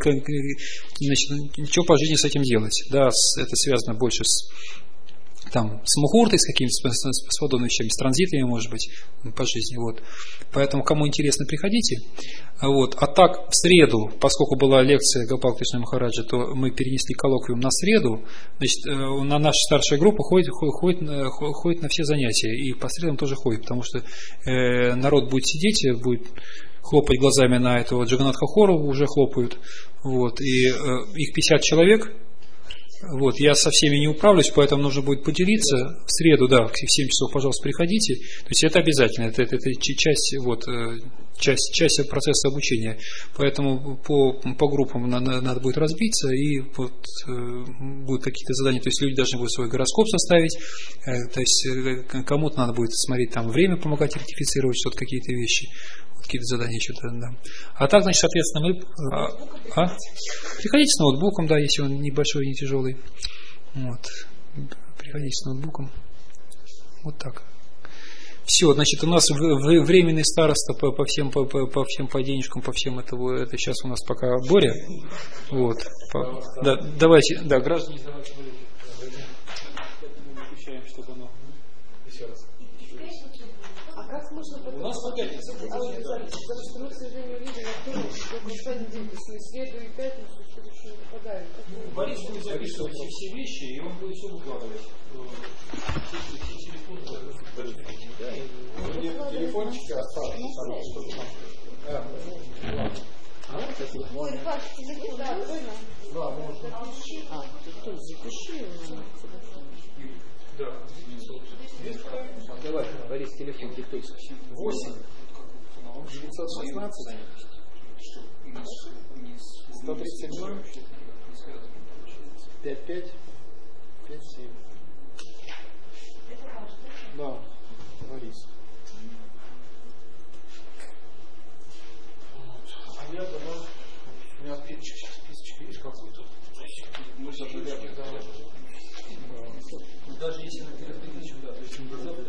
значит, что по жизни с этим делать, да, это связано больше с там, с мухуртой, с какими-то с подобными вещами, с транзитами, может быть, по жизни. Вот. Поэтому, кому интересно, приходите. Вот. А так, в среду, поскольку была лекция Гопал Кришна Махараджа, то мы перенесли коллоквиум на среду. Значит, на наша старшая группа ходит, ходит, ходит на все занятия. И по средам тоже ходит, потому что э, народ будет сидеть, будет хлопать глазами на этого Джаганатха Хору, уже хлопают. Вот. И э, их пятьдесят человек. Вот, я со всеми не управлюсь, поэтому нужно будет поделиться. В среду, да, в семь часов, пожалуйста, приходите. То есть это обязательно, это, это, это часть, вот, часть, часть процесса обучения. Поэтому по, по группам надо, надо будет разбиться, и вот, будут какие-то задания. То есть люди должны будут свой гороскоп составить. То есть кому-то надо будет смотреть там время, помогать ретифицировать что-то, какие-то вещи. Какие-то задания, что-то, да. А так, значит, соответственно, мы... А? А? Приходите с ноутбуком, да, если он небольшой, не тяжелый. Вот. Приходите с ноутбуком. Вот так. Все, значит, у нас временный староста по, по всем по, по, по всем по денежкам, по всем этого, это сейчас у нас пока Боря. Вот. По, да, давайте, да, граждане, давайте выключаем, чтобы оно еще раз. У нас по пятнице. Потому что мы, к сожалению, видим актуально, что только в один день, то есть мы среду и пятницу все не попадаем. Борис будет записывать все, все вещи, и он будет все выкладывать. Телефончики остались. Ой, Паш, тебе не да, да, можно. А, ты тоже запиши. Да. Давай, Борис, телефон диктуй. восемь девятьсот шестнадцать сто тридцать ноль пять пять пять семь. Да, Борис. А я давай. У меня списочек, списочек видишь какой-то. Мы зажигаем, да. Даже если на передачу, да, то есть мы завтра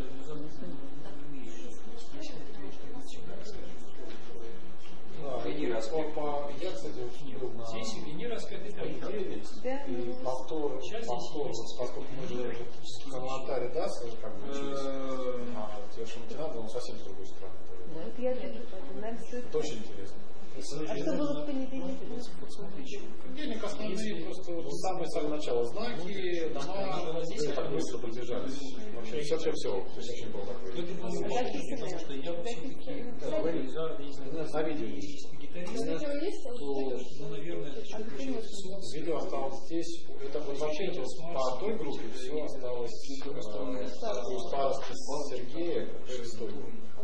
Венера аспект. Я, кстати, очень был на... Здесь Венера аспект и повтор, повтор, поскольку мы же комментарий даст, как бы учились, а те, что не надо, он совсем с другой стороны. я тоже, это очень интересно. А что было в понедельник? В понедельник основные просто вот самые самое начало знаки, дома, мы так быстро пробежались. Вообще все, все, все. То есть очень было такое. Потому что я все-таки На видео есть. Ну, наверное, Видео осталось здесь. Это вот вообще по той группе все осталось у старости Сергея, который стоит.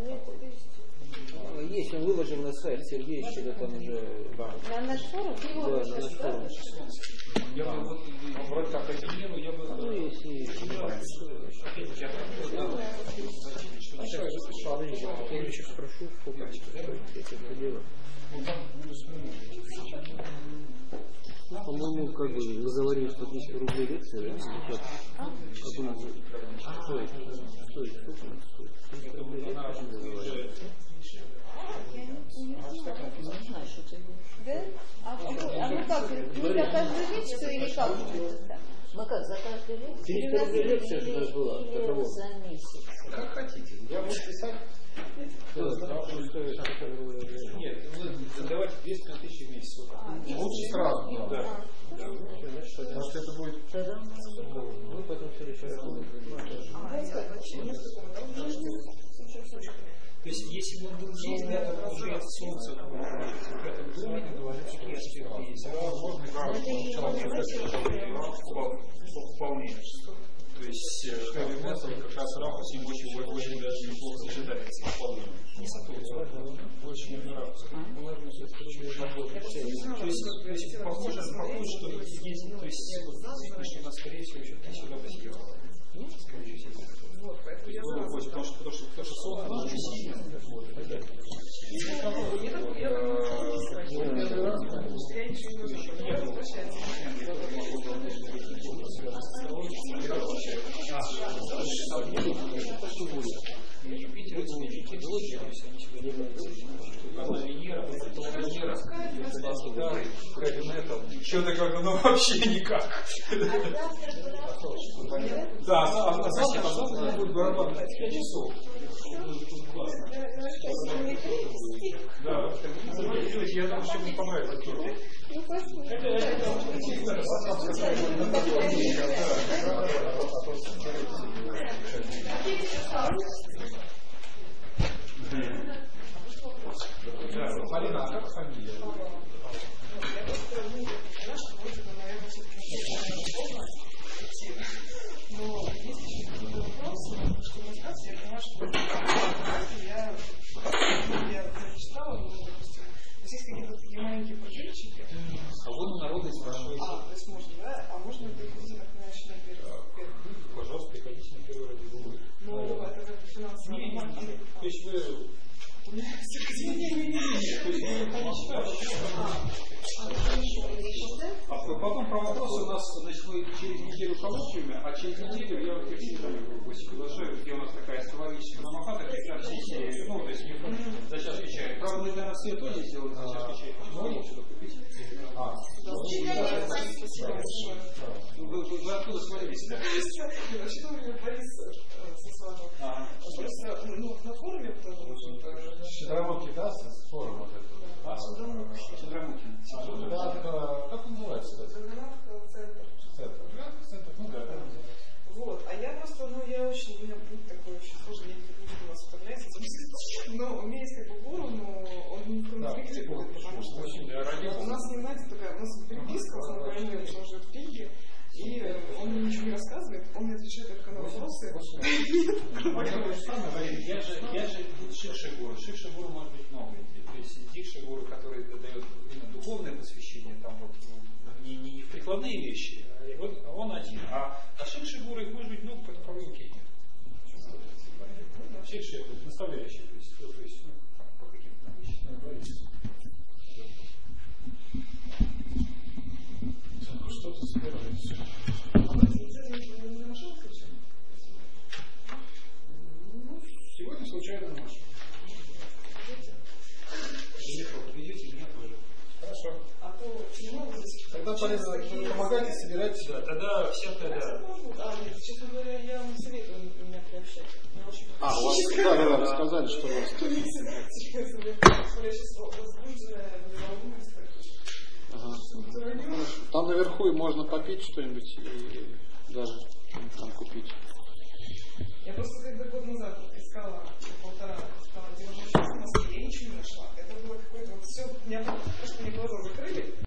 Есть, он выложил на сайт Сергей, что-то там уже... Да. На наш форум? Да, на наш форум. я бы вот Вроде как эти примеру, я бы... Ну, если... Я еще спрошу, сколько это дело. По-моему, как бы мы говорили, что триста рублей лекция, да? Сейчас. Потом стоит, стоит, сколько она стоит? триста рублей лекция. Да? А, а вы как? Вы за каждую лекцию или как? Мы как, за каждую лекцию? триста рублей лекция же у нас была. Или за месяц? Как хотите. Я буду писать. Нет, давайте двести тысяч в месяц. Лучше сразу. Да. Потому что это будет... Ну, потом все решаем. То есть, если бы он был здесь, да, то получается солнце в этом доме, такие аспекты есть. Вполне. То есть, Хэви Метал как раз ракурс им очень, очень даже неплохо сочетается. Не Сатурн, больше не ракурс. То есть, похоже, похоже, что есть, то есть, видно, что она, скорее всего, еще не сюда посъехала. Скорее всего. Вот, поэтому я потому, что, потому, что, потому, что, потому что солнце очень сильно. Вот, и так далее. Я ничего не знаю, я возвращаюсь. Юпитер, это Юпитер, они сегодня одна Венера, Венера, Гитары, Хэви Метал. Что-то как-то, ну вообще никак. Да, а завтра будет барабан пять часов. Классно. Да, я думаю, что мне понравится тоже. Да, Полина, а как фамилия? Но есть еще вопрос, что мотивация, я понимаю, что я, я прочитала, ну, допустим, то есть есть какие-то такие маленькие пробельчики. А вы у народа спрашиваете? А, то есть можно, да? А можно приходить, так понимаешь, на первый? Пожалуйста, приходите на первый ради. Ну, это как бы финансово. Не, не, не. То есть вы... А потом про вопросы у нас, значит, мы через неделю в коллоквиуме, а через неделю я вот всегда в гости приглашаю, где у нас такая астрологическая намахата, когда все эти, ну, то есть не за час отвечает. Правда, мы, наверное, все тоже сделали за час отвечает. Почему что-то купить? А, вы откуда смотрели себя? Вообще, у меня Борис Сосванов. Просто, ну, на форуме, потому что... Щедромуки, да, с форума вот этого? А, Щедромуки. Как он называется? Загранавка, центр. Центр. Центр, ну да. Вот, а я просто, ну, я очень, у меня путь такой очень сложный, я не буду вас поднять, но у меня есть как бы гуру, но он не в конфликте будет, потому что у нас не, знаете, такая, у нас переписка, он говорит, что он живет в Пиге, и он мне ничего не рассказывает, он мне отвечает только на вопросы. Я же, я же Шикши-гуру. Шикши-гуру может быть много. То есть Дикши-гуру, который дает именно духовное посвящение, там вот не, не в прикладные вещи, а вот он один. А, а Шикши-гуру их может быть много по направлению Кении. Шикши это наставляющий, то есть, то есть ну, по каким-то вещам. Что-то спирается. Ну, сегодня случайно на машине. Приехал, подвезете меня тоже. Хорошо. то немного здесь. Тогда полезно помогать и собирать. Да, тогда всякое, да. А, нет, честно говоря, я вам советую меня приобщать. А, у вас, да, да, да, рассказали, что у вас. Ага. Там наверху и можно попить что-нибудь и даже там купить. Я просто когда год назад искала, полтора, искала, где можно сейчас в Москве, я ничего не нашла. Это было какое-то вот все, у меня просто мне глаза закрыли.